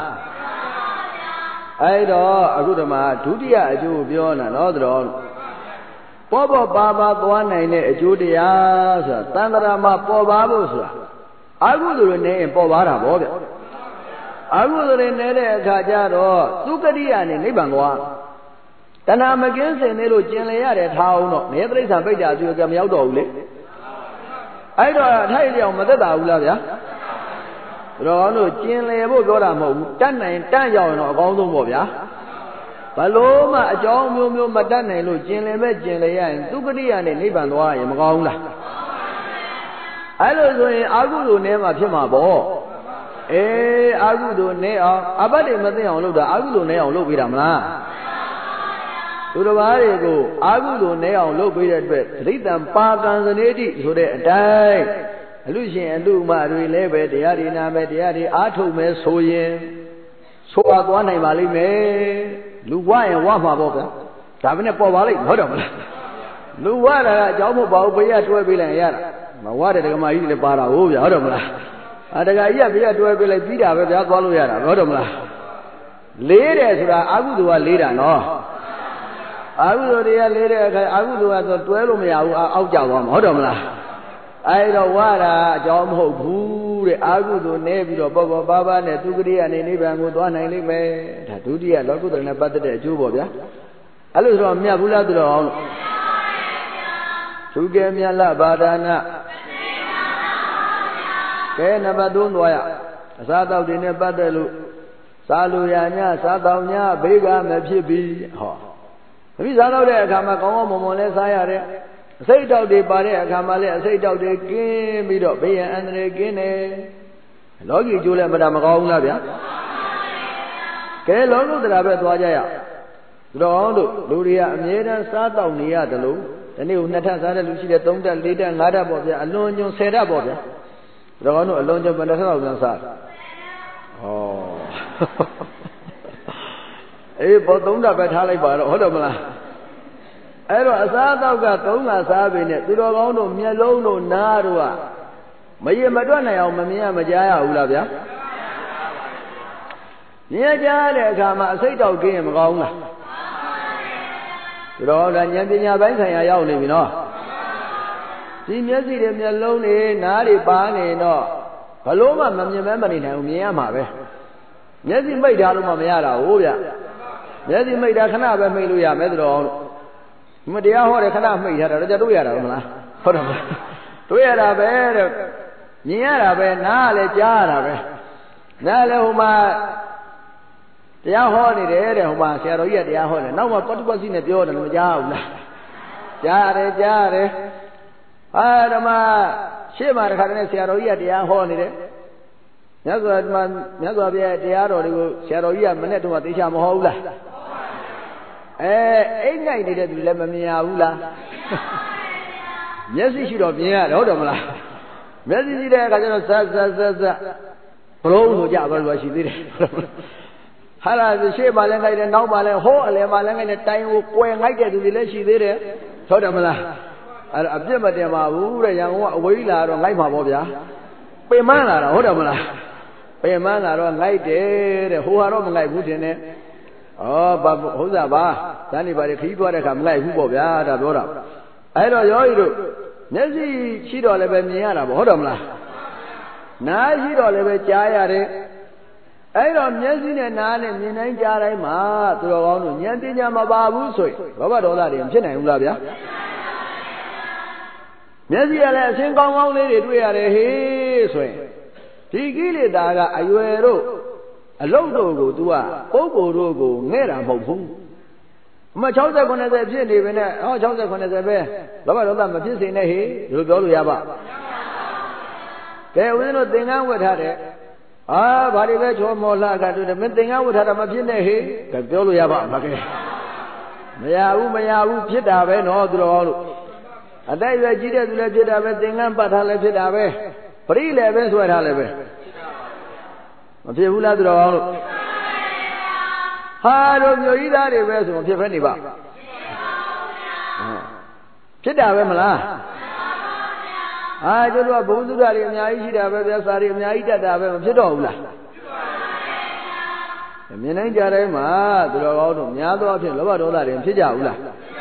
အဲ့တော့အခုတည်းဒုတိယအကျိုးပြောတာနော်တော်ပေါ်ပေါ်ပါပါသွားနိုင်တဲ့အကျိုးတရားဆိုတာတန်ត្រာမှာပေါ်ပါဖို့ဆိုတာအကုသိုလ်တွေနဲ့ပေါ်ပါတာဗောဗျအကုသိုလ်တွေနေတဲ့အခါကျတော့သုကတိယနဲ့နိဗ္ဗာန်သွားတဏှာမကင်းစင်နေလို့ကျင်လည်ရတယ်ထားအောင်တော့နေတိရစ္ဆာန်ပိဋ္ဌာသူကမရောက်တော့ဘူးလေအဲ့တော့ထိုက်ကြောင်မသက်တာဘူးလားဗျာတော်တို့ကျင်လည်ဖို့ပြောတာမဟုတ်ဘူးတတ်နိုင်တတ်ရောက်ရင်တော့အကောင်းဆုံးပေါ့ဗျာဘလို့မှအကြောင်းမျိုးမျိုးမတတ်နိုင်လို့ကျင်လည်မဲ့ကျင်လည်ရရင်သုကတိယနဲ့နိဗ္ဗာန်သွားရင်မကောင်းဘူးလားအဲ့လိုဆိုရင်အာဟုတုနဲ့မှဖြစ်မှာပေါ့အေးအာဟုတုနဲ့အောင်အဘတ်တွေမသိအောင်လုပ်တာအာဟုတုနဲ့အောင်လုပ်ပေးတာမလားသူတစ်ပါးတွေကိုအာဟုတုနဲ့အောင်လုပ်ပေးတဲ့အတွက်သတိတံပါကံစနေတိဆိုတဲ့အတိုင်းအလူရှင်အလူမတွေလည်းပဲတရားဒီနာမဲ့တရားဒီအားထုတ်မဲ့ဆိုရင်ဆိုပါသွားနိုင်ပါလိမ့်မယ်လူဝရင်ဝမှာပေါ့ဗျာဒါပဲနဲ့ပေါ်ပါလိမ့်ဟုတ်တယ်မလားလူဝတာကအကြောင်းမဟုတ်ပါဘူးဘေးကတွဲပေးလိုက်ရတာမဝတဲ့ဒကမာကြီးတွေလည်းပါတာဟုတ်ဗျာဟုတ်တယ်မလားအတကကြီးကဘေးကတွဲပေးလိုက်ပြီးတာပဲဗျာသွားလို့ရတာဟုတ်တယ်မလားလေးတယ်ဆိုတာအာဟုတုကလေးတာနော်အာဟုတုတွေကလေးတဲ့အခါအာဟုတုကဆိုတွဲလို့မရဘူးအောက်ကျသွားမှာဟုတ်တယ်မလားအဲ့တော့ဝါတာအကြောင်းမဟုတ်ဘူးတဲ့အာဟုတုနဲ့ပြီးတော့ပေါ်ပေါ်ပါပါနဲ့သူကရိယာနေနိဗ္ဗာန်ကိုသွားနိုင်လိမ့်မယ်ဒါဒုတိယလောကုတ္တရနဲ့ပတ်သက်တဲ့အကျိုးပေါ့ဗျာအဲ့လိုဆိုတော့မြတ်ဘူးလားသူတော်အောင်လို့သူကဲမြတ်လဘာဒနာကဲနံပါတ်သုံးသွားရအစားတောက်တွေနဲ့ပတ်သက်လို့စားလို့ရညစားတောက်ညဘေးကမဖြစ်ပြီဟောဒီစားတော့တဲ့အခါမှာကောင်းကောင်းမွန်မွန်လဲစားရတယ်အစိတ်တောက်တွေပါတဲ့အခါမှာလည်းအစိတ်တောက်တွေကင်းပြီးတော့ဘေးရန်အန္တရာယ်ကင်းတယ်လောကီကျိုးလည်းမတာမကောင်းဘူးလားဗျာကဲလောကုတ္တရာပဲသွားကြရတော်တို့လူတွေကအမြဲတမ်းစားတောက်နေရတယ်လို့ဒီနေ့ကနှစ်ထပ်စားတဲ့လူရှိတယ်သုံးထပ်လေးထပ်ငါးထပ်ပေါ့ဗျာအလွန်ကျွံဆယ်ထပ်ပေါ့ဗျာတော်တို့အလွန်ကျွံဘယ်နှထပ်လောက်ပြန်စားဩအေးဘောသုံးထပ်ပဲထားလိုက်ပါတော့ဟုတ်တယ်မလားအဲ့တော့အစားအသောက်ကသုံးခါစားပြီနဲ့သူတော်ကောင်းတို့မျက်လုံးတို့နားတို့ကမရမတွက်နိုင်အောင်မမြင်ရမကြားရဘူးလားဗျာမြင်ကြားတဲ့အခါမှာအစိတ်တောက်ကင်းရင်မကောင်းဘူးလားသူတော်ကဉာဏ်ပညာပိုင်းဆိုင်ရာရောက်နေပြီနော်ဒီမျက်စိတွေမျက်လုံးတွေနားတွေပါနေတော့ဘလို့မှမမြင်မဲမနေနိုင်ဘူးမြင်ရမှာပဲမျက်စိမိတ်ထားလို့မှမရတာဟုတ်ဗျမျက်စိမိတ်တာခဏပဲမိတ်လို့ရမယ်သူတော်အောင်မတရားဟောတယ်ခဏမိတ်ထားတာတော့ကြတွေ့ရတာမလားဟုတ်တယ်မလားတွေ့ရတာပဲတဲ့မြင်ရတာပဲနားလည်းကြားရတာပဲနားလည်းဟိုမှာတရားဟောနေတယ်တဲ့ဟိုမှာဆရာတော်ကြီးကတရားဟောတယ်နောက်မှပတ္တပစီနဲ့ပြောတယ်မကြားဘူးလားကြားရတယ်ကြားရတယ်ဟာဓမ္မရှေ့မှာတခါတည်းဆရာတော်ကြီးကတရားဟောနေတယ်မြတ်စွာဘုရားမြတ်စွာဘုရားတရားတော်တွေကိုဆရာတော်ကြီးကမနဲ့တော့သိချမဟောဘူးလားအဲအိတ်ငိုက်နေတဲ့သူလည်းမမြင်ရဘူးလားမျက်စိရှိတော့မြင်ရတယ်ဟုတ်တယ်မလားမျက်စိရှိတဲ့အခါကျတော့ဇက်ဇက်ဇက်ဇက်ဘလုံးဆိုကြပါလို့ရှိသေးတယ်ဟာလာရှေ့မှာလည်းငိုက်တယ်နောက်မှာလည်းဟောအလယ်မှာလည်းငိုက်တယ်တိုင်ကိုကွယ်ငိုက်တဲ့သူတွေလည်းရှိသေးတယ်ဟုတ်တယ်မလားအဲ့အပြစ်မတင်ပါဘူးတဲ့ရန်ကုန်ကအဝေးလာတော့ငိုက်မှာပေါ့ဗျာပင်မလာတာဟုတ်တယ်မလားပင်မလာတော့ငိုက်တယ်တဲ့ဟိုဟာတော့မငိုက်ဘူးတင်တယ်ဩဘာဟုတ်စားပါဇန်နေပါလေခီးသွားတဲ့ခါမငိုက်ဘူးပေါ့ဗျာဒါပြောတာအဲ့တော့ယောဂီတို့မျက်စိရှိတော့လည်းပဲမြင်ရတာပေါ့ဟုတ်တယ်မလားနားရှိတော့လည်းပဲကြားရတယ်အဲ့တော့မျက်စိနဲ့နားနဲ့မြင်တိုင်းကြားတိုင်းမှာသူတော်ကောင်းတို့ဉာဏ်ပညာမပါဘူးဆိုရင်ဘောဘဒေါသတွေမဖြစ်နိုင်ဘူးလားဗျာမျက်စိကလည်းအရှင်းကောင်းကောင်းလေးတွေတွေ့ရတယ်ဟေးဆိုရင်ဒီကိလေသာကအရွယ်တို့အလုတ်တို့ကို तू ကပုဂ္ဂိုလ်တို့ကိုငဲ့တာမဟုတ်ဘူးအမ၆၀ ၉၀ဖြစ်နေပြီနဲ့ဟော၆၀ ၉၀ပဲလောဘဒေါသမဖြစ်စေနဲ့ဟေးဒီလိုပြောလို့ရပါကဲဦးဇင်းတို့သင်္ကန်းဝတ်ထားတယ်အာဘာတွေပဲချောမောလှကတူတယ်မင်းသင်္ကန်းဝတ်ထားတာမဖြစ်နဲ့ဟေးကဲပြောလို့ရပါမကဲမရဘူးမရဘူးဖြစ်တာပဲနော်သူတော်လို့အတိုက်ရွယ်ကြီးတဲ့သူလည်းဖြစ်တာပဲသင်္ကန်းပတ်ထားလည်းဖြစ်တာပဲပရိလည်းပဲဆွဲထားလည်းပဲမဖြစ်ဘူးလားသူတော်လို့ဟာတို့မျိုးကြီးသားတွေပဲဆိုမဖြစ်ဖဲနေပါဖြစ်တာပဲမလားအာကျတို့ကဘုံသုဒ္ဓတွေအများကြီးရှိတာပဲဗျာစာတွေအများကြီးတတ်တာပဲမဖြစ်တော့ဘူးလားမြင်နိုင်ကြတိုင်းမှာသူတော်ကောင်းတို့များသောအားဖြင့်လောဘဒေါသတွေဖြစ်ကြဘူးလား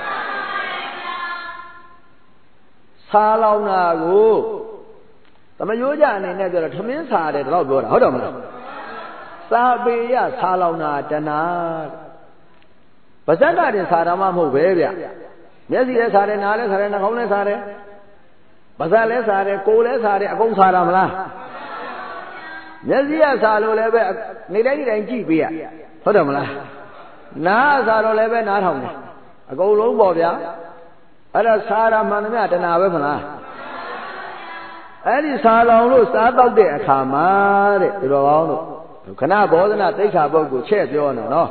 စာလောင်တာကိုသမယိုးကြအနေနဲ့ပြောတော့ထမင်းစာတယ်တော့ပြောတာဟုတ်တယ်မလားစာပေရစာလောင်တာတဏှာပါဇက်ကတင်စာတာမှမဟုတ်ပဲဗျမျက်စိလည်းစာတယ်နားလည်းစာတယ်နှာခေါင်းလည်းစာတယ်ပါဇက်လည်းစာတယ်ကိုယ်လည်းစာတယ်အကုန်စာတာမလားမျက်စိကစာလို့လည်းပဲနေတိုင်းနေတိုင်းကြည့်ပေးရဟုတ်တယ်မလားနားစာတော့လည်းပဲနားထောင်တယ်အကုန်လုံးပေါ့ဗျာအဲ့ဒါစာရမှန်သမျှတဏှာပဲမလားအဲ့ဒီစာလောင်လို့စားတော့တဲ့အခါမှာတဲ့ဒီလိုကောင်းတို့ခဏဘောဓနာတိဋ္ဌာပုဂ္ဂိုလ်ချက်ပြောနေနော်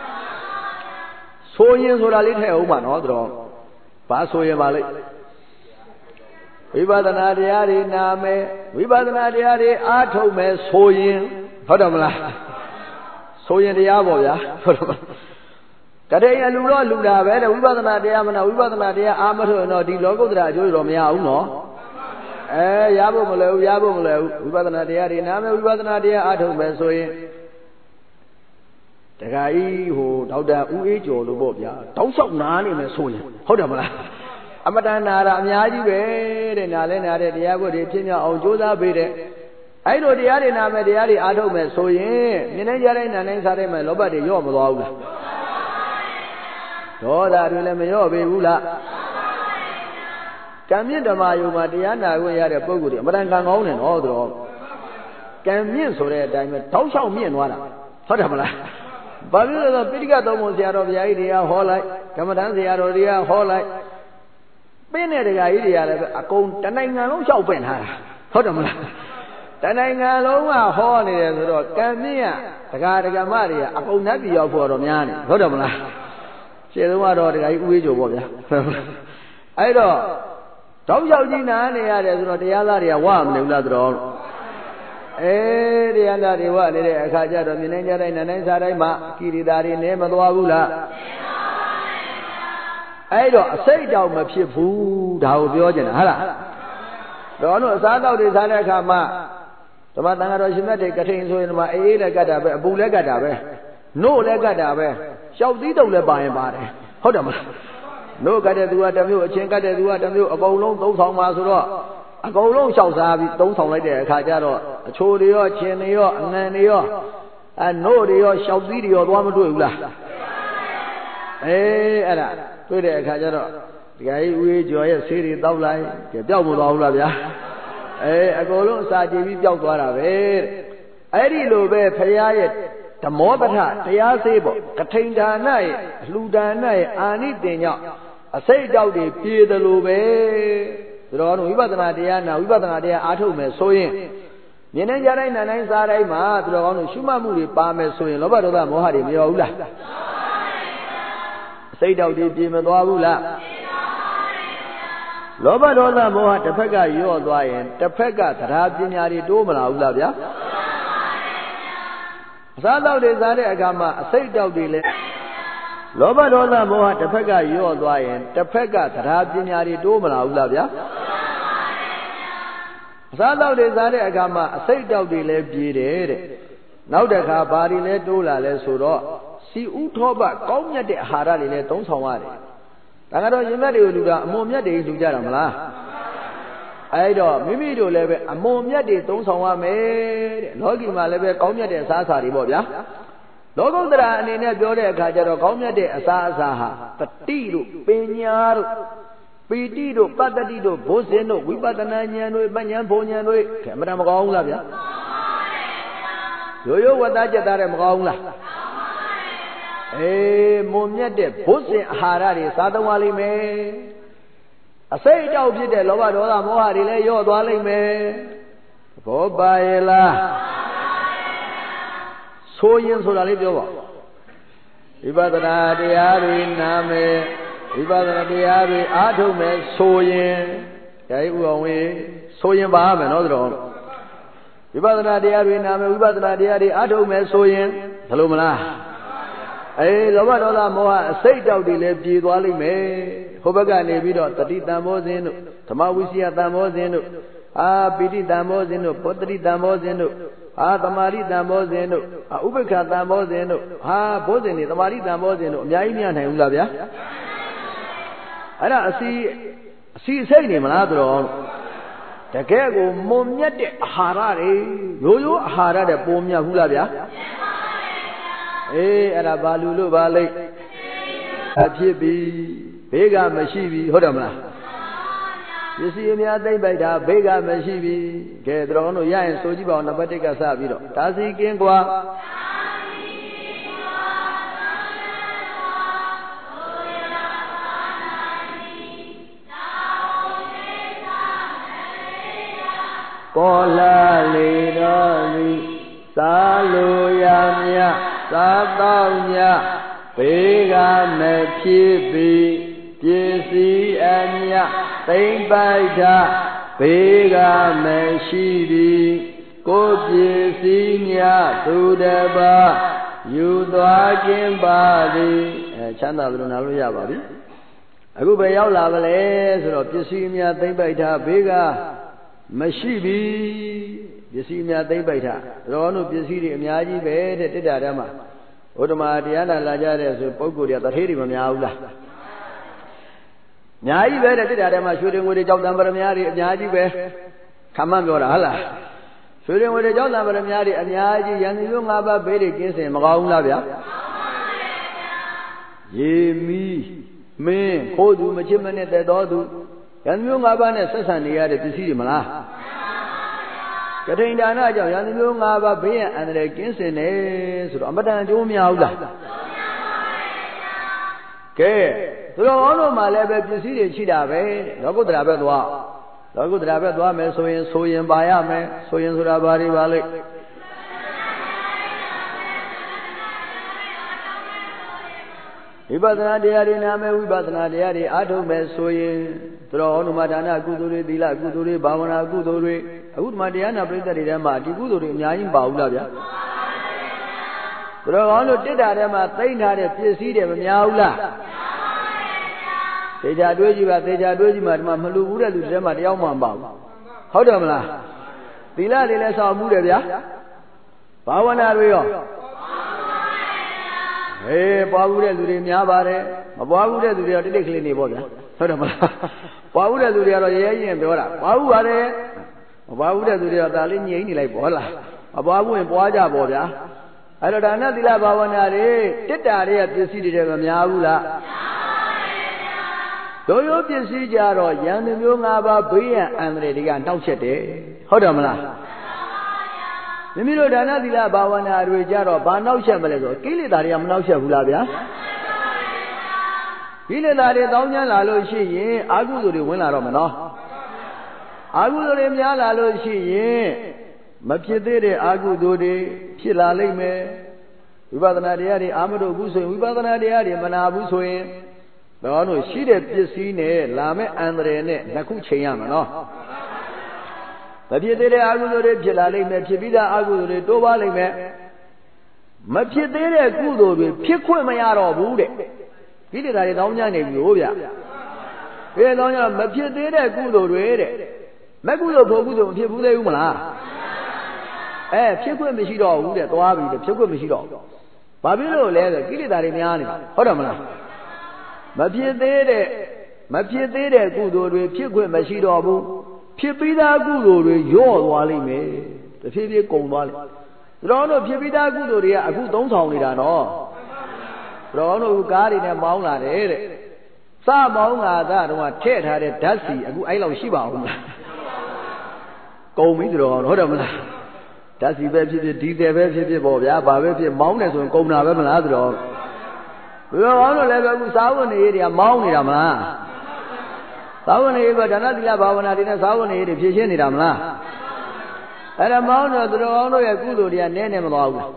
ဆိုရင်ဆိုတာလေးထည့်အောင်ပါနော်တို့ဘာဆိုရင်ပါလိမ့်ဝိပဿနာတရားတွေနာမယ်ဝိပဿနာတရားတွေအားထုတ်မယ်ဆိုရင်ဟုတ်တယ်မလားဆိုရင်တရားပေါ့ဗျာဟုတ်တယ်မလားတတိယလူတော့လူတာပဲတဲ့ဝိပဿနာတရားမနာဝိပဿနာတရားအားမထုတ်ရင်တော့ဒီလောကုတ္တရာအကျိုးတော့မရဘူးနော်အဲရဖို့မလွယ်ဘူးရဖို့မလွယ်ဘူးဝိပဿနာတရားတွေနာမယ်ဝိပဿနာတရားအားထုတ်မယ်ဆိုရင်တခါကြီးဟိုဒေါက်တာဦးအေးကျော်လို့ပေါ့ဗျာတောက်လျှောက်နားနေမယ်ဆိုရင်ဟုတ်တယ်မလားအမတန်နာတာအများကြီးပဲတဲ့နာလဲနာတဲ့တရားကိုတွေဖြစ်မြောက်အောင်ကြိုးစားပေးတဲ့အဲ့လိုတရားတွေနာမယ်တရားတွေအားထုတ်မယ်ဆိုရင်မြင်နိုင်ကြတဲ့နာနိုင်စားတဲ့မဲ့လောဘတွေရော့မသွားဘူးလားဒေါသတွေလည်းမရော့ပေဘူးလားကံမြင့်ဓမ္မယုံမှာတရားနာခွင့်ရတဲ့ပုဂ္ဂိုလ်တွေအမတန်ကံကောင်းတယ်နော်သူတော်ကံမြင့်ဆိုတဲ့အတိုင်းပဲတောက်လျှောက်မြင့်သွားတာဟုတ်တယ်မလားဘာဖြစ်လို့လဲဆိုပိဋကသုံးပုံဆရာတော်ဘုရားကြီးတွေကဟောလိုက်ကမ္မဋ္ဌာန်းဆရာတော်တွေကဟောလိုက်ပင်းတဲ့ဒကာကြီးတွေကလည်းအကုန်တနိုင်ငံလုံးလျှောက်ပင့်ထားတာဟုတ်တယ်မလားတနိုင်ငံလုံးကဟောနေတယ်ဆိုတော့ကံမြင့်ကဒကာဒကာမတွေကအကုန်နတ်ပြည်ရောက်ဖို့တော့များနေဟုတ်တယ်မလားရှင်းတော့တော့ဒကာကြီးဦးဝေးကြိုပေါ့ဗျာအဲ့တော့တောက်လျှောက်ကြီးနားနေရတယ်ဆိုတော့တရားသားတွေကဝမနေဘူးလားတော်အေးတရားသားတွေဝနေတဲ့အခါကျတော့မြင်နိုင်ကြတိုင်းနားနိုင်စားတိုင်းမှာကိရိတာတွေနေမသွားဘူးလားအဲ့တော့အစိတ်တောင်မဖြစ်ဘူးဒါကိုပြောချင်တာဟုတ်လားတော်တို့အစားတောက်တွေစားတဲ့အခါမှာဓမ္မတန်ဃာတော်ရှင်မြတ်တွေကထိန်ဆိုရင်ဓမ္မအေးအေးလည်းကတ်တာပဲအပူလည်းကတ်တာပဲနို့လည်းကတ်တာပဲရှောက်သီးတုပ်လည်းပါရင်ပါတယ်ဟုတ်တယ်မလားနို့ကတ်တဲ့သူကတစ်မျိုးအချင်းကတ်တဲ့သူကတစ်မျိုးအကုန်လုံးသုံးဆောင်ပါဆိုတော့အကုန်လုံးလျှောက်စားပြီးသုံးဆောင်လိုက်တဲ့အခါကျတော့အချိုတွေရောချင်းတွေရောအငံတွေရောအဲနို့တွေရောရှောက်သီးတွေရောသွားမတွေ့ဘူးလားအေးအဲ့ဒါတွေ့တဲ့အခါကျတော့ဒီကကြီးဦးကျော်ရဲ့ဆေးတွေတောက်လိုက်ကြပျောက်မသွားဘူးလားဗျာအေးအကုန်လုံးအစာကြည့်ပြီးပျောက်သွားတာပဲအဲ့ဒီလိုပဲဖရာရဲ့ဓမောပဋ္ဌတရားဆေးပေါ့ကထိန်ဒါနရဲ့အလှူဒါနရဲ့အာနိသင်ကြောင့်အစိတ်အတောက်တွေပြေတယ်လို့ပဲဒါတော့ဝိပဿနာတရားနာဝိပဿနာတရားအားထုတ်မယ်ဆိုရင်မြင်နိုင်ကြတိုင်းနားတိုင်းစားတိုင်းမှာသူတော်ကောင်းတို့ရှုမှတ်မှုတွေပါမယ်ဆိုရင်လောဘဒေါသမောဟတွေမရောဘူးလားစိတ်တောက်တွေပြေမသွားဘူးလားလောဘဒေါသမောဟတစ်ဖက်ကရော့သွားရင်တစ်ဖက်ကသရာပညာတွေတိုးမလာဘူးလားဗျာအစားတောက်တွေစားတဲ့အခါမှာအစိတ်တောက်တွေလည်းလောဘဒေါသမောဟတစ်ဖက်ကရော့သွားရင်တစ်ဖက်ကသရာပညာတွေတိုးမလာဘူးလားဗျာအစားတောက်တွေစားတဲ့အခါမှာအစိတ်တောက်တွေလည်းပြေတယ်တဲ့နောက်တစ်ခါဘာတွေလဲတိုးလာလဲဆိုတော့စီဥထောပကောင်းမြတ်တဲ့အာဟာရတွေလည်းသုံးဆောင်ရတယ်။ဒါကတော့ရင်မြတ်တွေကိုလူတာအမွန်မြတ်တွေလူကြတာမလား။အဲ့တော့မိမိတို့လည်းပဲအမွန်မြတ်တွေသုံးဆောင်ရမယ်တဲ့။လောကီမှာလည်းပဲကောင်းမြတ်တဲ့အစားအစာတွေပေါ့ဗျာ။လောကုတ္တရာအနေနဲ့ပြောတဲ့အခါကျတော့ကောင်းမြတ်တဲ့အစားအစာဟာတတိတို့ပညာတို့ပီတိတို့ပတ္တတိတို့ဘုဇင်တို့ဝိပဿနာဉာဏ်တို့ပညာဘုံဉာဏ်တို့ခဲမတမကောင်းဘူးလားဗျာ။ရိုးရိုးဝတ္တကြက်သားတဲ့မကောင်းဘူးလား။အေးမွန်မြတ်တဲ့ဘုဇင်အာဟာရတွေစားသုံးရလိမ့်မယ်အစိတ်အတောက်ဖြစ်တဲ့လောဘဒေါသမောဟတွေလည်းရော့သွားလိမ့်မယ်ဘောပါရဲ့လားဆိုရင်ဆိုတာလေးပြောပါဝိပဿနာတရားတွေနာမယ်ဝိပဿနာတရားတွေအားထုတ်မယ်ဆိုရင်ဒါကြီးဥအောင်ဝေးဆိုရင်ပါမယ်နော်တော်ဝိပဿနာတရားတွေနာမယ်ဝိပဿနာတရားတွေအားထုတ်မယ်ဆိုရင်ဘယ်လိုမလားအေးလောဘဒေါသမောဟအစိတ်တောက်တွေလည်းပြေသွားလိမ့်မယ်ဟိုဘက်ကနေပြီးတော့တတိတံဘောဇင်းတို့ဓမ္မဝိစီယတံမောဇဉ်တို့အာပိဋိတံမောဇဉ်တို့ပောတတိတံမောဇဉ်တို့အာသမာရိတံမောဇဉ်တို့အာဥပ္ပခတံမောဇဉ်တို့ဟာဘောဇဉ်တွေသမာရိတံမောဇဉ်တို့အများကြီးများနိုင်ဘူးလားဗျာအဲ့ဒါအစီအစီစိတ်နေမလားသူတော်တကယ်ကိုမုံမြတ်တဲ့အာဟာရတွေရိုးရိုးအာဟာရတဲ့ပုံမြတ်ဘူးလားဗျာအေးအဲ့ဒါဘာလူလို့ဘာလိမ့်အဖြစ်ပြီဘေးကမရှိပြီဟုတ်တယ်မလားပစ္စည်းအများသိမ့်ပိုက်တာဘေးကမရှိပြီကဲတော်တို့ရရင်ဆိုကြည့်ပါဦးနံပါတ်တစ်ကစပြီးတော့ဒါစီကင်းကွာပေါ်လာလေတော်သည်သာလိုရမြသာတောင်းမြဘေးကမဖြစ်ပြီပစ္စည်းအမြသိမ့်ပိုက်တာဘေးကမရှိပြီကိုပစ္စည်းမြသူတပါယူသွားခြင်းပါသည်အဲချမ်းသာလို့နားလို့ရပါပြီအခုပဲရောက်လာပါလေဆိုတော့ပစ္စည်းမြသိမ့်ပိုက်တာဘေးကမရှိပြီပစ္စည်းများသိမ့်ပိုက်တာတော်တို့ပစ္စည်းတွေအများကြီးပဲတဲ့တိတ္တာဓမ္မဥဒ္ဓမာတရားနာလာကြတဲ့ဆိုပုဂ္ဂိုလ်တွေကတထေးတွေမများဘူးလားအများကြီးပဲတဲ့တိတ္တာဓမ္မရွှေတွေငွေတွေကြောက်တံပရမများတွေအများကြီးပဲခမပြောတာဟုတ်လားရွှေတွေငွေတွေကြောက်တံပရမများတွေအများကြီးယန္တိမျိုး၅ပါးဘေးတွေကင်းစင်မကောင်းဘူးလားဗျာရေမီမင်းခိုးသူမချစ်မနဲ့တဲ့တော်သူယန္တိမျိုး၅ပါးနဲ့ဆက်ဆံနေရတဲ့ပစ္စည်းတွေမလားကထိန်ဒါနကြောင့်ယန္တိမျိုး၅ပါးဘေးရန်အန္တရာယ်ကင်းစင်တယ်ဆိုတော့အမတန်အကျိုးများဘူးလားကဲသူတော်ကောင်းတို့မှလည်းပဲပစ္စည်းတွေရှိတာပဲလောကုတ္တရာပဲသွားလောကုတ္တရာပဲသွားမယ်ဆိုရင်ဆိုရင်ပါရမယ်ဆိုရင်ဆိုတာဘာတွေပါလိမ့်ဝိပဿနာတရားတွေနာမယ်ဝိပဿနာတရားတွေအားထုတ်မယ်ဆိုရင်သူတော်ဟောနုမဒါနကုသိုလ်တွေသီလကုသိုလ်တွေဘာဝနာကုသိုလ်တွေအခုဒီမှာတရားနာပရိသတ်တွေထဲမှာဒီကုသိုလ်တွေအများကြီးပါဘူးလားဗျာသူတော်ကောင်းတို့တိတ္တာထဲမှာသိမ့်ထားတဲ့ပစ္စည်းတွေမများဘူးလားသေချာတွေးကြည့်ပါသေချာတွေးကြည့်မှဒီမှာမလူဘူးတဲ့လူတွေထဲမှာတယောက်မှမပါဘူးဟုတ်တယ်မလားသီလတွေလည်းစောင့်မှုတယ်ဗျာဘာဝနာတွေရောဟေးပွားဘူးတဲ့လူတွေများပါတယ်မပွားဘူးတဲ့လူတွေတော့တိတိကလေးနေပေါ့ဗျာဟုတ်တယ်မလားပွားဘူးတဲ့လူတွေကတော့ရဲရဲရင်ပြောတာပွားဘူးပါတယ်မပွားဘူးတဲ့လူတွေတော့ဒါလေးငြိမ့်နေလိုက်ပေါ့ဟုတ်လားမပွားဘူးရင်ပွားကြပေါ့ဗျာအဲ့တော့ဒါနသီလဘာဝနာတွေတိတ္တာတွေကပစ္စည်းတွေမများဘူးလားတို့ရိုးပစ္စည်းကြတော့ယန္တမျိုး၅ပါးဘေးရန်အန္တရာယ်တွေကနှောက်ချက်တယ်ဟုတ်တယ်မလားမိမိတို့ဒါနသီလဘာဝနာတွေကြတော့ဘာနှောက်ချက်မလဲဆိုကိလေသာတွေကမနှောက်ချက်ဘူးလားဗျာကိလေသာတွေတောင်းကျမ်းလာလို့ရှိရင်အာဟုသူတွေဝင်လာတော့မနော်အာဟုသူတွေများလာလို့ရှိရင်မဖြစ်သေးတဲ့အာဟုသူတွေဖြစ်လာလိမ့်မယ်ဝိပဿနာတရားတွေအာမထုတ်ဘူးဆိုရင်ဝိပဿနာတရားတွေမနာဘူးဆိုရင်တော်တို့ရှိတဲ့ပစ္စည်းနဲ့လာမဲ့အန္တရာယ်နဲ့နှစ်ခုချိန်ရမှာနော်မဖြစ်သေးတဲ့အာဟုသူတွေဖြစ်လာလိမ့်မယ်ဖြစ်ပြီးသားအာဟုသူတွေတိုးပါလိမ့်မယ်မဖြစ်သေးတဲ့ကုသိုလ်တွေဖြစ်ခွင့်မရတော့ဘူးတဲ့ကိလေသာတွေတောင်းကြနေပြီဟိုဗျဘယ်တောင်းကြမဖြစ်သေးတဲ့ကုသိုလ်တွေတဲ့မကုသိုလ်ဖို့ကုသိုလ်မဖြစ်ဘူးသေးဘူးမလားအဲဖြစ်ခွင့်မရှိတော့ဘူးတဲ့သွားပြီတဲ့ဖြစ်ခွင့်မရှိတော့ဘာဖြစ်လို့လဲဆိုကိလေသာတွေများနေတာဟုတ်တယ်မလားမဖြစ်သေးတဲ့မဖြစ်သေးတဲ့ကုသိုလ်တွေဖြစ်ခွင့်မရှိတော့ဘူးဖြစ်ပြီးသားကုသိုလ်တွေရော့သွားလိမ့်မယ်တဖြည်းဖြည်းကုန်သွားလိမ့်တော်တို့ဖြစ်ပြီးသားကုသိုလ်တွေကအခုသုံးဆောင်နေတာနော်တော်တို့ကားတွေနဲ့မောင်းလာတယ်တဲ့စမောင်းလာတာတော့ထည့်ထားတဲ့ဓာတ်စီအခုအဲ့လောက်ရှိပါအောင်မလားကုန်ပြီတော်ဟုတ်တယ်မလားဓာတ်စီပဲဖြစ်ဖြစ်ဒီတယ်ပဲဖြစ်ဖြစ်ပေါ့ဗျာဘာပဲဖြစ်မောင်းတယ်ဆိုရင်ကုန်တာပဲမလားတော်ဘယ်လိုအောင်လို့လဲပဲအခုစာဝတ်နေရေးတွေကမောင်းနေတာမလားသာဝနေကဒါနသီလဘာဝနာတွေနဲ့သာဝနေတွေဖြည့်ရှင်းနေတာမလားအဲ့ဒါမောင်းတော့သူတော်ကောင်းတို့ရဲ့ကုသိုလ်တွေကနည်းနေမသွားဘူး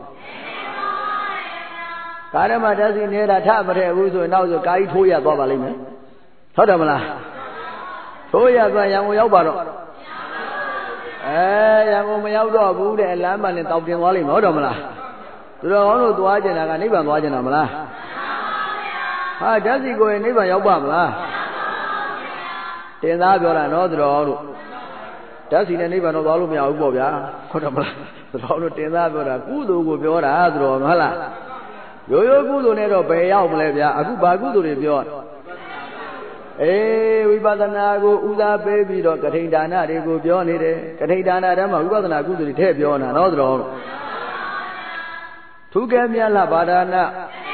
ကာရမဓာတ်စီနေတာထမထည့်ဘူးဆိုရင်နောက်ဆိုကာကြီးထိုးရသွားပါလိမ့်မယ်ဟုတ်တယ်မလားထိုးရသွားရံကိုရောက်ပါတော့အဲရံကိုမရောက်တော့ဘူးတဲ့လမ်းမှလည်းတောက်တင်သွားလိမ့်မယ်ဟုတ်တယ်မလားသူတော်ကောင်းတို့သွားကျင်တာကနိဗ္ဗာန်သွားကျင်တာမလားဟာဓာတ်စီကိုရင်နိဗ္ဗာန်ရောက်ပါမလားတင်သားပြောတာနော်တော်တို့ဓာတ်စီနဲ့နိဗ္ဗာန်တော့သွားလို့မရဘူးပေါ့ဗျာဟုတ်တယ်မလားတော်တို့တင်သားပြောတာကုသိုလ်ကိုပြောတာတော်ဟုတ်လားရိုးရိုးကုသိုလ်နဲ့တော့ဘယ်ရောက်မလဲဗျာအခုဘာကုသိုလ်တွေပြောအေးဝိပဿနာကိုဥစားပေးပြီးတော့ကထိန်ဒါနတွေကိုပြောနေတယ်ကထိန်ဒါနတည်းမှာဝိပဿနာကုသိုလ်တွေထည့်ပြောနေတာနော်တော်ထူးကဲမြတ်လားဗာဒနာ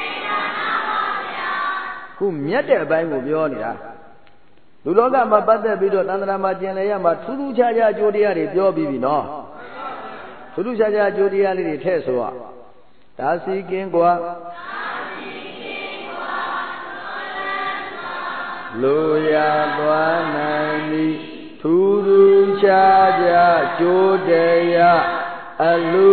ခုမြတ်တဲ့အပိုင်းကိုပြောနေတာလူလောကမှာပတ်သက်ပြီးတော့တန်ត្រာမှာကျင်လည်ရမှာထူးထူးခြားခြားအကျိုးတရားတွေပြောပြီးပြီနော်ထူးထူးခြားခြားအကျိုးတရားလေးတွေထည့်ဆိုရဒါစီကင်းกว่าလူရသွားနိုင်သည်ထူးထူးခြားခြားကျိုးတရားအလူ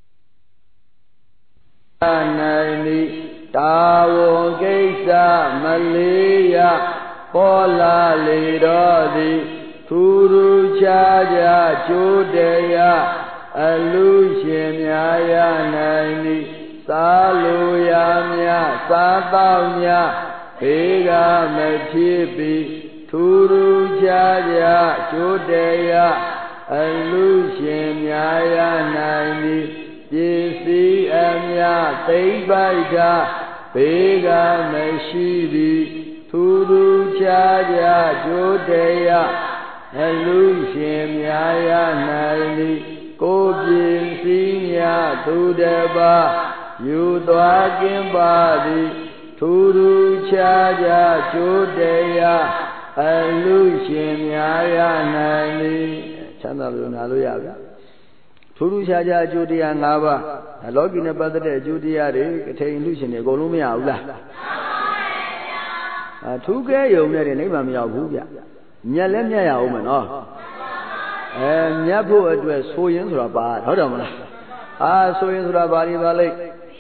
နိုင်သည်တာဝန်ကိစ္စမလေးရပေါ်လာလေတော့သည်ထူးထူးခြားခြားကျိုးတရားအလူရှင်များရနိုင်သည်စားလိုရများစားတော့များဘေးကမဖြစ်ပြီးထူးထူးခြားခြားကျိုးတရားအလူရှင်များရနိုင်သည်ပစ္စည်းအများသိမ့်ပိုက်တာဘေးကမရှိသည်ထူးထူးခြားခြားကျိုးတရားအလူရှင်များရနိုင်သည်ကိုယ်ပစ္စည်းများသူတစ်ပါးယူသွားကင်းပါသည်ထူးထူးခြားခြားကျိုးတရားအလူရှင်များရနိုင်သည်ချမ်းသာလို့နာလို့ရပြီထူးထူးခြားခြားအကျိုးတရား၅ပါးလောကီနဲ့ပတ်သက်တဲ့အကျိုးတရားတွေကထိန်လူရှင်တွေအကုန်လုံးမရဘူးလားအထူးကဲယုံနဲ့နိဗ္ဗာန်မရောက်ဘူးဗျမြတ်လည်းမြတ်ရအောင်မယ်နော်အဲမြတ်ဖို့အတွက်ဆိုရင်ဆိုတာပါဟုတ်တယ်မလားအာဆိုရင်ဆိုတာပါဠိပါဠိ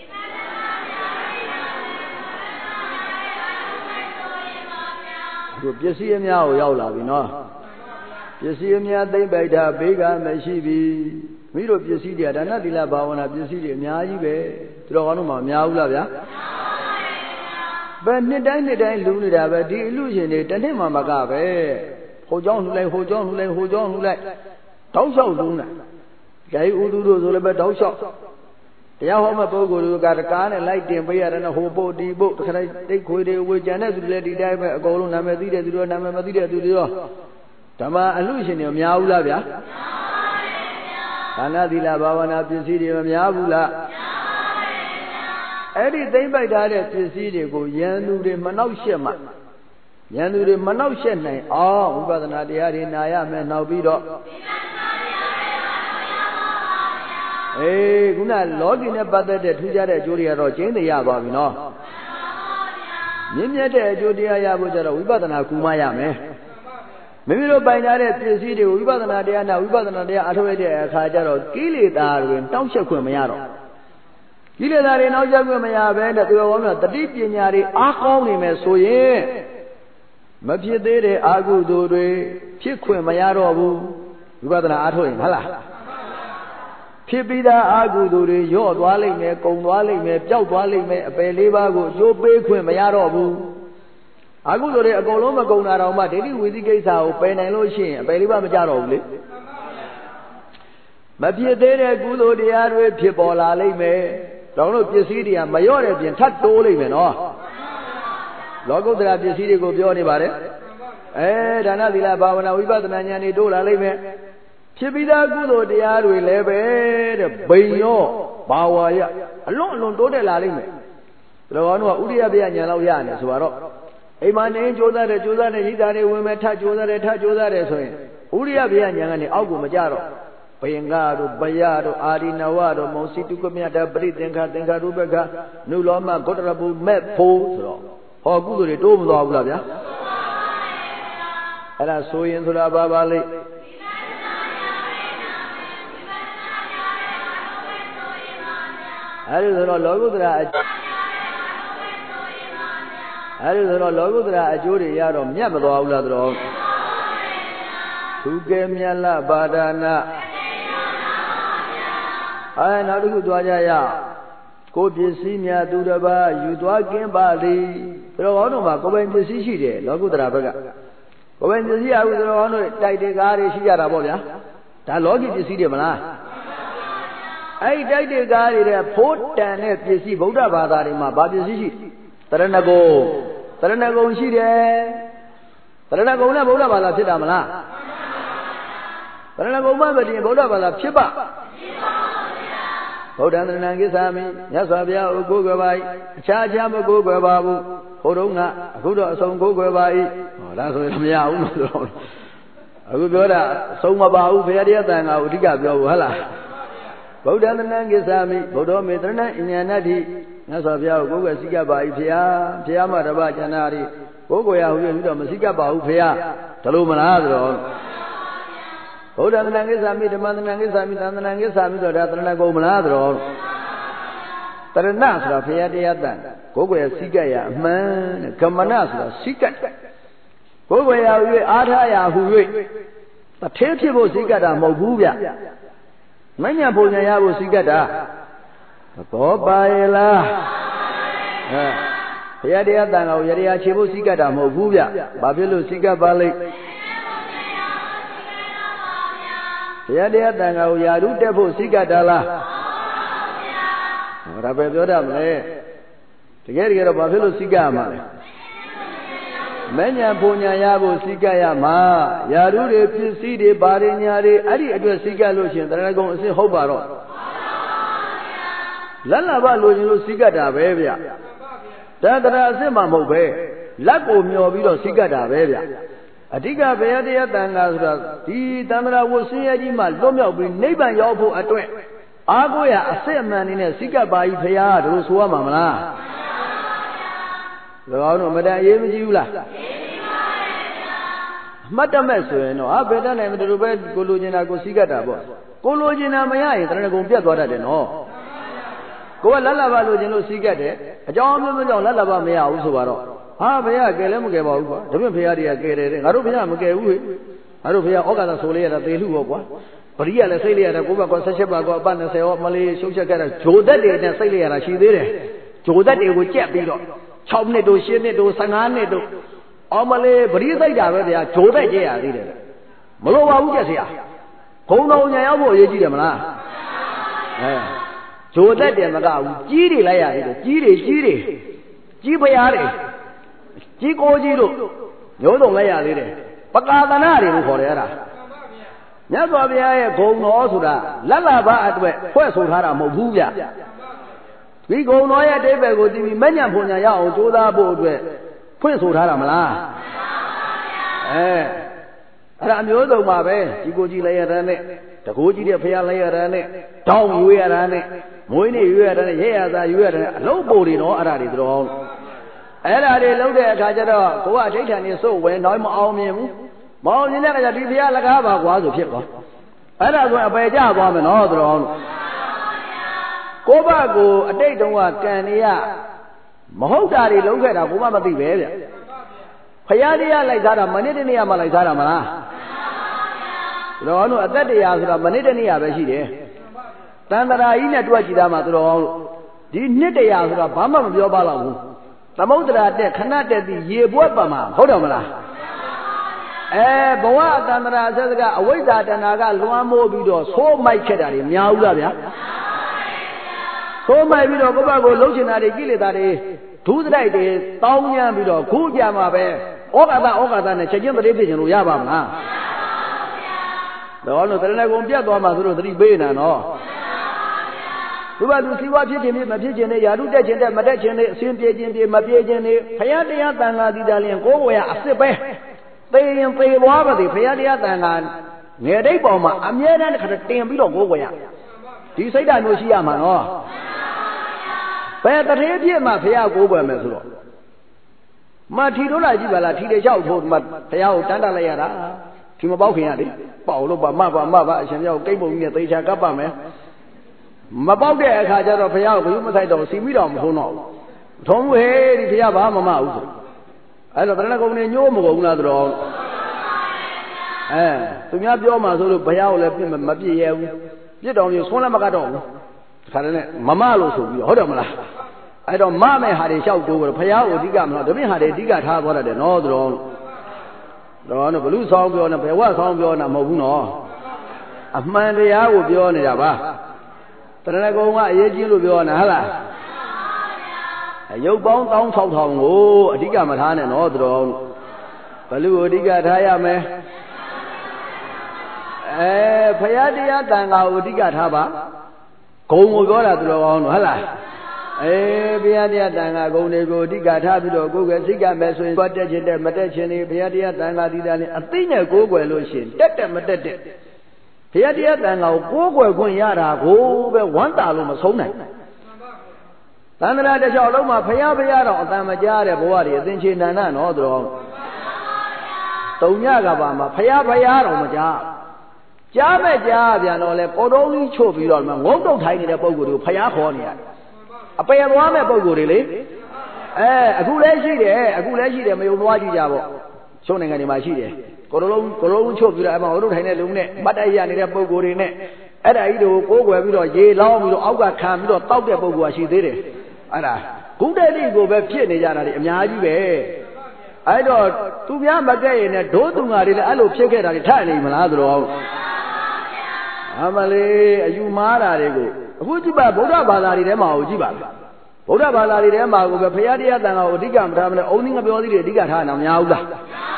ဒီပစ္စည်းအများကိုရောက်လာပြီနော်ပစ္စည်းအများသိမ့်ပိုက်တာဘေးကမရှိပြီမိတို့ပစ္စည်းတွေကဒါနသီလဘာဝနာပစ္စည်းတွေအများကြီးပဲသူတော်ကောင်းတို့မှမများဘူးလားဗျာဘယ်နှစ်တိုင်းနှစ်တိုင်းလူနေတာပဲဒီအလူရှင်တွေတစ်နှစ်မှမကပဲဟိုเจ้าလှူလိုက်ဟိုเจ้าလှူလိုက်ဟိုเจ้าလှူလိုက်တောက်လျှောက်လုံးတယ်ဂိုင်းဥသူတို့ဆိုလည်းပဲတောက်လျှောက်တရားဟောမဲ့ပုဂ္ဂိုလ်တွေကတကားနဲ့လိုက်တင်ပေးရတယ်နော်ဟိုပို့ဒီပို့တခါတိုင်းတိတ်ခွေတွေဝေကြံတဲ့သူတွေလည်းဒီတိုင်းပဲအကုန်လုံးနာမည်သိတဲ့သူတွေနာမည်မသိတဲ့သူတွေရောဓမ္မအလူရှင်တွေမများဘူးလားဗျာဒါနသီလဘာဝနာပစ္စည်းတွေမများဘူးလားအဲ့ဒီသိမ့်ပိုက်ထားတဲ့ပစ္စည်းတွေကိုယန္တုတွေမနှောက်ရှက်မှယန္တုတွေမနှောက်ရှက်နိုင်အောင်ဝိပဿနာတရားတွေနာရမယ်နောက်ပြီးတော့အေးခုနလောကီနဲ့ပတ်သက်တဲ့ထူးခြားတဲ့အကျိုးတွေကတော့ကျင်းနေရပါပြီနော်မြင့်မြတ်တဲ့အကျိုးတရားရဖို့ကြတော့ဝိပဿနာကူမရမယ်မိမိတို့ပိုင်ထားတဲ့ပစ္စည်းတွေကိုဝိပဿနာတရားနဲ့ဝိပဿနာတရားအထောက်ရတဲ့အခါကျတော့ကိလေသာတွေတောက်ချက်ခွင့်မရတော့ကိလေသာတွေတောက်ချက်ခွင့်မရဘဲနဲ့သူတော်ကောင်းကတတိပညာတွေအားကောင်းနေမယ်ဆိုရင်မဖြစ်သေးတဲ့အာဟုသူတွေဖြစ်ခွင့်မရတော့ဘူးဝိပဿနာအားထုတ်ရင်ဟုတ်လားဖြစ်ပြီးသားအာဟုသူတွေရော့သွားလိမ့်မယ်ကုံသွားလိမ့်မယ်ပျောက်သွားလိမ့်မယ်အပယ်လေးပါးကိုအကျိုးပေးခွင့်မရတော့ဘူးအာဟုသူတွေအကုန်လုံးမကုံတာတော့မှဒိဋ္ဌိဝိသိကိစ္စကိုပယ်နိုင်လို့ရှိရင်အပယ်လေးပါးမကြတော့ဘူးလေမဖြစ်သေးတဲ့ကုသိုလ်တရားတွေဖြစ်ပေါ်လာလိမ့်မယ်တော့လို့ပစ္စည်းတွေကမရော့တဲ့ပြင်ထပ်တိုးလိမ့်မယ်နော်လောကုတ္တရာပစ္စည်းတွေကိုပြောနေပါတယ်အဲဒါနသီလဘာဝနာဝိပဿနာဉာဏ်တွေတိုးလာလိမ့်မယ်ဖြစ်ပြီးသားကုသိုလ်တရားတွေလည်းပဲတဲ့ဘိန်ရောဘာဝါရအလွန်အလွန်တိုးတက်လာလိမ့်မယ်ဘယ်လိုကောဥရိယပြဉာဏ်လောက်ရနေဆိုတော့အိမ်မှာနေကြိုးစားတယ်ကြိုးစားတယ်ဤသားတွေဝင်မဲ့ထကြိုးစားတယ်ထကြိုးစားတယ်ဆိုရင်ဥရိယပြဉာဏ်ကနေအောက်ကိုမကြတော့ဘယင်္ဂတို့ဘယတို့အာရိနဝတို့မောစီတုကမြတ်တာပရိသင်္ခသင်္ခရူပကနုလောမဂုတ္တရပုမဲ့ဖို့ဆိုတော့ဟောကုသိုလ်တွေတိုးမသွားဘူးလားဗျာအဲ့ဒါဆိုရင်ဆိုတာဘာပါလိမ့်အဲ့ဒီဆိုတော့လောကုတ္တရာအဲ့ဒီဆိုတော့လောကုတ္တရာအကျိုးတွေရတော့မြတ်မသွားဘူးလားတော်သူကဲမြတ်လားပါဒနာအဲနောက်တစ်ခုသွားကြရကိုပစ္စည်းများသူတစ်ပါးယူသွားကင်းပါလေဘယ်တော့တော့မှကိုယ်ပိုင်ပစ္စည်းရှိတယ်လောကုတ္တရာဘက်ကကိုဝင်ပစ္စည်းရဘူးဆိုတော့တို့တိုက်တေကားတွေရှိကြတာပေါ့ဗျာဒါလောကီပစ္စည်းတွေမလားအဲ့တိုက်တေကားတွေတဲ့ဖိုးတန်တဲ့ပစ္စည်းဗုဒ္ဓဘာသာတွေမှာဘာပစ္စည်းရှိတရဏဂုံတရဏဂုံရှိတယ်တရဏဂုံနဲ့ဗုဒ္ဓဘာသာဖြစ်တာမလားတရဏဂုံမှမတင်ဗုဒ္ဓဘာသာဖြစ်ပါဗုဒ္ဓံတရဏံကိသာမိမြတ်စွာဘုရားကိုကိုးကွယ်ပါ၏အခြားအခြားမကိုးကွယ်ပါဘူးဟိုတုန်းကအခုတော့အဆုံးကိုးကွယ်ပါ၏ဟောဒါဆိုရင်မရဘူးလို့ဆိုတော့အခုပြောတာအဆုံးမပါဘူးဘုရားတရားတန်ခါကိုအဓိကပြောဘူးဟုတ်လားဗုဒ္ဓံတရဏံကိသာမိဗုဒ္ဓမေတရဏံအဉာဏတ္တိမြတ်စွာဘုရားကိုကိုးကွယ်စိကပ်ပါ၏ဘုရားဘုရားမှာတပါးကျန်တာတွေကိုးကွယ်ရဟုပြီးတော့မစိကပ်ပါဘူးဘုရားဒါလို့မလားဆိုတော့ဗုဒ္ဓံတရဏံကိသာမိဓမ္မံတရဏံကိသာမိသံတရဏံကိသာမိဆိုတော့ဒါတရဏဂုံမလားဆိုတော့တရဏဆိုတာဘုရားတရားတန်ကိုယ်ွယ်စိကတ်ရအမှန်တဲ့ကမ္မနဆိုတာစိကတ်ကိုယ်ွယ်ရဟူ၍အားထားရဟူ၍တထဲဖြစ်ဖို့စိကတ်တာမဟုတ်ဘူးဗျမညံပုံညာရဖို့စိကတ်တာဘောပါရဲ့လားဟဲ့ဘုရားတရားတန်ကိုရတရားခြေဖို့စိကတ်တာမဟုတ်ဘူးဗျဘာဖြစ်လို့စိကတ်ပါလိမ့်ဘုရားတရားတန်ခါကိုယာရုတက်ဖို့စိကတ်တာလားဟောဒါပဲပြောတတ်မလဲတကယ်တကယ်တော့ဘာဖြစ်လို့စိကတ်ရမှာလဲမဉ္ဇဉ်ပုံညာရဖို့စိကတ်ရမှာယာရုတွေပစ္စည်းတွေဘာတွေညာတွေအဲ့ဒီအတွက်စိကတ်လို့ရှင်တရဏဂုံအစစ်ဟုတ်ပါတော့လက်လာဘလိုချင်လို့စိကတ်တာပဲဗျဒါတရာအစစ်မှမဟုတ်ပဲလက်ကိုမျောပြီးတော့စိကတ်တာပဲဗျအဓိကဘုရားတရားတန်ခါဆိုတာဒီတန္တရာဝဆင်းရဲကြီးမှလွတ်မြောက်ပြီးနိဗ္ဗာန်ရောက်ဖို့အတွက်အားကိုးရအစစ်အမှန်နေနဲ့စိကပ်ပါကြီးဘုရားတို့ဆိုရမှာမလားမှန်ပါဗျာ၎င်းတို့မတန်အေးမကြည့်ဘူးလားအေးပါဗျာအမှတ်တမဲ့ဆိုရင်တော့ဟာဘယ်တတ်နိုင်မတူပဲကိုလိုချင်တာကိုစိကပ်တာပေါ့ကိုလိုချင်တာမရရင်တရဏဂုံပြတ်သွားတတ်တယ်နော်ကိုကလက်လာပါလိုချင်လို့စိကပ်တယ်အကြောင်းမျိုးမျိုးကြောင့်လက်လာပါမရဘူးဆိုပါတော့ဟာဘုရားကယ်လည်းမကယ်ပါဘူးကွာဒါပြင်ဘုရားတွေကကယ်တယ်တဲ့ငါတို့ဘုရားမကယ်ဘူးဟဲ့ငါတို့ဘုရားဩကာသဆိုလေးရတာသေလူပေါ့ကွာပရိယလည်းစိတ်လေးရတာကိုဘကွာ၁၈ပါးကွာအပတ်၂၀ရောမလေးရှုပ်ချက်ခဲ့တာဂျိုသက်တွေနဲ့စိတ်လေးရတာရှိသေးတယ်ဂျိုသက်တွေကိုကြက်ပြီးတော့၆နှစ်တို့၈နှစ်တို့၁၅နှစ်တို့အော်မလေးပရိသိတ်တာပဲဗျာဂျိုသက်ကြက်ရသေးတယ်မလိုပါဘူးကြက်စရာဘုံတော်ညာရောက်ဖို့အရေးကြီးတယ်မလားအဲဂျိုသက်တယ်မကဘူးကြီးတွေလိုက်ရသေးတယ်ကြီးတွေကြီးတွေကြီးဘုရားတွေကြီးကိုကြီးတို့မျိုးစုံလိုက်ရသေးတယ်ပကာသနာတွေလို့ခေါ်တယ်အဲ့ဒါမြတ်စွာဘုရားရဲ့ဂုဏ်တော်ဆိုတာလက်လာဘအတွက်ဖွဲ့ဆိုထားတာမဟုတ်ဘူးဗျဒီဂုဏ်တော်ရဲ့အတိပ္ပယ်ကိုသိပြီးမညံ့ဖွညာရအောင်ကြိုးစားဖို့အတွက်ဖွင့်ဆိုထားတာမလားအဲအဲ့ဒါအမျိုးစုံပါပဲကြီးကိုကြီးလိုက်ရတဲ့နဲ့တကိုးကြီးတဲ့ဘုရားလိုက်ရတဲ့နဲ့တောင်းရွေးရတဲ့နဲ့မွေးနေ့ရွေးရတဲ့နဲ့ရဲရသာရွေးရတဲ့အလုံးပိုတွေတော့အဲ့ဒါတွေတော်အဲ့ဒါတွေလုံးတဲ့အခါကျတော့ကိုကအဋိဌာန်နေစုပ်ဝင်တော့မအောင်မြင်ဘူးမအောင်မြင်တဲ့အခါကျဒီဘုရားလကားပါကွာဆိုဖြစ်သွားအဲ့ဒါဆိုရင်အပယ်ကျသွားမယ်နော်တော်ကိုဘကိုအတိတ်တုန်းကကံနေရမဟုတ်တာတွေလုံးခဲ့တာကိုမမသိပဲဗျဘုရားတရားလိုက်သားတာမနစ်တနေ့မှလိုက်သားတာမလားတော်တို့အသက်တရားဆိုတာမနစ်တနေ့ပဲရှိတယ်တန်တရာကြီးနဲ့တွက်ကြည့်သားမှာတော်ဒီနှစ်တရားဆိုတာဘာမှမပြောပါတော့ဘူးသမုဒ္ဒရာတက်ခဏတက်ပြီးရေပွက်ပါမှာဟုတ်တယ်မလားအဲဘဝအတန္တရာအဆက်စကအဝိဇ္ဇာတဏှာကလွှမ်းမိုးပြီးတော့သိုးမိုက်ခဲ့တာတွေများဘူးလားဗျာသိုးမိုက်ပြီးတော့ကိုယ့်ဘက်ကိုလှုပ်ချင်တာတွေကိလေသာတွေဒုစရိုက်တွေတောင်းညမ်းပြီးတော့ခုကြမှာပဲဩဃာတဩဃာတနဲ့ချက်ချင်းတတိဖြစ်ချင်လို့ရပါမလားတော်လို့တရဏဂုံပြတ်သွားမှဆိုတော့သတိပေးနေတာနော်သူကသူစီဝါဖြစ်ခြင်းမဖြစ်ခြင်းနဲ့ယာရုတက်ခြင်းတက်မတက်ခြင်းနဲ့အစဉ်ပြေခြင်းပြေမပြေခြင်းနဲ့ဘုရားတရားတန်ခါတည်တာလျင်ကိုယ်ဝယ်ရအစ်စ်ပဲသေရင်သေသွားပါသည်ဘုရားတရားတန်ခါငယ်တိတ်ပေါ်မှာအမြဲတမ်းတစ်ခါတင်ပြီးတော့ကိုယ်ဝယ်ရဒီစိတ်ဓာတ်မျိုးရှိရမှာနော်ဘယ်တထေးဖြစ်မှဘုရားကိုယ်ဝယ်မယ်ဆိုတော့မထီတို့လာကြည့်ပါလားထီတွေလျှောက်ဖို့မှဘုရားကိုတန်းတလိုက်ရတာဒီမပေါက်ခင်ရလေပေါက်လို့ပါမပါမပါအရှင်မြောက်ကိတ်ပုံကြီးနဲ့သေချာကပ်ပါမယ်မပေါက်တဲ့အခါကျတော့ဘုရားကိုဘယ်လိုမဆိုင်တော့စီမိတော့မထုံးတော့ဘူးထုံးဟဲ့ဒီဘုရားဘာမှမမဟုတ်ဆိုအဲ့တော့ဗရဏဂုံနေညိုးမကုန်လားတော့အဲသူများပြောမှဆိုလို့ဘုရားကိုလည်းပြစ်မပြစ်ရဘူးပြစ်တော်ကြီးဆွန်းလည်းမကတော့ဘူးခါတည်းနဲ့မမလို့ဆိုပြီးဟုတ်တယ်မလားအဲ့တော့မမဲ့ဟာတွေလျှောက်တိုးတော့ဘုရားကိုအဓိကမလို့တပည့်ဟာတွေအဓိကထားသွားတယ်နော်တော့တော်တော့ဘလူဆောင်ပြောနေဘယ်ဝဆောင်ပြောနေမဟုတ်ဘူးနော်အမှန်တရားကိုပြောနေတာပါတရဏဂုံကအရေးကြီးလို့ပြောနေတာဟုတ်လားရုပ်ပေါင်းတောင်း၆ထောင်ကိုအဓိကမထားနဲ့နော်တော်ဘလူကိုအဓိကထားရမယ်အဲဖရာတရားတန်ခါကိုအဓိကထားပါဂုံကိုပြောတာသူတော်ကောင်းတို့ဟုတ်လားအေးဘုရားတရားတန်ခါဂုံတွေကိုအဓိကထားပြီးတော့ကိုယ်ကစိတ်ကမဲ့ဆိုရင်သွားတက်ခြင်းတဲ့မတက်ခြင်းတွေဘုရားတရားတန်ခါဒီတာနဲ့အသိနဲ့ကိုယ်ွယ်လို့ရှိရင်တက်တက်မတက်တက်ဘုရားတရားတန်ခါကိုကိုယ်ွယ်ခွင့်ရတာကိုပဲဝမ်းသာလို့မဆုံးနိုင်သန္တရာတစ်လျှောက်လုံးမှာဘုရားဘုရားတော်အတန်မကြားတဲ့ဘဝတွေအသင်္ချေနန္ဒနော်သူတော်ကောင်းတုံညကပါမှာဘုရားဘုရားတော်မကြားကြားမဲ့ကြားပြန်တော့လေကိုတော်ကြီးချို့ပြီးတော့ငုံတုတ်ထိုင်နေတဲ့ပုံကိုယ်တွေကိုဘုရားခေါ်နေရတယ်အပယ်သွားမဲ့ပုံကိုယ်တွေလေအဲအခုလည်းရှိတယ်အခုလည်းရှိတယ်မယုံသွားကြည့်ကြပေါ့ချုံနိုင်ငံတွေမှာရှိတယ်ကိုတော်လုံးကိုတော်လုံးချို့ပြီးတော့အမှငုံတုတ်ထိုင်တဲ့လူနဲ့မတ်တိုက်ရနေတဲ့ပုံကိုယ်တွေနဲ့အဲ့ဒါကြီးတို့ကိုးကွယ်ပြီးတော့ရေလောင်းပြီးတော့အောက်ကခံပြီးတော့တောက်တဲ့ပုံကိုယ်ကရှိသေးတယ်အဲ့ဒါဂုတ္တတိကိုပဲဖြစ်နေကြတာတွေအများကြီးပဲအဲ့တော့သူများမကဲ့ရင်လည်းဒိုးသူငါတွေလည်းအဲ့လိုဖြစ်ခဲ့တာတွေထနေမလားဆိုတော့အမလေးအယူမားတာတွေကိုအခုကြည့်ပါဗုဒ္ဓဘာသာတွေထဲမှာကိုကြည့်ပါဗုဒ္ဓဘာသာတွေထဲမှာကိုပဲဘုရားတရားတန်ခါကိုအဓိကမထားမလဲအုံသီးငပြောသီးတွေအဓိကထားအောင်မများဘူးလား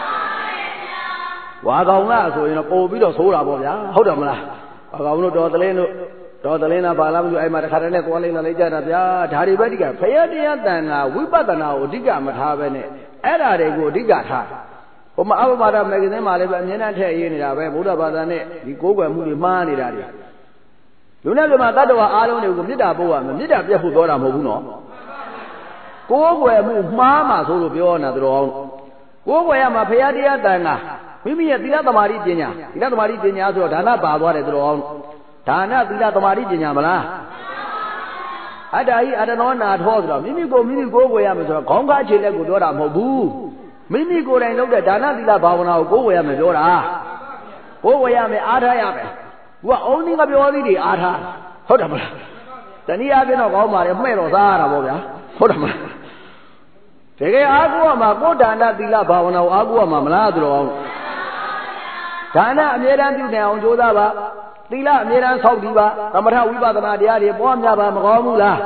ဝါကောင်ကဆိုရင်တော့ပို့ပြီးတော့ဆိုးတာပေါ့ဗျာဟုတ်တယ်မလားဝါကောင်တို့တော်သလင်းတို့တော်သလင်းနာဘာလားမသိအဲ့မှာတခါတည်းနဲ့သွားလိမ့်လာလိုက်ကြတာဗျာဒါတွေပဲအဓိကဘုရားတရားတန်ခါဝိပဿနာကိုအဓိကမထားပဲနဲ့အဲ့ဓာတွေကိုအဓိကထားဟိုမှာအဘဘာဒမဂ္ဂဇင်းမှာလည်းပဲအမြဲတမ်းထည့်ရေးနေတာပဲဗုဒ္ဓဘာသာနဲ့ဒီကိုးကွယ်မှုတွေမှားနေတာတွေလူနဲ့လူမှာတတ္တဝါအားလုံးတွေကိုမေတ္တာပို့ရမယ်မေတ္တာပြတ်ဖို့ပြောတာမဟုတ်ဘူးနော်ကိုးကွယ်မှုမှားမှာဆိုလို့ပြောနေတာတော်အောင်ကိုးကွယ်ရမှာဘုရားတရားတန်ခါမိမိရဲ့သီလသမာဓိပညာသီလသမာဓိပညာဆိုတော့ဒါနပါသွားတယ်တော်အောင်ဒါနသီလသမာဓိပညာမလားအတ္တဟိအတ္တနောနာထောဆိုတော့မိမိကိုမိမိကိုးကွယ်ရမယ်ဆိုတော့ခေါင်းကားခြေလက်ကိုပြောတာမဟုတ်ဘူးမိမိကိုယ်တိုင်လုပ်တဲ့ဒါနသီလဘာဝနာကိုကိုးကွယ်ရမယ်ပြောတာကိုးကွယ်ရမယ်အားထားရမယ်သူကအုံးသီးကပြောသီးတွေအားထားဟုတ်တယ်မလားတနည်းအားဖြင့်တော့ကောင်းပါလေမှဲ့တော့စားရတာပေါ့ဗျာဟုတ်တယ်မလားတကယ်အားကိုးရမှာကိုယ်ဒါနသီလဘာဝနာကိုအားကိုးရမှာမလားသူတော်အောင်ဒါနအမြဲတမ်းပြုနေအောင်ကြိုးစားပါသီလအမြဲတမ်းဆောက်တည်ပါသမထဝိပဿနာတရားတွေပွားများပါမကောင်းဘူးလား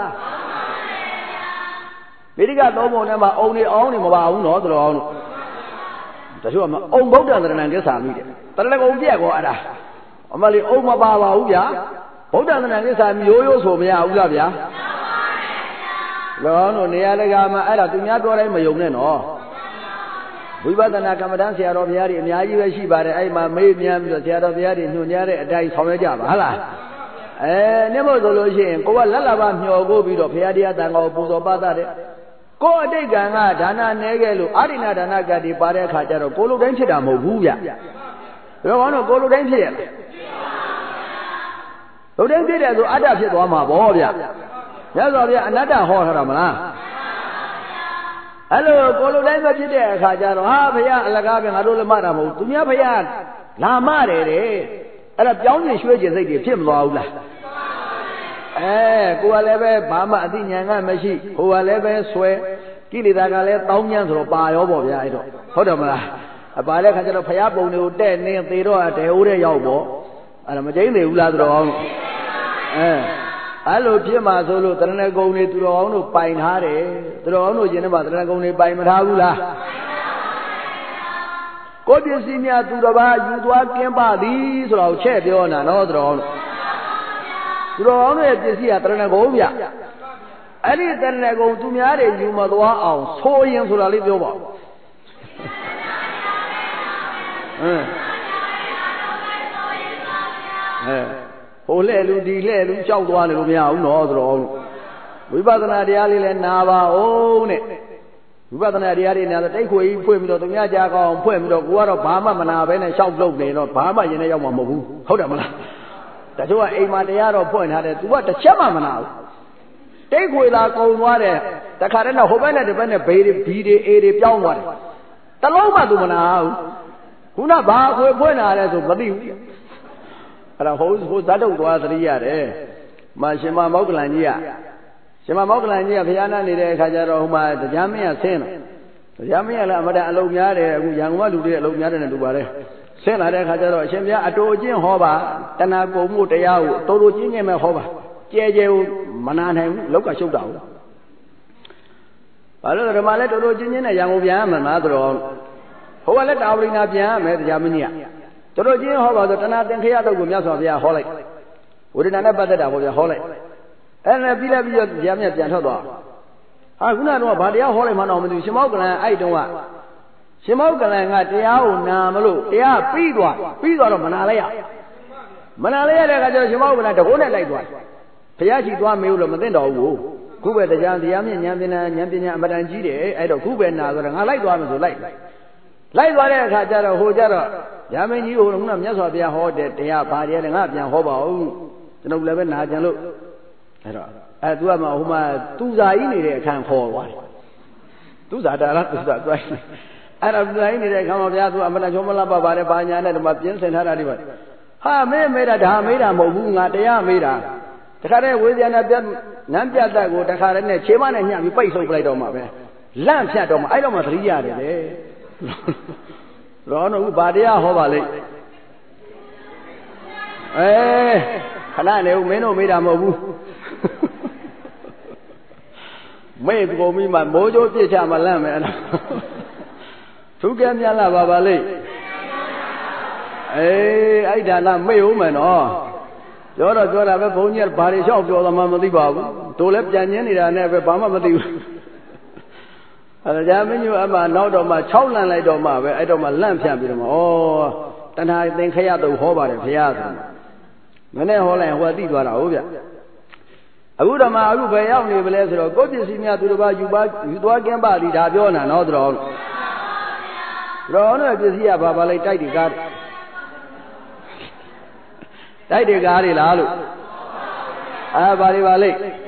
မိရိကသုံးပုံထဲမှာအုံနေအောင်နေမပါဘူးနော်သူတော်အောင်တချို့ကအုံဗုဒ္ဓသရဏံကိစ္ဆာမိတယ်တရဏဂုံပြက်ကောအဲ့ဒါအမလေးအုံမပါပါဘူးဗျာဗုဒ္ဓသရဏံကိစ္ဆာမျိုးရိုးဆိုမရဘူးလားဗျာလောတို့နေရာတကာမှာအဲ့ဒါသူများပြောတိုင်းမယုံနဲ့နော်ဝိပဿနာကမ္မဋ္ဌာန်းဆရာတော်ဘုရားကြီးအများကြီးပဲရှိပါတယ်အဲ့မှာမေးမြန်းပြီးတော့ဆရာတော်ဘုရားကြီးညွှန်ကြားတဲ့အတိုင်းဆောင်ရွက်ကြပါဟုတ်လားအဲနေမို့ဆိုလို့ရှိရင်ကိုကလက်လာပါမျှော်ကိုပြီးတော့ဘုရားတရားတန်ခါကိုပူဇော်ပါတဲ့ကိုအတိတ်ကံကဒါနနဲခဲ့လို့အာရိဏဒါနကတိပါတဲ့အခါကျတော့ကိုလိုတိုင်းဖြစ်တာမဟုတ်ဘူးဗျဘယ်တော့ကိုလိုတိုင်းဖြစ်ရလဲလိုတိုင်းဖြစ်တယ်ဆိုအတ္တဖြစ်သွားမှာပေါ့ဗျမြတ်စွာဘုရားအနတ္တဟောထားတာမလားအဲ့လိုကိုလိုတိုင်းမဖြစ်တဲ့အခါကျတော့ဟာဘုရားအလကားပဲငါတို့လည်းမတာမဟုတ်သူများဘုရားလာမတယ်တဲ့အဲ့ဒါပြောင်းကျင်ရွှေ့ကျင်စိတ်တွေဖြစ်မသွားဘူးလားအဲကိုကလည်းပဲဘာမှအသိဉာဏ်ကမရှိဟိုကလည်းပဲဆွဲကိလေသာကလည်းတောင်းကျမ်းဆိုတော့ပါရောပေါ့ဗျာအဲ့တော့ဟုတ်တယ်မလားအပါတဲ့ခါကျတော့ဘုရားပုံတွေကိုတဲ့နင်းသေတော့တဲဟိုးတဲ့ရောက်ပေါ့အဲ့ဒါမကျိန်းသေးဘူးလားသူတော်အောင်အဲအဲ့လိုဖြစ်မှာဆိုလို့တရဏဂုံတွေသူတော်အောင်တို့ပိုင်ထားတယ်သူတော်အောင်တို့ရှင်ထဲမှာတရဏဂုံတွေပိုင်မထားဘူးလားကိုပစ္စည်းများသူတော်ဘာယူသွားကင်းပါသည်ဆိုတော့ချက်ပြောနာနော်သူတော်အောင်သူတော်အောင်ရဲ့ပစ္စည်းကတရဏဂုံဗျအဲ့ဒီတရဏဂုံသူများတွေယူမသွားအောင်ဆိုရင်ဆိုတာလေးပြောပါဦးဟမ်အဲဟိုလှဲ့လူဒီလှဲ့လူကြောက်သွားတယ်လို့မရဘူးနော်ဆိုတော့ဝိပဿနာတရားလေးလည်းနာပါဦးတဲ့ဝိပဿနာတရားတွေနာတော့တိတ်ခွေကြီးဖွင့်ပြီးတော့သူများကြားကောင်းဖွင့်ပြီးတော့ကိုကတော့ဘာမှမနာဘဲနဲ့ရှောက်လုပ်နေတော့ဘာမှရင်ထဲရောက်မှာမဟုတ်ဘူးဟုတ်တယ်မလားတချို့ကအိမ်မှာတရားတော့ဖွင့်ထားတယ် तू ကတစ်ချက်မှမနာဘူးတိတ်ခွေလာကုံသွားတယ်တခါတည်းနဲ့ဟိုဘက်နဲ့ဒီဘက်နဲ့ဘေးတွေဘီတွေအေတွေပြောင်းသွားတယ်တလုံးမှ तू မနာဘူးခုနဘာခွေဖွင့်လာလဲဆိုမသိဘူးအဲ့ဒါဟိုဟိုဇတ်တုတ်သွားသတိရတယ်မရှင်မမောက္ကလန်ကြီးကရှင်မမောက္ကလန်ကြီးကဘုရားနာနေတဲ့အခါကျတော့ဟိုမှာတရားမင်းကဆင်းတယ်တရားမင်းရလားအမတန်အလုံးများတယ်အခုရန်ကုန်ကလူတွေအလုံးများတယ်နဲ့တူပါတယ်ဆင်းလာတဲ့အခါကျတော့အရှင်ဘုရားအတူအကျင့်ဟောပါတဏှာကုန်မှုတရားကိုတော်တော်ကျင့်ကျင့်မဲ့ဟောပါကျဲကျဲမနာနိုင်ဘူးလောက်ကရှုပ်တာဘူးဘာလို့ဓမ္မလဲတော်တော်ကျင့်ကျင့်နဲ့ရန်ကုန်ပြန်ရမှာလားတော်ဟိုကလည်းတာဝရိနာပြန်ရမယ်တရားမင်းကြီးကတော်တော်ကျင့်ဟောပါဆိုတဏှာသင်္ခရတုတ်ကိုမြတ်စွာဘုရားဟောလိုက်ဝိဒနာနဲ့ပတ်သက်တာပေါ့ဗျာဟောလိုက်အဲ့ဒါပြီးလိုက်ပြီးတော့တရားမြတ်ပြန်ထွက်သွားဟာခုနကတော့ဗာတရားဟောလိုက်မှတော့မသိဘူးရှင်မောက္ကလန်အဲ့တုန်းကရှင်မောက္ကလန်ကတရားကိုနာမလို့တရားပြီးသွားပြီးသွားတော့မနာလိုက်ရမနာလိုက်ရတဲ့အခါကျတော့ရှင်မောက္ကလန်တကိုးနဲ့လိုက်သွားဘုရားရှိသွားမေးလို့မသိတော့ဘူးခုပဲတရားတရားမြင့်ဉာဏ်ပညာဉာဏ်ပညာအမတန်ကြီးတယ်အဲ့တော့ခုပဲနာဆိုတော့ငါလိုက်သွားမယ်ဆိုလိုက်လိုက်သွားတဲ့အခါကျတော့ဟိုကျတော့ရာမင်းကြီးဟိုကမြတ်စွာဘုရားဟောတဲ့တရားဘာတရားလဲငါပြန်ဟောပါဦးကျွန်တော်လည်းပဲနာကြလို့အဲ့တော့အဲသူကမှဟိုမှာသူဇာကြီးနေတဲ့အခန်းခေါ်သွားတယ်သူဇာတာလားသူဇာသွားအဲ့တော့သူဇာကြီးနေတဲ့အခန်းမှာဘုရားသူအမတန်ချုံမလာပါပါတယ်ဘာညာနဲ့ဒီမှာပြင်းစင်ထားတာဒီပါဟာမေးမေးတာဒါမေးတာမဟုတ်ဘူးငါတရားမေးတာတခါတည်းဝေဇာနာပြနန်းပြတ်တက်ကိုတခါတည်းနဲ့ခြေမနဲ့ညှပ်ပြီးပိတ်ဆုပ်ပလိုက်တော့မှပဲလန့်ဖြတ်တော့မှအဲ့တော့မှသတိရတယ်လေရောတော့ဘာတရားဟောပါလိမ့်အဲခဏနေဦးမင်းတို့မေးတာမဟုတ်ဘူးမေးကုန်ပြီမှမိုးကြိုးပြစ်ချမှလန့်မယ်အဲ့ဒါသူကမြတ်လာပါပါလိမ့်အေးအဲ့ဒါလားမေ့ဦးမယ်နော်ပြောတော့ပြောတာပဲဘုန်းကြီးကဘာတွေလျှောက်ပြောသမှမသိပါဘူးတို့လည်းပြန်ညင်းနေတာနဲ့ပဲဘာမှမသိဘူးအဲ့ဒါကြာမင်းကြီးအမှနောက်တော့မှ၆လန့်လိုက်တော့မှပဲအဲ့တော့မှလန့်ဖြန့်ပြီးတော့မှဩတဏှာသင်္ခရတုတ်ဟောပါတယ်ဘုရားဆိုမနေ့ဟောလိုက်ဟောသိသွားတာဟုတ်ဗျအခုတော့မှအခုဘယ်ရောက်နေပလဲဆိုတော့ကိုယ်ပစ္စည်းများသူတို့ဘာယူပါယူသွားကင်းပါလိဒါပြောနာနော်တော်တော်နဲ့ပစ္စည်းကဘာပါလိုက်တိုက်တွေကားတိုက်တွေကားတွေလားလို့အာဘာတွေပါလိ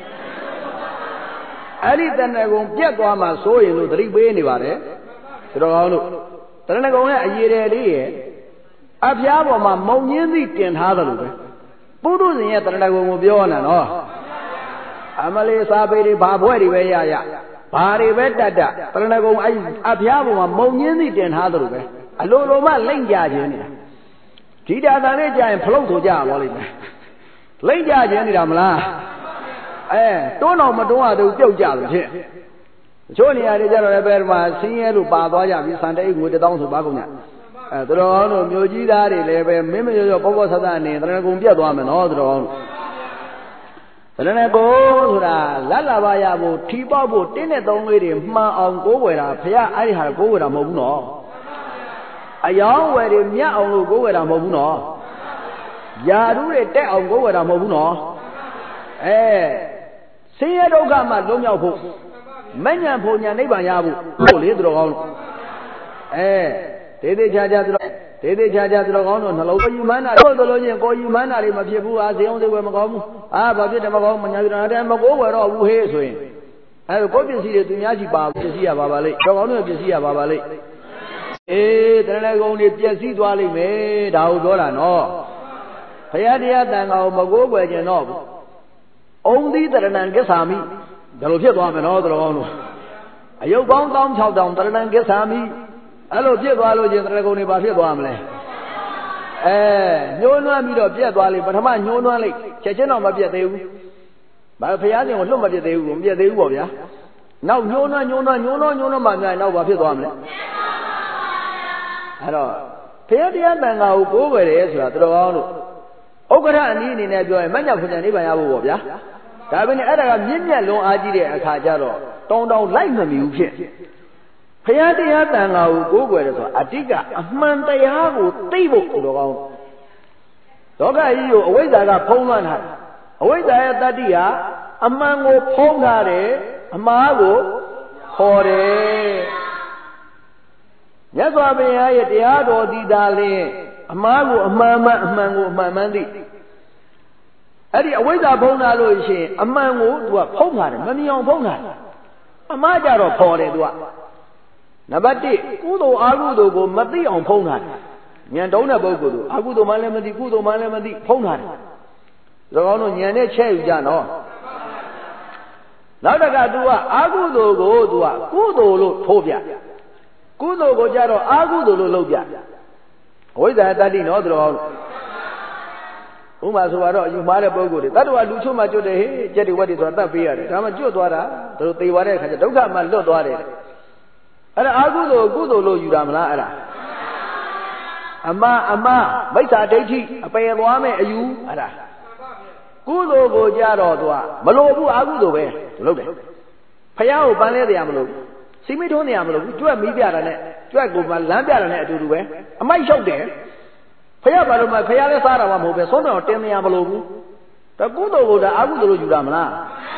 အဲ့ဒီတဏှာကုံပြက်သွားမှစိုးရင်လို့သတိပေးနေပါတယ်တော်ကောင်းလို့တဏှာကုံရဲ့အရေးတယ်လေးရဲ့အဖျားပေါ်မှာမုံညင်းသည့်တင်ထားသလိုပဲပုထုဇဉ်ရဲ့တဏှာကုံကိုပြောနေတာနော်အမလေးစာပေတွေဘာဘွဲ့တွေပဲရရဘာတွေပဲတတ်တတ်တဏှာကုံအဲ့အဖျားပေါ်မှာမုံညင်းသည့်တင်ထားသလိုပဲအလိုလိုမှလိမ့်ကြခြင်းနေတာဒီတာတန်နဲ့ကြာရင်ဖလို့ဆိုကြပါလိမ့်မယ်လိမ့်ကြခြင်းနေတာမလားအဲတွန်းတော့မတွန်းရသေးဘူးပြုတ်ကြလို့ဖြစ်တချို့နေရာတွေကြတော့လည်းပဲဒီမှာဆင်းရဲလို့ပါသွားကြပြီစံတိတ်ငွေတစ်သောင်းဆိုပါကုန်ညအဲတော်တော်တို့မြို့ကြီးသားတွေလည်းပဲမင်းမရောရောပေါ့ပေါ့ဆဆအနေတရဏဂုံပြတ်သွားမယ်နော်တော်တော်တရဏဂုံဆိုတာလက်လာပါရဖို့ထီပေါက်ဖို့တင်းနဲ့သုံးလေးတွေမှန်အောင်ကိုးဝယ်တာဖះအဲ့ဒီဟာကိုးဝယ်တာမဟုတ်ဘူးနော်အယောင်းဝယ်တွေမြတ်အောင်လို့ကိုးဝယ်တာမဟုတ်ဘူးနော်ယာဓုတွေတက်အောင်ကိုးဝယ်တာမဟုတ်ဘူးနော်အဲဆင်းရဲဒုက္ခမှလွတ်မြောက်ဖို့မဉ္ဇဉ်ဖို့ညာနိဗ္ဗာန်ရဖို့လို့လေသူတော်ကောင်းတို့အဲဒေသေးချာချာသူတော်ဒေသေးချာချာသူတော်ကောင်းတို့နှလုံးကိုယူမှန်းတာတို့ဆိုလို့ချင်းကိုယူမှန်းတာတွေမဖြစ်ဘူးအာဇေယုံတွေဝယ်မကောင်းဘူးအာဘာဖြစ်တယ်မကောင်းမညာပြတာတဲ့မကိုးဝယ်တော့ဘူးဟေးဆိုရင်အဲကိုပစ္စည်းတွေသူများရှိပါပစ္စည်းရပါပါလိမ့်တော်ကောင်းတို့ပစ္စည်းရပါပါလိမ့်အေးတရဏဂုံတွေပျက်စီးသွားလိမ့်မယ်ဒါကိုပြောတာနော်ဘုရားတရားတန်ခါကိုမကိုးကွယ်ခြင်းတော့ဘူးအုံသီးတရဏံကိစ္ဆာမိဒါလိုဖြစ်သွားမယ်နော်တော်ကောင်းတို့အယုတ်ပေါင်း၁၆၀၀၀တရဏံကိစ္ဆာမိအဲ့လိုဖြစ်သွားလို့ချင်းတရဏဂုံတွေဘာဖြစ်သွားမလဲအဲညှိုးနွမ်းပြီးတော့ပြက်သွားလိမ့်ပထမညှိုးနွမ်းလိုက်ချက်ချင်းတော့မပြက်သေးဘူးဘာဘုရားရှင်ကိုလွတ်မပြက်သေးဘူးမပြက်သေးဘူးပေါ့ဗျာနောက်ညှိုးနွမ်းညှိုးနွမ်းညှိုးနွမ်းညှိုးနွမ်းမှများနောက်ဘာဖြစ်သွားမလဲအဲ့တော့ဘုရားတရားတန်ခါကိုကိုးကွယ်တယ်ဆိုတာတော်ကောင်းလို့ဥက္ကဋ္ဌအနည်းအနေနဲ့ပြောရင်မညဖွညာနိဗ္ဗာန်ရဖို့ပေါ့ဗျာဒါပေမဲ့အဲ့ဒါကမြင့်မြတ်လွန်အားကြီးတဲ့အခါကျတော့တောင်းတောင်းလိုက်မမီဘူးဖြစ်ဘုရားတရားတန်ခါကိုကိုးကွယ်တယ်ဆိုတာအတိကအမှန်တရားကိုသိဖို့တော်ကောင်းလောကကြီးကိုအဝိဇ္ဇာကဖုံးလွှမ်းထားတယ်အဝိဇ္ဇာရဲ့တတ္တိဟာအမှန်ကိုဖုံးထားတယ်အမှားကိုခေါ်တယ်မြတ်စွာဘုရားရဲ့တရားတော်ဒီသာလင်းအမှားကိုအမှန်မှန်အမှန်ကိုအမှန်မှန်သိအဲ့ဒီအဝိဇ္ဇာဖုံးထားလို့ရှိရင်အမှန်ကိုသူကဖုံးထားတယ်မမြင်အောင်ဖုံးထားတယ်အမှားကြတော့ခေါ်တယ်သူကနံပါတ်တစ်ကုသိုလ်အကုသိုလ်ကိုမသိအောင်ဖုံးထားတယ်ဉာဏ်တုံးတဲ့ပုဂ္ဂိုလ်တို့အကုသိုလ်မှလည်းမသိကုသိုလ်မှလည်းမသိဖုံးထားတယ်ဒါကောင်းတော့ဉာဏ်နဲ့ချဲ့ယူကြနော်နောက်တကသူကအကုသိုလ်ကိုသူကကုသိုလ်လို့ထိုးပြကုသိုလ်ကိုကြတော့အာကုသိုလ်လို့လုပ်ပြဝိဇ္ဇာတတ္တိနော်သူတော်ဥမာဆိုတော့ယူမှားတဲ့ပုဂ္ဂိုလ်တွေတတ္တဝါလူချုံမှကျွတ်တယ်ဟေးကြက်တွေဝက်တွေဆိုတာတတ်ပေးရတယ်ဒါမှကျွတ်သွားတာသူတို့သေသွားတဲ့အခါကျဒုက္ခမှလွတ်သွားတယ်အဲ့ဒါအာကုသိုလ်ကုသိုလ်လို့ယူတာမလားအဲ့ဒါအမအမမိစ္ဆာဒိဋ္ဌိအပယ်သွားမဲ့အယူအဲ့ဒါကုသိုလ်ကိုကြတော့သူကမလိုဘူးအာကုသိုလ်ပဲလုပ်တယ်ဖယားကိုပန်းလဲတရားမလို့စီမိထုံးတရားမလို့ကြွက်မီးပြတာနဲ့ကြွက်ကိုမှလမ်းပြတာနဲ့အတူတူပဲအမိုက်လျှောက်တယ်ဖယားဘာလို့မှဖယားလည်းစားတာမှမဟုတ်ပဲဆုံးတော်တင်းတရားမလို့ဘူးဒါကုသိုလ်ကိုဒါအာကုသိုလ်လို့ယူတာမလား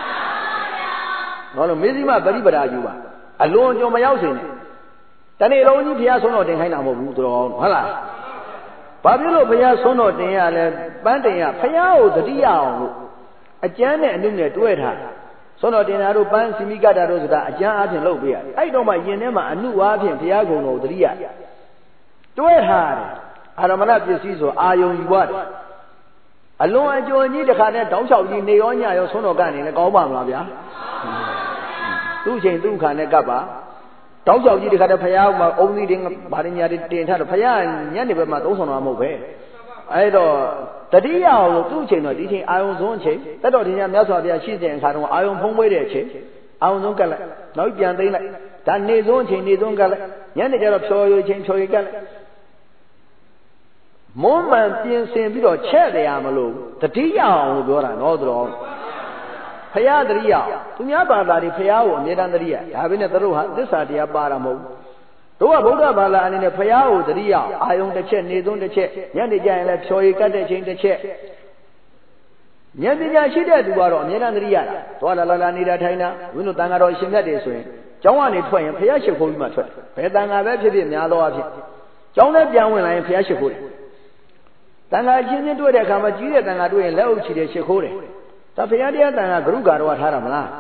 ဟောလို့မေဇိမပရိပဒါယူပါအလွန်ကြုံမရောက်စေနဲ့တနေ့လုံးကြီးဖယားဆုံးတော်တင်ခိုင်းတာမဟုတ်ဘူးသူတော်ဟုတ်လားဘာဖြစ်လို့ဖယားဆုံးတော်တင်ရလဲပန်းတင်ရဖယားကိုတတိယအောင်လို့အကျမ်းနဲ့အနုနဲ့တွဲထားဆုံးတော်တင်တာတို့ပန်းစီမိကတာတို့ဆိုတာအကျမ်းအပြင်လုပ်ပေးရတယ်အဲ့တော့မှယင်ထဲမှာအနုအားဖြင့်ဘုရားကုံတော်တတိယတွဲထားတယ်အာရမဏပစ္စည်းဆိုအာယုံယူရတယ်အလွန်အကျွံကြီးတခါနဲ့တောင်းလျှောက်ကြီးနေရောညရောဆုံးတော်ကနေလည်းကောင်းပါမလားဗျာသူ့အချိန်သူ့ခါနဲ့ကပ်ပါတောင်းလျှောက်ကြီးတခါနဲ့ဘုရားမှာအုံသီးတင်ဗာရညာတွေတင်ထားတော့ဘုရားညနေဘက်မှာသုံးဆောင်တာမဟုတ်ပဲအဲ့တော့တတိယအောင်လို့သူ့အချိန်တော့ဒီချိန်အာယုံဆုံးအချိန်တက်တော်တင်ညာမြတ်စွာဘုရားရှိတဲ့အခါတော့အာယုံဖုံးဝဲတဲ့အချိန်အာယုံဆုံးကပ်လိုက်နောက်ပြန်သိမ့်လိုက်ဒါနေဆုံးအချိန်နေဆုံးကပ်လိုက်ညနေကျတော့ဖြော်ရည်ချိန်ဖြော်ရည်ကပ်လိုက်မုံမှန်ပြင်ဆင်ပြီးတော့ချက်တရားမလို့တတိယအောင်လို့ပြောတာနော်သူတော်ဖရာတတိယသူများဘာသာတွေဖရာကိုအမြဲတမ်းတတိယဒါပဲနဲ့သူတို့ဟာသစ္စာတရားပါတာမဟုတ်တို့ကဗုဒ္ဓဘာသာအနေနဲ့ဖရာကိုတတိယအာယုံတစ်ချက်နေဆုံးတစ်ချက်ညနေကျရင်လည်းဖြော်ရည်ကတ်တဲ့ချိန်တစ်ချက်ဉာဏ်ပညာရှိတဲ့သူကတော့အမြဲတမ်းတတိယတာသွားလာလာနေတာထိုင်တာဝိနုတန်ဃာတော်ရှင်မြတ်တွေဆိုရင်ကျောင်းကနေထွက်ရင်ဖရာရှိခိုးပြီးမှထွက်ဘယ်တန်ဃာပဲဖြစ်ဖြစ်များသောအားဖြင့်ကျောင်းထဲပြန်ဝင်လာရင်ဖရာရှိခိုးတယ်တန်ဃာချင်းချင်းတွေ့တဲ့အခါမှာကြီးတဲ့တန်ဃာတွေ့ရင်လက်အုပ်ချီတယ်ရှိခိုးတယ်ဒါဖရာတရားတန်ဃာဂရုကာတော့ထားတာမလား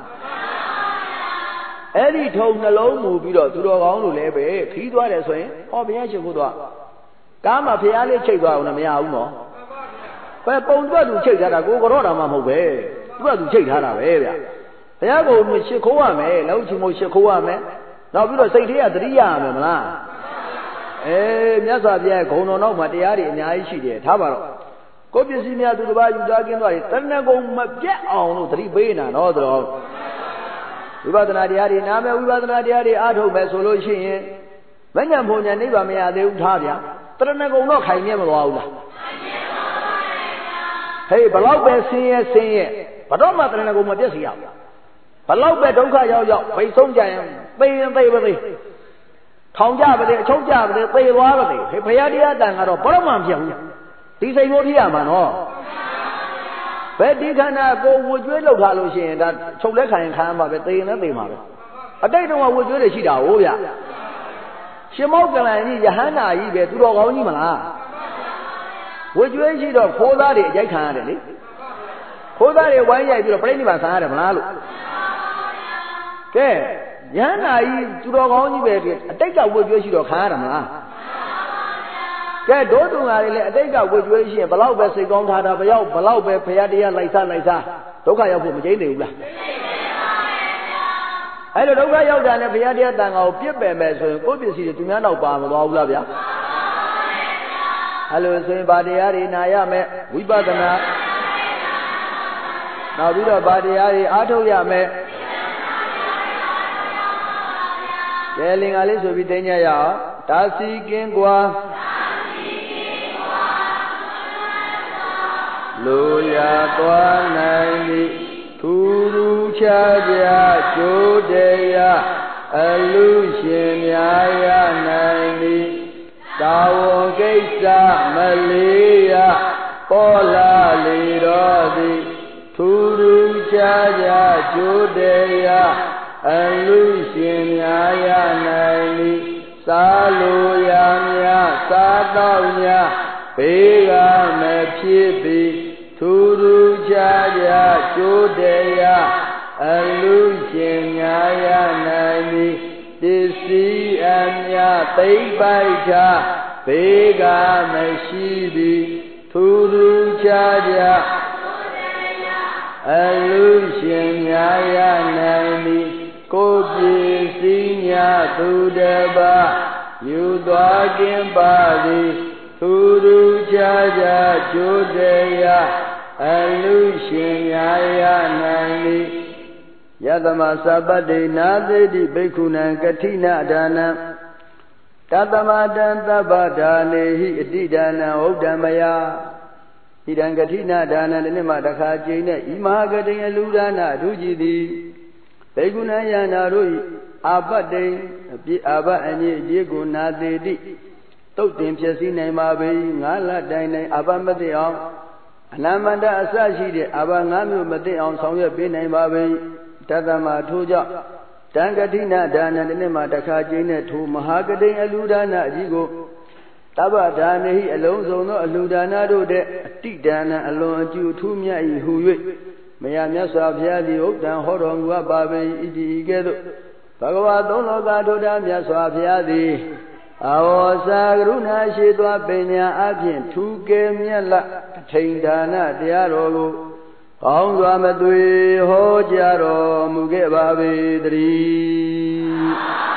အဲ့ဒီထုံနှလုံးမူပြီးတော့သူတော်ကောင်းတို့လည်းပဲခီးသွားတယ်ဆိုရင်ဟောဘုရားရှိခိုးသွားကားမှာဖရာလေးချိတ်သွားအောင်လည်းမရဘူးနော်ပဲပုံတွက်သူချိတ်ထားတာကိုကတော့တာမှမဟုတ်ပဲသူကသူချိတ်ထားတာပဲဗျဘုရားကိုရှိခိုးရမယ်လက်အုပ်ချီမို့ရှိခိုးရမယ်နောက်ပြီးတော့စိတ်ထဲကသတိရရမယ်မလားအေးမြတ်စွာဘုရားဂုဏ်တော်နောက်မှာတရားတွေအများကြီးရှိတယ်ထားပါတော့ကိုပစ္စည်းများသူတစ်ပါးယူသားကင်းသွားတယ်တဏှဂုံမပြတ်အောင်လို့သတိပေးနေတာတော့တော်ဝိပဿနာတရားတွေနားမယ်ဝိပဿနာတရားတွေအားထုတ်မယ်ဆိုလို့ရှိရင်မဉ္ဇဉ်ဘုံဉာဏ်နိဗ္ဗာန်မရသေးဘူးထားဗျာတဏှဂုံတော့ခိုင်မြဲမသွားဘူးလားဟေးဘလောက်ပဲဆင်းရဲဆင်းရဲဘတော့မှတဏှဂုံမပြတ်စီရဘူးဘလောက်ပဲဒုက္ခရောက်ရောက်ဘိတ်ဆုံးကြရင်သိရင်သိပါသေးထောင်ကြပါလေအချုပ်ကြပါလေသေသွားပါလေဘုရားတရားတန်ကတော့ဘာမှမဖြစ်ဘူးဒီစိတ်မျိုးထိရမှာနော်ဘယ်ဒီခန္ဓာကိုဝွကျွေးလောက်ထားလို့ရှိရင်ဒါချုပ်လက်ခံရင်ခံရမှာပဲသေရင်လည်းသေမှာပဲအတိတ်တုန်းကဝွကျွေးတွေရှိတာဟုတ်ဗျရှင်မောကလန်ကြီးယဟန္တာကြီးပဲသူတော်ကောင်းကြီးမလားဝွကျွေးရှိတော့ခိုးသားတွေအကြိုက်ခံရတယ်လေခိုးသားတွေဝိုင်းရိုက်ပြီးတော့ပြိဋိဘံဆံရတယ်မလားလို့ကဲယန္တာကြီးသူတော်ကောင်းကြီးပဲအတိတ်ကဝွကျွေးရှိတော့ခံရတာမလားကဲဒုတုံဃာတွေလည်းအတိတ်ကဝွကျွေးရှိရင်ဘလောက်ပဲစိတ်ကောင်းထားတာဘရောက်ဘလောက်ပဲဖရာတရားလိုက်စားလိုက်စားဒုက္ခရောက်ဖို့မကျိန်းသေးဘူးလားအဲ့လိုဒုက္ခရောက်တာနဲ့ဖရာတရားတန်ခါကိုပြစ်ပယ်မယ်ဆိုရင်ကိုယ့်ပစ္စည်းတွေသူများတော့ပါမသွားဘူးလားဗျာအဲ့လိုဆိုရင်ဗာတရားတွေနာရမယ်ဝိပဿနာနောက်ပြီးတော့ဗာတရားတွေအားထုတ်ရမယ်ကဲလင်္ကာလေးဆိုပြီးသိညရအောင်ဒါစီကင်းကွာလူရသွားနိုင်သည်ထူးထူးခြားခြားကျိုးတရားအလူရှင်များရနိုင်သည်တာဝန်ကိစ္စမလေးရပေါ်လာလေတော်သည်ထူးထူးခြားခြားကျိုးတရားအလူရှင်များရနိုင်သည်စားလိုရာများစားတော့များဘေးကမဖြစ်သည်ထူးထူးခြားခြားကျိုးတရားအလူရှင်များရနိုင်သည်ပစ္စည်းအများသိမ့်ပိုက်ချဘေးကမရှိသည်ထူးထူးခြားခြားအလူရှင်များရနိုင်သည်ကိုယ်ပစ္စည်းညာသူတပါယူသွားခြင်းပါသည်သူသူချာချာကျိုးတရားအလူရှင်များရနိုင်သည်ယသမသဗ္ဗတေနာသေတိဘိက္ခုနံကတိနာဒါနံတသမတံသဗ္ဗဒါနေဟိအတိဒါနံဟုတ်ဓမ္မယဣဒံကတိနာဒါနံဒီနေ့မှတစ်ခါကျင်းတဲ့ဤမဟာကတိအလူဒါနအထူးကြည်သည်ဘိက္ခုနံယနာတို့ဤအာပတ္တိအပြည့်အာဘအညစ်အကြေးကိုနာသေတိတုတ်တင်ဖြစ်စည်းနိုင်ပါပေငါးလတိုင်တိုင်အာဘမသိအောင်အနာမန္တအစရှိတဲ့အာဘငါးမျိုးမသိအောင်ဆောင်ရွက်ပေးနိုင်ပါပေတသမထိုးကြောင့်တံကတိနာဒါနဒီနေ့မှတစ်ခါကျင်းတဲ့ထိုမဟာကတိအလူဒါနအကြီးကိုတဗ္ဗဒါနေဟိအလုံးစုံသောအလူဒါနတို့တဲ့အတိဒါနအလွန်အကျူထူးမြတ်၏ဟူ၍မယမြတ်စွာဘုရားသည်ဥဒ္ဒံဟောတော်မူအပ်ပါပေ၏ဤကဲ့သို့ဘဂဝါသုံးလောကထိုတာမြတ်စွာဘုရားသည်အဝေါစာကရုဏာရှိသောပညာအဖြင့်ထူးကဲမြတ်လအထိန်ဒါနတရားတော်ကိုကောင်းစွာမသွေဟောကြားတော်မူခဲ့ပါပေတည်း